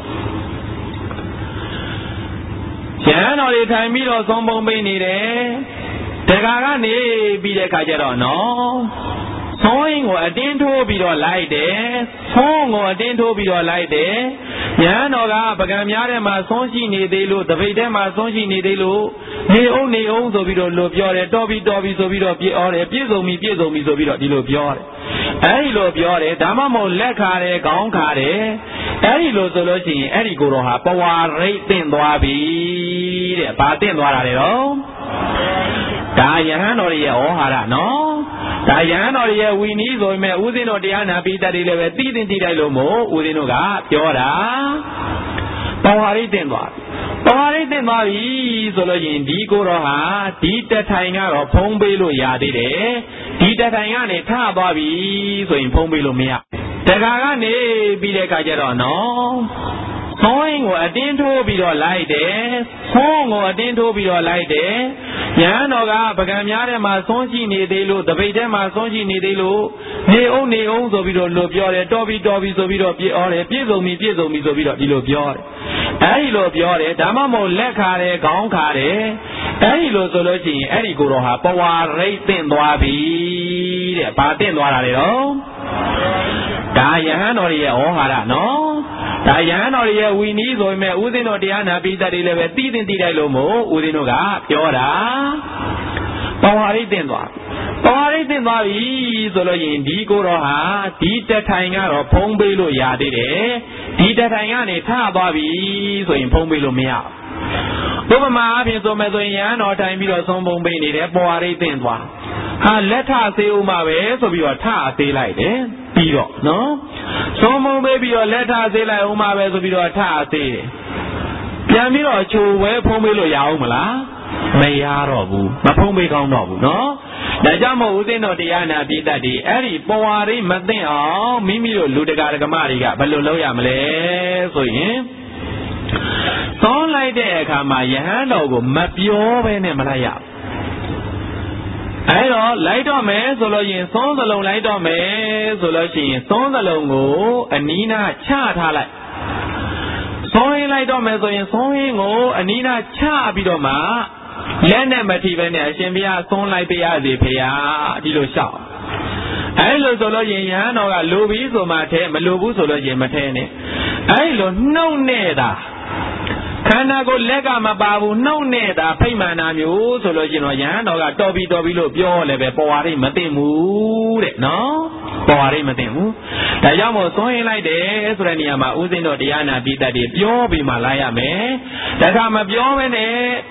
ကျန်တော်တွေထိုင်ပြီးတော့သုံးပုံပေးနေတယ်တက္ကရာကနေပြီးတဲ့အခါကျတော့နော်သုံးရင်ကိုအတင်းထိုးပြီးတော့လိုက်တယ်သုံးကိုအတင်းထိုးပြီးတော့လိုက်တယ်ညာတော်ကပကံများထဲမှာသုံးရှိနေသေးလို့တပိတ်ထဲမှာသုံးရှိနေသေးလို့နေအောင်နေအောင်ဆိုပြီးတော့လို့ပြောတယ်တော်ပြီတော်ပြီဆိုပြီးတော့ပြေဩတယ်ပြည့်စုံပြီပြည့်စုံပြီဆိုပြီးတော့ဒီလိုပြောတယ်အဲဒီလိုပြောတယ်ဒါမှမဟုတ်လက်ခါတယ်ခေါင်းခါတယ်အဲဒီလိုဆိုလို့ရှိရင်အဲဒီကိုယ်တော်ဟာပဝါရိတ်တင်သွားပြီတဲ့ဘာတင်သွားတာလဲတော့ဒါယဟန်တော်ရဲ့ဩဟာရနော်ဒါယဟန်တော်ရဲ့ဝီနီးဆိုပေမဲ့ဦးဇင်းတော်တရားနာပိတ္တတွေလည်းပဲသိသိသိလိုက်လို့မို့ဦးဇင်းတို့ကပြောတာပဝါရိတ်တင်သွားပဝါရိတ်တင်သွားပြီဆိုလို့ရင်ဒီကိုတော်ဟာဒီတထိုင်ကတော့ဖုံးပေးလို့ရသေးတယ်ဒီတထိုင်ကနေထသွားပြီဆိုရင်ဖုံးပေးလို့မရတက္ကရာကနေပြီးတဲ့အခါကျတော့နော်သုံးရင်ကိုအတင်းထိုးပြီးတော့လိုက်တယ်သုံးကိုအတင်းထိုးပြီးတော့လိုက်တယ်ညာတော်ကပကံများထဲမှာသုံးရှိနေသေးလို့တပိတ်ထဲမှာသုံးရှိနေသေးလို့နေအောင်နေအောင်ဆိုပြီးတော့လို့ပြောတယ်တော်ပြီတော်ပြီဆိုပြီးတော့ပြေဩတယ်ပြည့်စုံပြီပြည့်စုံပြီဆိုပြီးတော့ဒီလိုပြောတယ်အဲဒီလိုပြောတယ်ဒါမှမဟုတ်လက်ခါတယ်ခေါင်းခါတယ်အဲဒီလိုဆိုလို့ရှိရင်အဲဒီကိုယ်တော်ဟာပဝါရိတ်တင်သွားပြီတဲ့ဘာတင်သွားတာလဲတော့ဒါယဟန်တော်ရဲ့ဩဟာရနော်ဒါယဟန်တော်ရဲ့ဝီနီးဆိုပေမဲ့ဦးဇင်းတော်တရားနာပိတ္တတွေလည်းပဲသိသိသိလိုက်လို့မို့ဦးဇင်းတို့ကပြောတာပဝါရိတ်တင်သွားပဝါရိတ်တင်သွားပြီဆိုလို့ရင်ဒီကိုယ်တော်ဟာဒီတထိုင်ကတော့ဖုံးပေးလို့ရသေးတယ်ဒီတထိုင်ကနေထသွားပြီဆိုရင်ဖုံးပေးလို့မရဘူးဥပမာအပြင်ဆိုမဲ့ဆိုရင်ယဟန်တော်ထိုင်ပြီးတော့သုံးပုံပေးနေတယ်ပဝါရိတ်တင်သွားဟာလက်ထသေးဦးမှာပဲဆိုပြီးတော့ထသေးလိုက်တယ်ပြီးတော့နော်သုံးပုံပေးပြီးတော့လက်ထသေးလိုက်ဦးမှာပဲဆိုပြီးတော့ထသေးတယ်ပြန်ပြီးတော့ချိုဝဲဖုံးပေးလို့ရအောင်မလားမရတော့ဘူးမဖုံးပေးကောင်းတော့ဘူးနော်ဒါကြောင့်မို့ဦးဇင်းတော်တရားနာပိတ္တတွေအဲ့ဒီပဝါရိတ်မသိအောင်မိမိတို့လူတကာဓမ္မတွေကဘယ်လိုလုပ်ရမလဲဆိုရင်သုံးလိုက်တဲ့အခါမှာယဟန်တော်ကိုမပြောဘဲနဲ့မလိုက်ရဘူးအဲတော့လိုက်တော့မယ်ဆိုလို့ရင်သုံးသလုံးလိုက်တော့မယ်ဆိုလို့ရှိရင်သုံးသလုံးကိုအနီးနားချထားလိုက်သုံးရင်းလိုက်တော့မယ်ဆိုရင်သုံးရင်းကိုအနီးနားချပြီးတော့မှလက်နဲ့မထိပဲနဲ့အရှင်ဘုရားသုံးလိုက်ပြရစီဖေဟာဒီလိုလျှောက်အဲလိုဆိုလို့ရင်ယဟန်တော်ကလိုပြီးဆိုမှထဲမလိုဘူးဆိုလို့ရင်မထဲနဲ့အဲလိုနှုတ်နဲ့တာခန္ဓာကိုယ်လက်ကမပါဘူးနှုတ်နဲ့တာဖိမှန်တာမျိုးဆိုလို့ရှိရင်တော့ယဟန်တော်ကတော်ပြီတော်ပြီလို့ပြောလည်းပဲပဝါရိတ်မသိဘူးတဲ့နော်ပဝါရိတ်မသိဘူးဒါကြောင့်မို့သွင်းရင်လိုက်တယ်ဆိုတဲ့နေရာမှာဥစဉ်တော်တရားနာပိတ္တတွေပြောပြီးမှလာရမယ်ဒါကမပြောဘဲနဲ့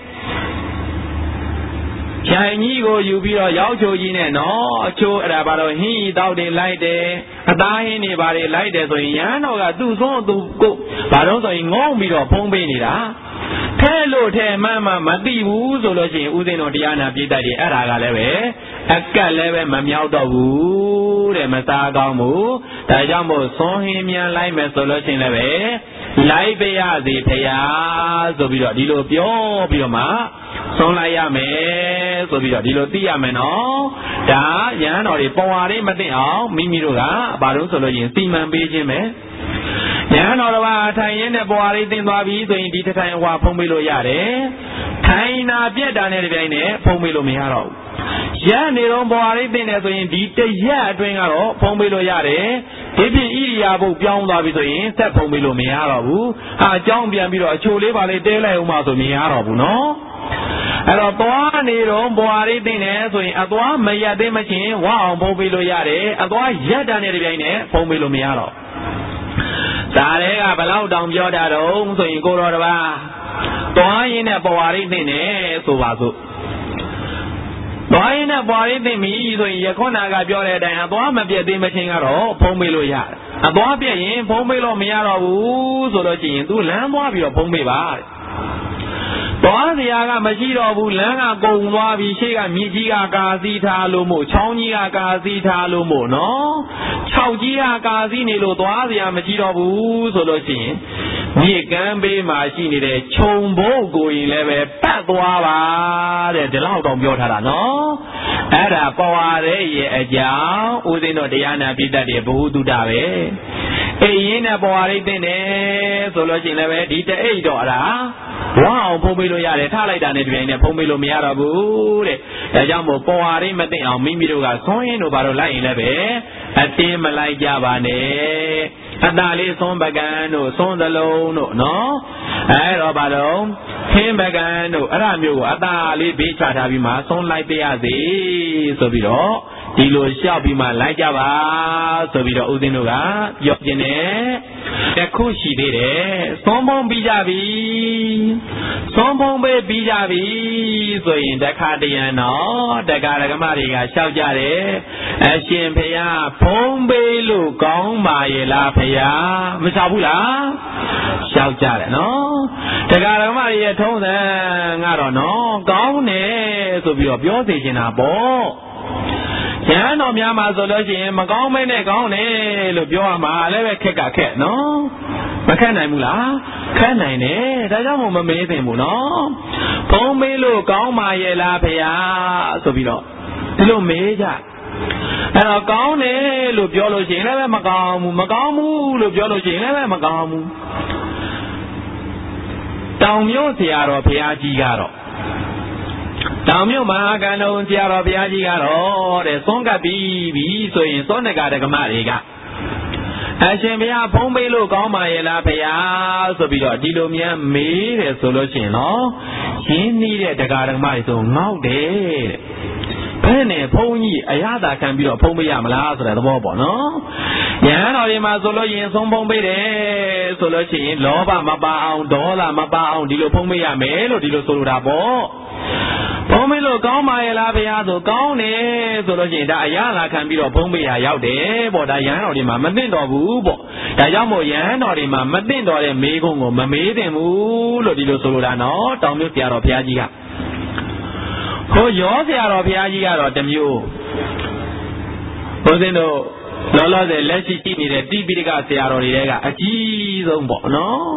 ခြံကြီးကိုယူပြီးတော့ရောက်ချိုကြီးနဲ့နော်အချိုးအဲ့ဒါဘာလို့ဟင်းဤတောက်တွေလိုက်တယ်အသားဟင်းတွေဘာတွေလိုက်တယ်ဆိုရင်ရဟန်းတော်ကသူ့ဆုံးသူကိုဘာလို့ဆိုရင်ငုံပြီးတော့ဖုံးပေးနေတာထဲလို့ထဲမှန်းမှမသိဘူးဆိုလို့ရှိရင်ဥစဉ်တော်တရားနာပြည့်တတ်တယ်အဲ့ဒါကလည်းပဲအကက်လည်းပဲမမြောက်တော့ဘူးတဲ့မစားကောင်းဘူးဒါကြောင့်မို့သွန်ဟင်းမြန်လိုက်မယ်ဆိုလို့ရှိရင်လည်းပဲလိုက်ပြရစီဖရာဆိုပြီးတော့ဒီလိုပြောပြီးတော့မှဆုံးလိုက်ရမယ်ဆိုပြီးတော့ဒီလိုသိရမယ်နော်ဒါရဟန်းတော်တွေပေါ်ဝါလေးမသိအောင်မိမိတို့ကဘာလို့ဆိုလို့ရင်စီမံပေးခြင်းပဲရဟန်းတော်တော်ထိုင်ရင်းနဲ့ပေါ်ဝါလေးသိသွားပြီဆိုရင်ဒီတစ်ထိုင်အဝါဖုံးပေးလို့ရတယ်ထိုင်နာပြက်တာနဲ့တပြိုင်နက်ဖုံးပေးလို့မရတော့ဘူးရနေတော့ပေါ်ဝါလေးသိနေဆိုရင်ဒီတရက်အတွင်းကတော့ဖုံးပေးလို့ရတယ်ဒီပြင်ဣရိယာပုတ်ပြောင်းသွားပြီဆိုရင်ဆက်ဖုံးပေးလို့မရတော့ဘူးဟာအကြောင်းပြန်ပြီးတော့အချိုလေးပါလေးတဲလိုက်အောင်မှဆိုမရတော့ဘူးနော်အဲ့တော့သွားနေတော့ဘွာရိသိနေဆိုရင်အသွားမရက်သေးမချင်းဝအောင်ဖုံးပေးလို့ရတယ်အသွားရက်တာနဲ့တပြိုင်နက်ဖုံးပေးလို့မရတော့ဒါတွေကဘလောက်တောင်ပြောတာတော့ဆိုရင်ကိုတော်တပါသွားရင်းနဲ့ပေါ်ရည်သိနေဆိုပါစို့သွားရင်းနဲ့ပေါ်ရည်သိပြီဆိုရင်ယခုနကပြောတဲ့အတိုင်းအသွားမပြတ်သေးမချင်းကတော့ဖုံးမေးလို့ရတယ်အသွားပြတ်ရင်ဖုံးမေးလို့မရတော့ဘူးဆိုလို့ရှိရင် तू လမ်းသွားပြီးတော့ဖုံးမေးပါတဲ့သွားစရာကမရှိတော့ဘူးလမ်းကကုန်သွားပြီရှေ့ကမြစ်ကြီးကကာစီးထားလို့မို့ချောင်းကြီးကကာစီးထားလို့မို့နော်ခြောက်ကြီးကကာစီးနေလို့သွားစရာမရှိတော့ဘူးဆိုလို့ရှိရင်မြေကမ်းဘေးမှာရှိနေတဲ့ခြုံဘုတ်ကိုရင်လည်းပဲပတ်သွားပါတဲ့ဒီလောက်တော့ပြောထားတာနော်အဲ့ဒါပေါ်ရတဲ့ရဲ့အကြောင်းဦးဇင်းတို့တရားနာပိတ္တတွေဘ ഹു တုတပဲအိမ်ရင်းနဲ့ပေါ်ရတဲ့တင်တယ်ဆိုလို့ရှိရင်လည်းပဲဒီတအိတ်တော့အဲ့ဒါဝါအောင်ဖုံးပေးလို့ရတယ်ထားလိုက်တာနဲ့တပြိုင်နက်ဖုံးပေးလို့မရတော့ဘူးတဲ့ဒါကြောင့်မို့ပေါ်ရတဲ့မသိအောင်မိမိတို့ကဆွင်းရင်တို့ဘာလို့လိုက်ရင်လည်းပဲအတင်းမလိုက်ကြပါနဲ့အတာလေးသွန်းပကံတို့သွန်းသလုံးတို့နော်အဲတော့ဘာလို့ခင်းပကံတို့အဲ့ဒါမျိုးကိုအတာလေးဘေးချထားပြီးမှသွန်းလိုက်ပြရစီဆိုပြီးတော့ဒီလိုလျှောက်ပြီးမှလိုက်ကြပါဆိုပြီးတော့ဦးဇင်းတို့ကပြောခြင်းနဲ့တခုရှိသေးတယ်သွန်းဖုံးပြီးကြပြီသွန်းဖုံးပေးပြီးကြပြီဆိုရင်တခါတရံတော့တက္ကရာဂမတွေကလျှောက်ကြတယ်အရှင်ဖေယဖုံးပေးလို့ကောင်းပါရဲ့လားဖေယမလျှောက်ဘူးလားလျှောက်ကြတယ်နော်တက္ကရာဂမတွေရဲ့ထုံးစံကတော့နော်ကောင်းတယ်ဆိုပြီးတော့ပြောစေချင်တာပေါ့ရဟန်းတော်များမှာဆိုလို့ရှိရင်မကောင်းမဲနဲ့ကောင်းတယ်လို့ပြောရမှာလည်းပဲခက်ကခက်နော်မခက်နိုင်ဘူးလားခက်နိုင်တယ်ဒါကြောင့်မို့မမေးသင့်ဘူးနော်ဖုံးမေးလို့ကောင်းပါရဲ့လားဖေဟာဆိုပြီးတော့ဒီလိုမေးကြအဲ့တော့ကောင်းတယ်လို့ပြောလို့ရှိရင်လည်းပဲမကောင်းဘူးမကောင်းဘူးလို့ပြောလို့ရှိရင်လည်းပဲမကောင်းဘူးတောင်မြို့ဆရာတော်ဘုရားကြီးကတော့တောင်မြို့မဟာကန္တုံဆရာတော်ဘုရားကြီးကတော့တဲ့သွန်းကပ်ပြီးပြီဆိုရင်သောဏကဓမ္မတွေကအရှင်ဘုရားဖုံးပေးလို့ကောင်းပါရဲ့လားဘုရားဆိုပြီးတော့ဒီလိုများမေးတယ်ဆိုလို့ရှိရင်နော်ရင်းနှီးတဲ့တရားဓမ္မတွေဆိုငေါက်တယ်တဲ့ဘယ်နဲ့ဘုန်းကြီးအရသာခံပြီးတော့ဖုံးပေးရမလားဆိုတဲ့သဘောပေါ့နော်ဉာဏ်တော်ဒီမှာဆိုလို့ရင်သုံးဖုံးပေးတယ်ဆိုလို့ရှိရင်လောဘမပါအောင်ဒေါသမပါအောင်ဒီလိုဖုံးပေးရမယ်လို့ဒီလိုဆိုလိုတာပေါ့ဖုံးပေးလို့ကောင်းပါရဲ့လားဘုရားဆိုကောင်းတယ်ဆိုလို့ရှိရင်ဒါအရသာခံပြီးတော့ဖုံးပေးရရောက်တယ်ပေါ့ဒါယဟန်တော်ဒီမှာမသိတော့ဘူးပေါ့ဒါကြောင့်မို့ယဟန်တော်ဒီမှာမသိတော့တဲ့မေးခွန်းကိုမမေးသင့်ဘူးလို့ဒီလိုဆိုလိုတာနော်တောင်မြို့ဆရာတော်ဘုရားကြီးကဟိုရောဆရာတော်ဘုရားကြီးကတော့တမျိုးဘုရားတို့လောလောဆယ်လက်ရှိရှိနေတဲ့တိပိဋကဆရာတော်တွေကအကြီးဆုံးပေါ့နော်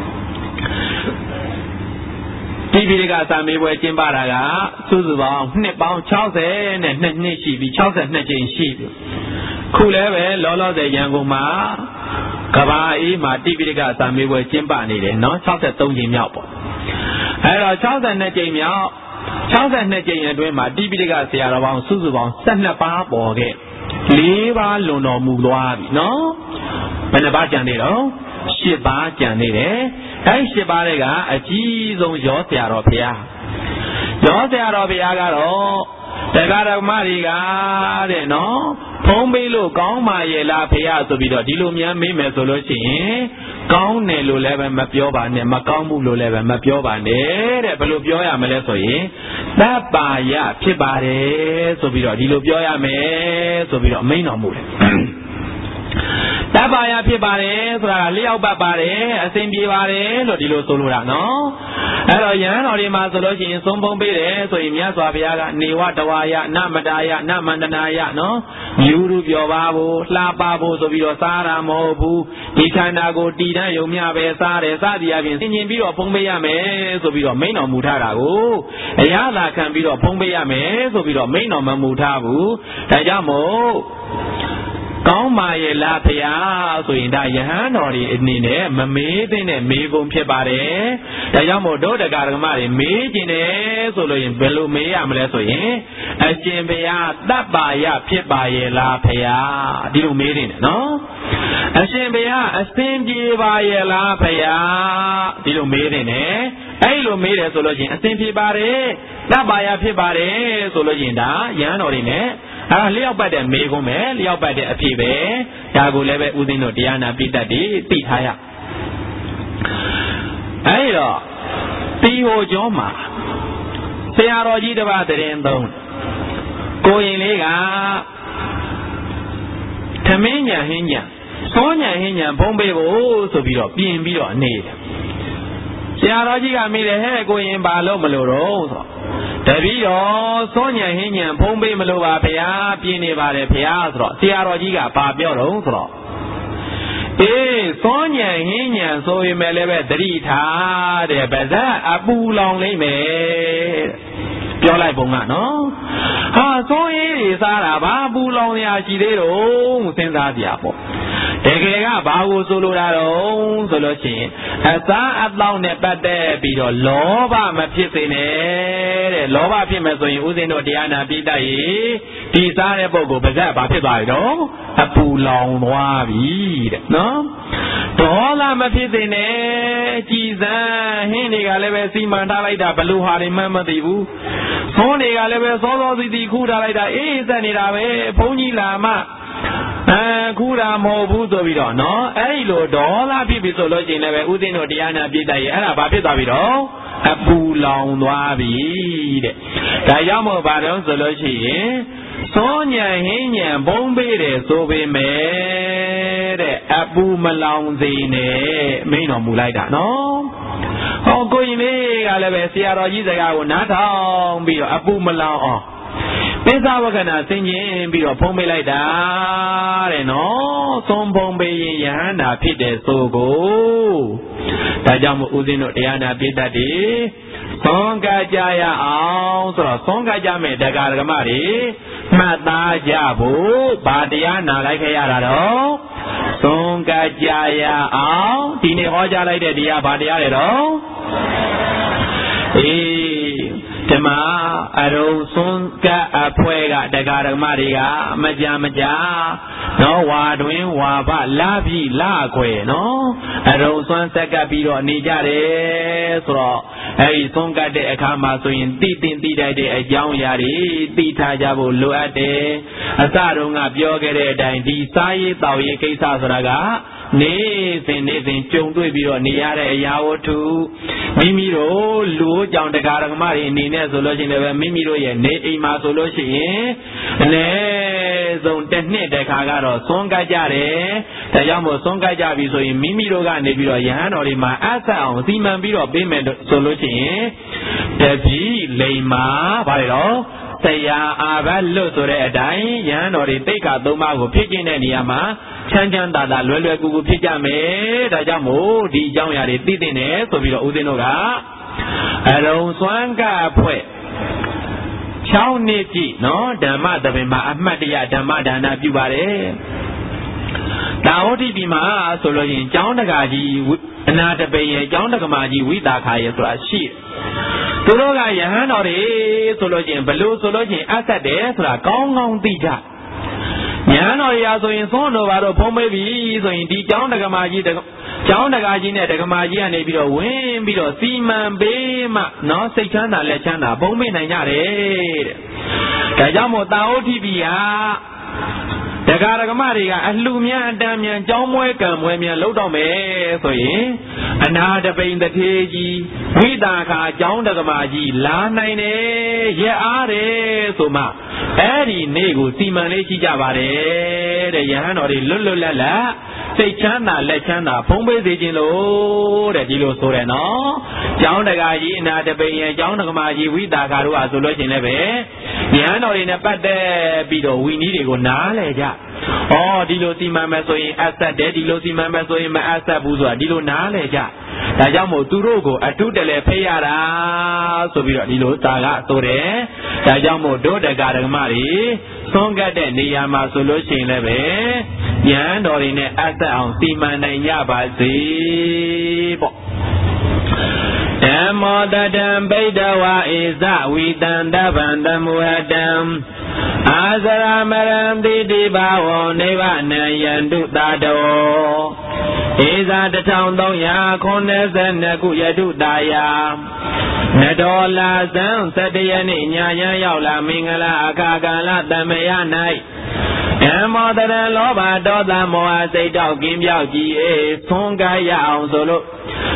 တိပိဋကစာမေးပွဲကျင်းပတာကစုစုပေါင်းနှစ်ပေါင်း၆၀နဲ့နှစ်နှစ်ရှိပြီ၆၂ကြိမ်ရှိပြီခုလည်းပဲလောလောဆယ်ရန်ကုန်မှာကဘာအေးမှာတိပိဋကစာမေးပွဲကျင်းပနေတယ်နော်၆၃ကြိမ်မြောက်ပေါ့အဲ့တော့၆၂ကြိမ်မြောက်၆၂ကြိမ်အတွင်းမှာတိပိဋကဆရာတော်ပေါင်းစုစုပေါင်း၁၂ပါးပေါ်ခဲ့၄ပါးလွန်တော်မူသွားပြီနော်ဘယ်နှပါးကျန်သေးတော့၈ပါးကျန်နေတယ်အဲ့၈ပါးတွေကအကြီးဆုံးရောဆရာတော်ဘုရားရောဆရာတော်ဘုရားကတော့တရားဓမ္မတွေကတဲ့နော်ဖုံးပေးလို့ကောင်းပါရဲ့လားဖေရဆိုပြီးတော့ဒီလိုများမေးမယ်ဆိုလို့ရှိရင်ကောင်းတယ်လို့လည်းပဲမပြောပါနဲ့မကောင်းဘူးလို့လည်းပဲမပြောပါနဲ့တဲ့ဘယ်လိုပြောရမလဲဆိုရင်သဗ္ဗာယဖြစ်ပါတယ်ဆိုပြီးတော့ဒီလိုပြောရမယ်ဆိုပြီးတော့အမိန့်တော်မူတယ်တပ္ပါယဖြစ်ပါတယ်ဆိုတာကလျှောက်ပတ်ပါတယ်အစဉ်ပြေပါတယ်လို့ဒီလိုဆိုလိုတာနော်အဲ့တော့ယဟန်တော်ဒီမှာဆိုလို့ရှိရင်သုံးပုံပေးတယ်ဆိုရင်မြတ်စွာဘုရားကနေဝတဝါယနမတာယနမန္တနာယနော်ယူရုပြောပါဖို့လှပါဖို့ဆိုပြီးတော့စားတာမဟုတ်ဘူးဒီခန္ဓာကိုတည်တံ့ယုံမျှပဲစားတယ်စသည်အပြင်သင်ကျင်ပြီးတော့ဖုံးပေးရမယ်ဆိုပြီးတော့မိန့်တော်မူထားတာကိုအရသာခံပြီးတော့ဖုံးပေးရမယ်ဆိုပြီးတော့မိန့်တော်မမူထားဘူးဒါကြောင့်မို့ကောင်းပါရဲ့လားဖျားဆိုရင်ဒါယဟန်တော်တွေအနေနဲ့မမေးသင့်တဲ့မေးခွန်းဖြစ်ပါတယ်ဒါကြောင့်မို့ဒုဒကာဓမ္မတွေမေးကျင်တယ်ဆိုလို့ရင်ဘယ်လိုမေးရမလဲဆိုရင်အရှင်ဘုရားတပ္ပါယဖြစ်ပါရဲ့လားဖျားဒီလိုမေးနေတယ်နော်အရှင်ဘုရားအစဉ်ပြေပါရဲ့လားဖျားဒီလိုမေးနေတယ်အဲ့လိုမေးတယ်ဆိုလို့ရင်အစဉ်ပြေပါတယ်တပ္ပါယဖြစ်ပါတယ်ဆိုလို့ရင်ဒါယဟန်တော်တွေနဲ့အဲ့လျောက်ပတ်တဲ့မေကုန်းပဲလျောက်ပတ်တဲ့အဖြစ်ပဲဒါကိုလည်းပဲဦးသိန်းတို့တရားနာပိဋကတ်တွေသိထားရအဲ့တော့တတီဟိုကျော်မှာဆရာတော်ကြီးတစ်ပါးတရင်သုံးကိုရင်လေးကသမင်းညာဟင်းညာစောညာဟင်းညာဖုံးပေးဖို့ဆိုပြီးတော့ပြင်ပြီးတော့နေတယ်ဆရာတော်ကြီးကမေးတယ်ဟဲ့ကိုရင်ဘာလို့မလို့တော့ဆိုတပည့်တော်စောညာဟင်းညာဖုံးပေးမလို့ပါဗျာပြင်နေပါတယ်ဗျာဆိုတော့ဆရာတော်ကြီးကဘာပြောတော့ဆိုတော့အေးစောညာဟင်းညာဆိုရင်လည်းပဲသတိထားတဲ့ဗဇက်အပူလောင်လိမ့်မယ်ပြောလိုက်ပုံကနော်ဟာစိုးရေးတွေစားတာဘာပူလောင်ရရှိသေးတော့စဉ်းစားကြပေါ့တကယ်ကဘာကိုဆိုလိုတာတော့ဆိုလို့ရှိရင်အစားအသောက်နဲ့ပတ်သက်ပြီးတော့လောဘမဖြစ်စေနဲ့တဲ့လောဘဖြစ်မယ်ဆိုရင်ဦးဇင်းတို့တရားနာပိဋကရေဒီစားတဲ့ပုဂ္ဂိုလ်ပါဇက်ဘာဖြစ်သွားပြီတော့အပူလောင်သွားပြီတဲ့နော်ဒေါသမဖြစ်စေနဲ့ကြည်စံဟင်းတွေကလည်းပဲစီမံထားလိုက်တာဘလူဟာတွေမှမသိဘူးသုံးတွေကလည်းပဲစောစောစီစီခူးထားလိုက်တာအေးစက်နေတာပဲဘုန်းကြီးလာမှအဲခူးတာမဟုတ်ဘူးဆိုပြီးတော့နော်အဲ့ဒီလိုဒေါသဖြစ်ပြီဆိုလို့ရှိရင်လည်းပဲဥသိန်းတို့တရားနာပြည့်တတ်ရဲ့အဲ့ဒါဘာဖြစ်သွားပြီတော့အပူလောင်သွားပြီတဲ့ဒါကြောင့်မို့ဘာတော့ဆိုလို့ရှိရင်စောညံဟင်းညံဘုံပေးတယ်ဆိုပေမဲ့တဲ့အပူမလောင်စေနဲ့မိန်တော်မူလိုက်တာနော်ဟောကိုရင်လေးကလည်းပဲဆရာတော်ကြီးစကားကိုနားထောင်ပြီးတော့အပူမလောင်အောင်ပစ္စာဝကနာဆင်ကျင်ပြီးတော့ဖုံးပေးလိုက်တာတဲ့နော်သုံးဖုံးပေးရင်ယဟန္တာဖြစ်တယ်ဆိုကိုဒါကြောင့်မို့ဦးဇင်းတို့တရားနာပိဋကတိသုံးကကြရအောင်ဆိုတော့သုံးကကြမဲ့တရားဓမ္မတွေမှတ်သားကြဖို့ဗာတရားနာလိုက်ခဲ့ရတာတော့သုံးကကြရအောင်ဒီနေ့ဟောကြားလိုက်တဲ့တရားဗာတရားတွေတော့အေးဓမ္မအရုံသွန်ကအဖွဲကတရားဓမ္မတွေကမကြမကြနော်ဝါတွင်ဝါပလာပြီလာခွေနော်အရုံသွန်ဆက်ကပ်ပြီးတော့နေကြတယ်ဆိုတော့အဲဒီသွန်ကပ်တဲ့အခါမှာဆိုရင်တိတင်တိတိုက်တဲ့အကြောင်းအရာတွေသိထားကြဖို့လိုအပ်တယ်အစတုန်းကပြောခဲ့တဲ့အတိုင်းဒီစားရေးတောက်ရေးကိစ္စဆိုတာကနေစဉ်နေစဉ်ကြုံတွေ့ပြီးတော့နေရတဲ့အရာဝတ္ထုမိမိတို့လူကြောင့်တရားဓမ္မတွေအနေနဲ့ဆိုလို့ရှိရင်လည်းမိမိတို့ရဲ့နေအိမ်မှာဆိုလို့ရှိရင်အနည်းဆုံးတစ်နှစ်တခါကတော့သွန်ကပ်ကြတယ်ဒါကြောင့်မို့သွန်ကပ်ကြပြီဆိုရင်မိမိတို့ကနေပြီးတော့ယဟန်တော်တွေမှာအဆက်အောင်စီမံပြီးတော့ပေးမယ်ဆိုလို့ရှိရင်တပည့်လိမ္မာဗါလေတော့တရားအာဘလွတ်ဆိုတဲ့အတိုင်းယဟန်တော်တွေတိတ်ခါသုံးပါးကိုဖြစ်ကျင့်တဲ့နေရာမှာချမ်းချမ်းသာသာလွယ်လွယ်ကူကူဖြစ်ကြမယ်ဒါကြောင့်မို့ဒီအကြောင်းအရာတွေသိသိနေဆိုပြီးတော့ဦးဇင်းတို့ကအရုံသွမ်းကဖွဲ့၆နှစ်ကြည့်နော်ဓမ္မသဘင်မှာအမှတ်တရဓမ္မဒါနပြုပါတယ်တာဝတိပြီမှာဆိုလို့ရင်ကျောင်းတကာကြီးအနာတပိရဲ့ကျောင်းတက္ကမကြီးဝိတာခါရဲ့ဆိုတာရှိတယ်သူတို့ကယဟန်တော်တွေဆိုလို့ချင်းဘလို့ဆိုလို့ချင်းအဆက်တယ်ဆိုတာကောင်းကောင်းသိကြညာတော်ရာဆိုရင်သွန်းတော်ဘာတော့ဖုံးပေးပြီဆိုရင်ဒီကျောင်းတက္ကမကြီးကျောင်းတက္ကကြီးနဲ့တက္ကမကြီးကနေပြီးတော့ဝင်ပြီးတော့စီမံပေးမှနော်စိတ်ချမ်းသာလက်ချမ်းသာဖုံးပေးနိုင်ကြတယ်တဲ့ဒါကြောင့်မို့တာဝတိပြီဟာတရားဓမ္မတွေကအလှများအတန်းများကြောင်းမွဲကံမွဲများလှုပ်တော့မယ်ဆိုရင်အနာတပိန်တထေကြီးဝိတာခာကြောင်းဓမ္မကြီးလာနိုင်တယ်ရက်အားတယ်ဆိုမှအဲ့ဒီနေ့ကိုစီမံလေးရှိကြပါတယ်တဲ့ယဟန်တော်တွေလွတ်လွတ်လပ်လပ်စိတ်ချမ်းသာလက်ချမ်းသာဖုံးပေးစေခြင်းလို့တဲ့ဒီလိုဆိုတယ်နော်ကျောင်းတကာကြီးအနာတပိန်ရဲ့ကျောင်းဓမ္မကြီးဝိတာခာတို့ဟာဆိုလို့ရှိရင်လည်းပဲယဟန်တော်တွေနဲ့ပတ်သက်ပြီးတော့ဝီနည်းတွေကိုနားလဲကြဩဒီလိုစီမံမယ်ဆိုရင်အဆက်တယ်ဒီလိုစီမံမယ်ဆိုရင်မအဆက်ဘူးဆိုတာဒီလိုနားလဲကြဒါကြောင့်မို့သူတို့ကိုအထုတလဲဖိတ်ရတာဆိုပြီးတော့ဒီလိုသာကဆိုတယ်ဒါကြောင့်မို့ဒုဒကာဓမ္မတွေသွန်ကတ်တဲ့နေရာမှာဆိုလို့ရှိရင်လည်းပဲယဟန်တော်တွေနဲ့အဆက်အောင်စီမံနိုင်ကြပါစေပေါ့ဓမ္မောတတံဗိဒဝါဧဇဝိတံတဗ္ဗံတမုဟတံအာဇရမရံတိတိဘာဝောနိဗ္ဗာနံယန္တုတာတောဧဇာတထောင်သုံးရာခုနှစ်ဆယ်နှစ်ခုယတုတာယာနဒေါ်လာဇံသတ္တယနေ့ညာယံရောက်လာမင်္ဂလာအခါကာလတမယ၌ဓမ္မောတရံလောဘဒေါသမောဟစိတ်တောက်ကင်းပြောက်ကြည်အေးသွန်ကားရအောင်ဆိုလို့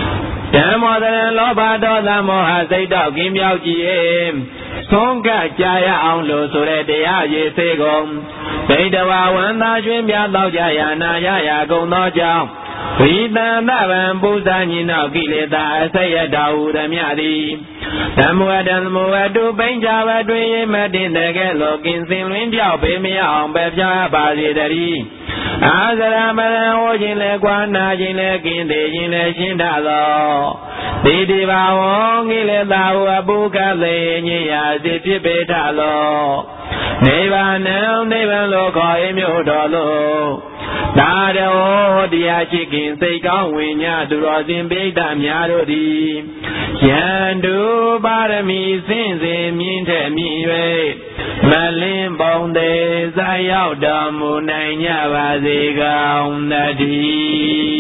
ဓမ္မောတရလောဘဒေါသမောဟစိတ်တော့ကင်းမြောက်ကြည်၏ဆုံးကကြရအောင်လို့ဆိုတဲ့တရားရည်စေကုန်ဗိတဝဝန္တာရွှင်ပြသောကြရာနာရရာကုန်သောကြောင့်ဝိတံသဗံပူဇာညိနောကိလေသာအစရတဟုရမြသည်ဓမ္မဝတ္တသမဝတ္တုပိဉ္ဇာဝတွင်မတင်တကဲ့သို့ကင်းစင်လွင်ပြောက်ပေမရအောင်ပဲဖြားပါစေတည်းအာဇရမရံဟောခြင်းလဲကွာနာခြင်းလဲကင်းသေးခြင်းလဲရှင်းတတ်သောဒီဒီဘာဝံကိလေသာဟုအပုကသေးညင်ရာစီဖြစ်ပေထလောနိဗ္ဗာန်နိဗ္ဗာန်လောခေါ်၏မြို့တော်သို့သာတော်တရားရှိခင်စိတ်ကောင်းဝိညာသူတော်စင်ပိဋကများတို့သည်ယန္တုပါရမီစင်စဉ်မြင့်ထက်မြင့်၍မလင်းပုံသေးဇာရောက်တော်မူနိုင်ကြပါစေကောင်းသတည်း